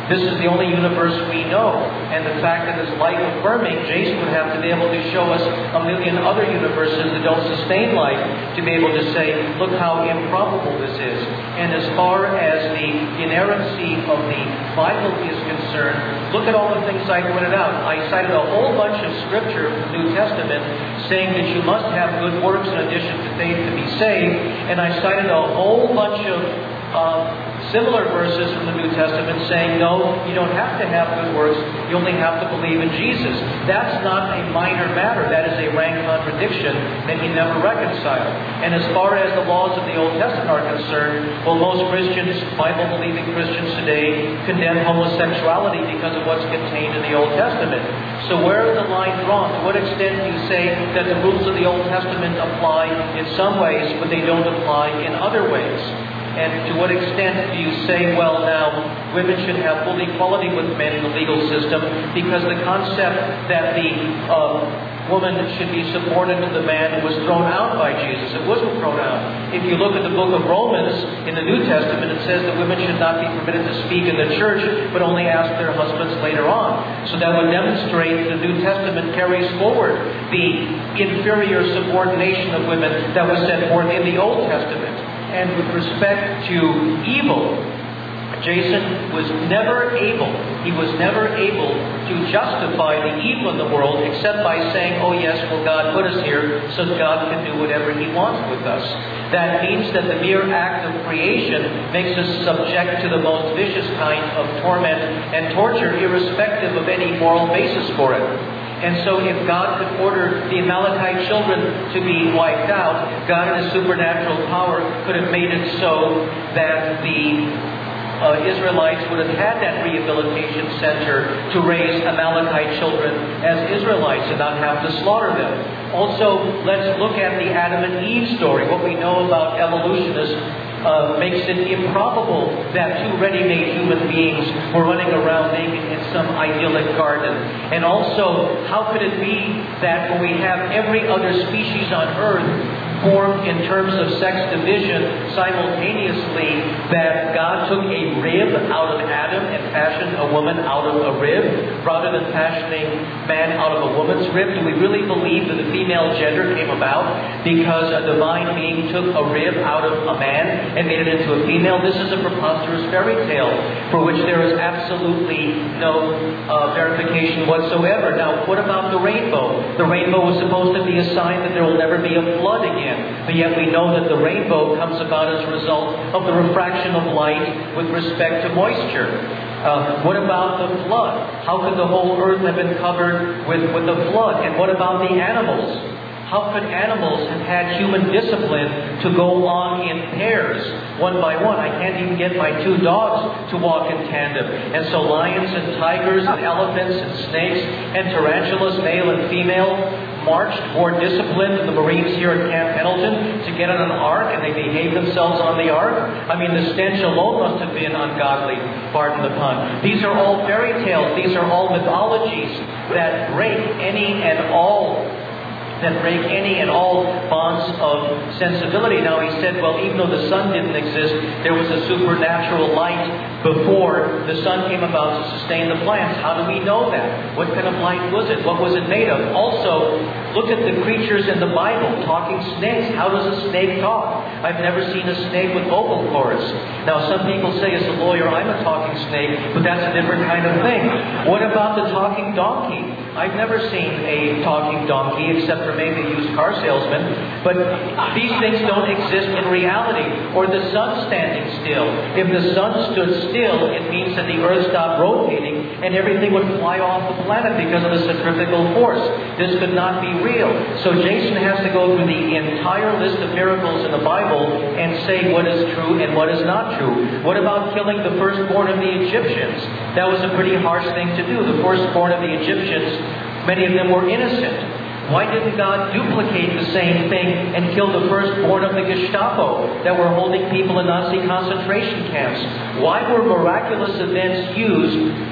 This is the only universe we know. And the fact that it's life-affirming, Jason would have to be able to show us a million other universes that don't sustain life to be able to say, look how improbable this is. And as far as the inerrancy of the Bible is concerned, look at all the things I pointed out. I cited a whole bunch of scripture from the New Testament saying that you must have good works in addition to faith to be saved. And I cited a whole bunch of similar verses from the New Testament saying, no, you don't have to have good works. You only have to believe in Jesus. That's not a minor matter. That is a rank contradiction that he never reconciled. And as far as the laws of the Old Testament are concerned, well, most Christians, Bible-believing Christians today, condemn homosexuality because of what's contained in the Old Testament. So where is the line drawn? To what extent do you say that the rules of the Old Testament apply in some ways, but they don't apply in other ways? And to what extent do you say, well, now, women should have full equality with men in the legal system because the concept that the woman should be subordinate to the man was thrown out by Jesus. It wasn't thrown out. If you look at the book of Romans in the New Testament, it says that women should not be permitted to speak in the church, but only ask their husbands later on. So that would demonstrate the New Testament carries forward the inferior subordination of women that was set forth in the Old Testament. And with respect to evil, Jason was never able to justify the evil in the world except by saying, oh yes, well, God put us here so God can do whatever He wants with us. That means that the mere act of creation makes us subject to the most vicious kind of torment and torture, irrespective of any moral basis for it. And so if God could order the Amalekite children to be wiped out, God in His supernatural power could have made it so that the Israelites would have had that rehabilitation center to raise Amalekite children as Israelites and not have to slaughter them. Also, let's look at the Adam and Eve story. What we know about evolutionists makes it improbable that two ready-made human beings were running around naked in some idyllic garden. And also, how could it be that when we have every other species on earth formed in terms of sex division simultaneously, that God took a rib out of Adam and fashioned a woman out of a rib rather than fashioning man out of a woman's rib? Do we really believe that the female gender came about because a divine being took a rib out of a man and made it into a female? This is a preposterous fairy tale for which there is absolutely no verification whatsoever. Now, what about the rainbow? The rainbow was supposed to be a sign that there will never be a flood again. But yet we know that the rainbow comes about as a result of the refraction of light with respect to moisture. What about the flood? How could the whole earth have been covered with the flood? And what about the animals? How could animals have had human discipline to go on in pairs, one by one? I can't even get my two dogs to walk in tandem. And so lions and tigers and elephants and snakes and tarantulas, male and female, marched more disciplined than the Marines here at Camp Pendleton to get on an ark, and they behaved themselves on the ark. I mean, the stench alone must have been ungodly, pardon the pun. These are all fairy tales. These are all mythologies that break any and all bonds of sensibility. Now he said, well, even though the sun didn't exist, there was a supernatural light before the sun came about to sustain the plants. How do we know that? What kind of light was it? What was it made of? Also, look at the creatures in the Bible. Talking snakes. How does a snake talk? I've never seen a snake with vocal cords. Now, some people say, as a lawyer, I'm a talking snake, but that's a different kind of thing. What about the talking donkey? I've never seen a talking donkey, except for maybe a used car salesman. But these things don't exist in reality. Or the sun standing still. If the sun stood still, it means that the earth stopped rotating and everything would fly off the planet because of the centrifugal force. This could not be real. So Jason has to go through the entire list of miracles in the Bible and say what is true and what is not true. What about killing the firstborn of the Egyptians? That was a pretty harsh thing to do. The firstborn of the Egyptians, many of them were innocent. Why didn't God duplicate the same thing and kill the firstborn of the Gestapo that were holding people in Nazi concentration camps? Why were miraculous events used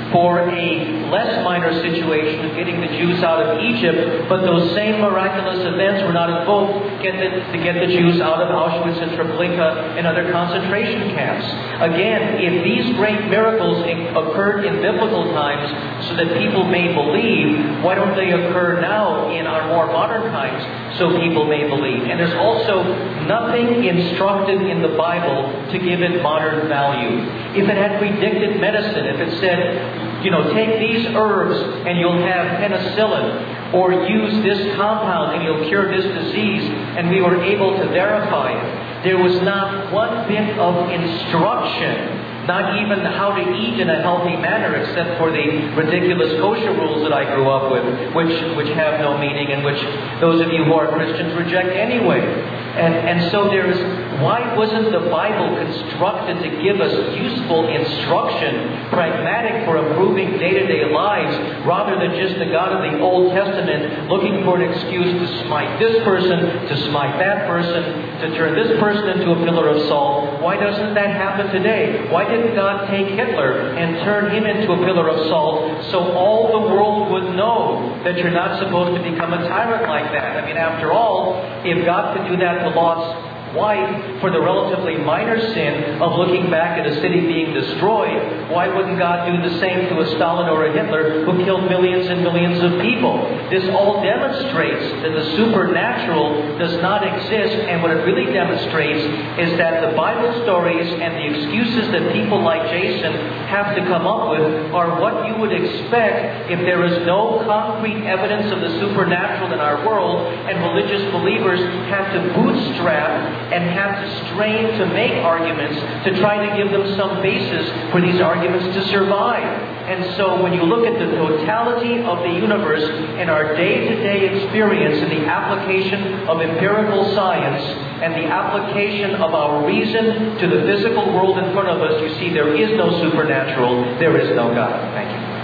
for a less minor situation of getting the Jews out of Egypt, but those same miraculous events were not invoked to get the Jews out of Auschwitz and Treblinka and other concentration camps. Again, if these great miracles occurred in biblical times so that people may believe, why don't they occur now in our more modern times so people may believe? And there's also nothing instructed in the Bible to give it modern value. If it had predicted medicine, if it said, take these herbs and you'll have penicillin, or use this compound and you'll cure this disease, and we were able to verify it, there was not one bit of instruction, not even how to eat in a healthy manner, except for the ridiculous kosher rules that I grew up with, which have no meaning and which those of you who are Christians reject anyway. And so why wasn't the Bible constructed to give us useful instruction, pragmatic for improving day-to-day lives, rather than just the God of the Old Testament looking for an excuse to smite this person, to smite that person, to turn this person into a pillar of salt? Why doesn't that happen today? Why didn't God take Hitler and turn him into a pillar of salt so all the world would know that you're not supposed to become a tyrant like that? I mean, after all, if God could do that to Lot's wife for the relatively minor sin of looking back at a city being destroyed, why wouldn't God do the same to a Stalin or a Hitler who killed millions and millions of people? This all demonstrates that the supernatural does not exist, and what it really demonstrates is that the Bible stories and the excuses that people like Jason have to come up with are what you would expect if there is no concrete evidence of the supernatural in our world, and religious believers have to bootstrap and have to strain to make arguments to try to give them some basis for these arguments to survive. And so when you look at the totality of the universe in our day-to-day experience and the application of empirical science and the application of our reason to the physical world in front of us, you see there is no supernatural, there is no God. Thank you.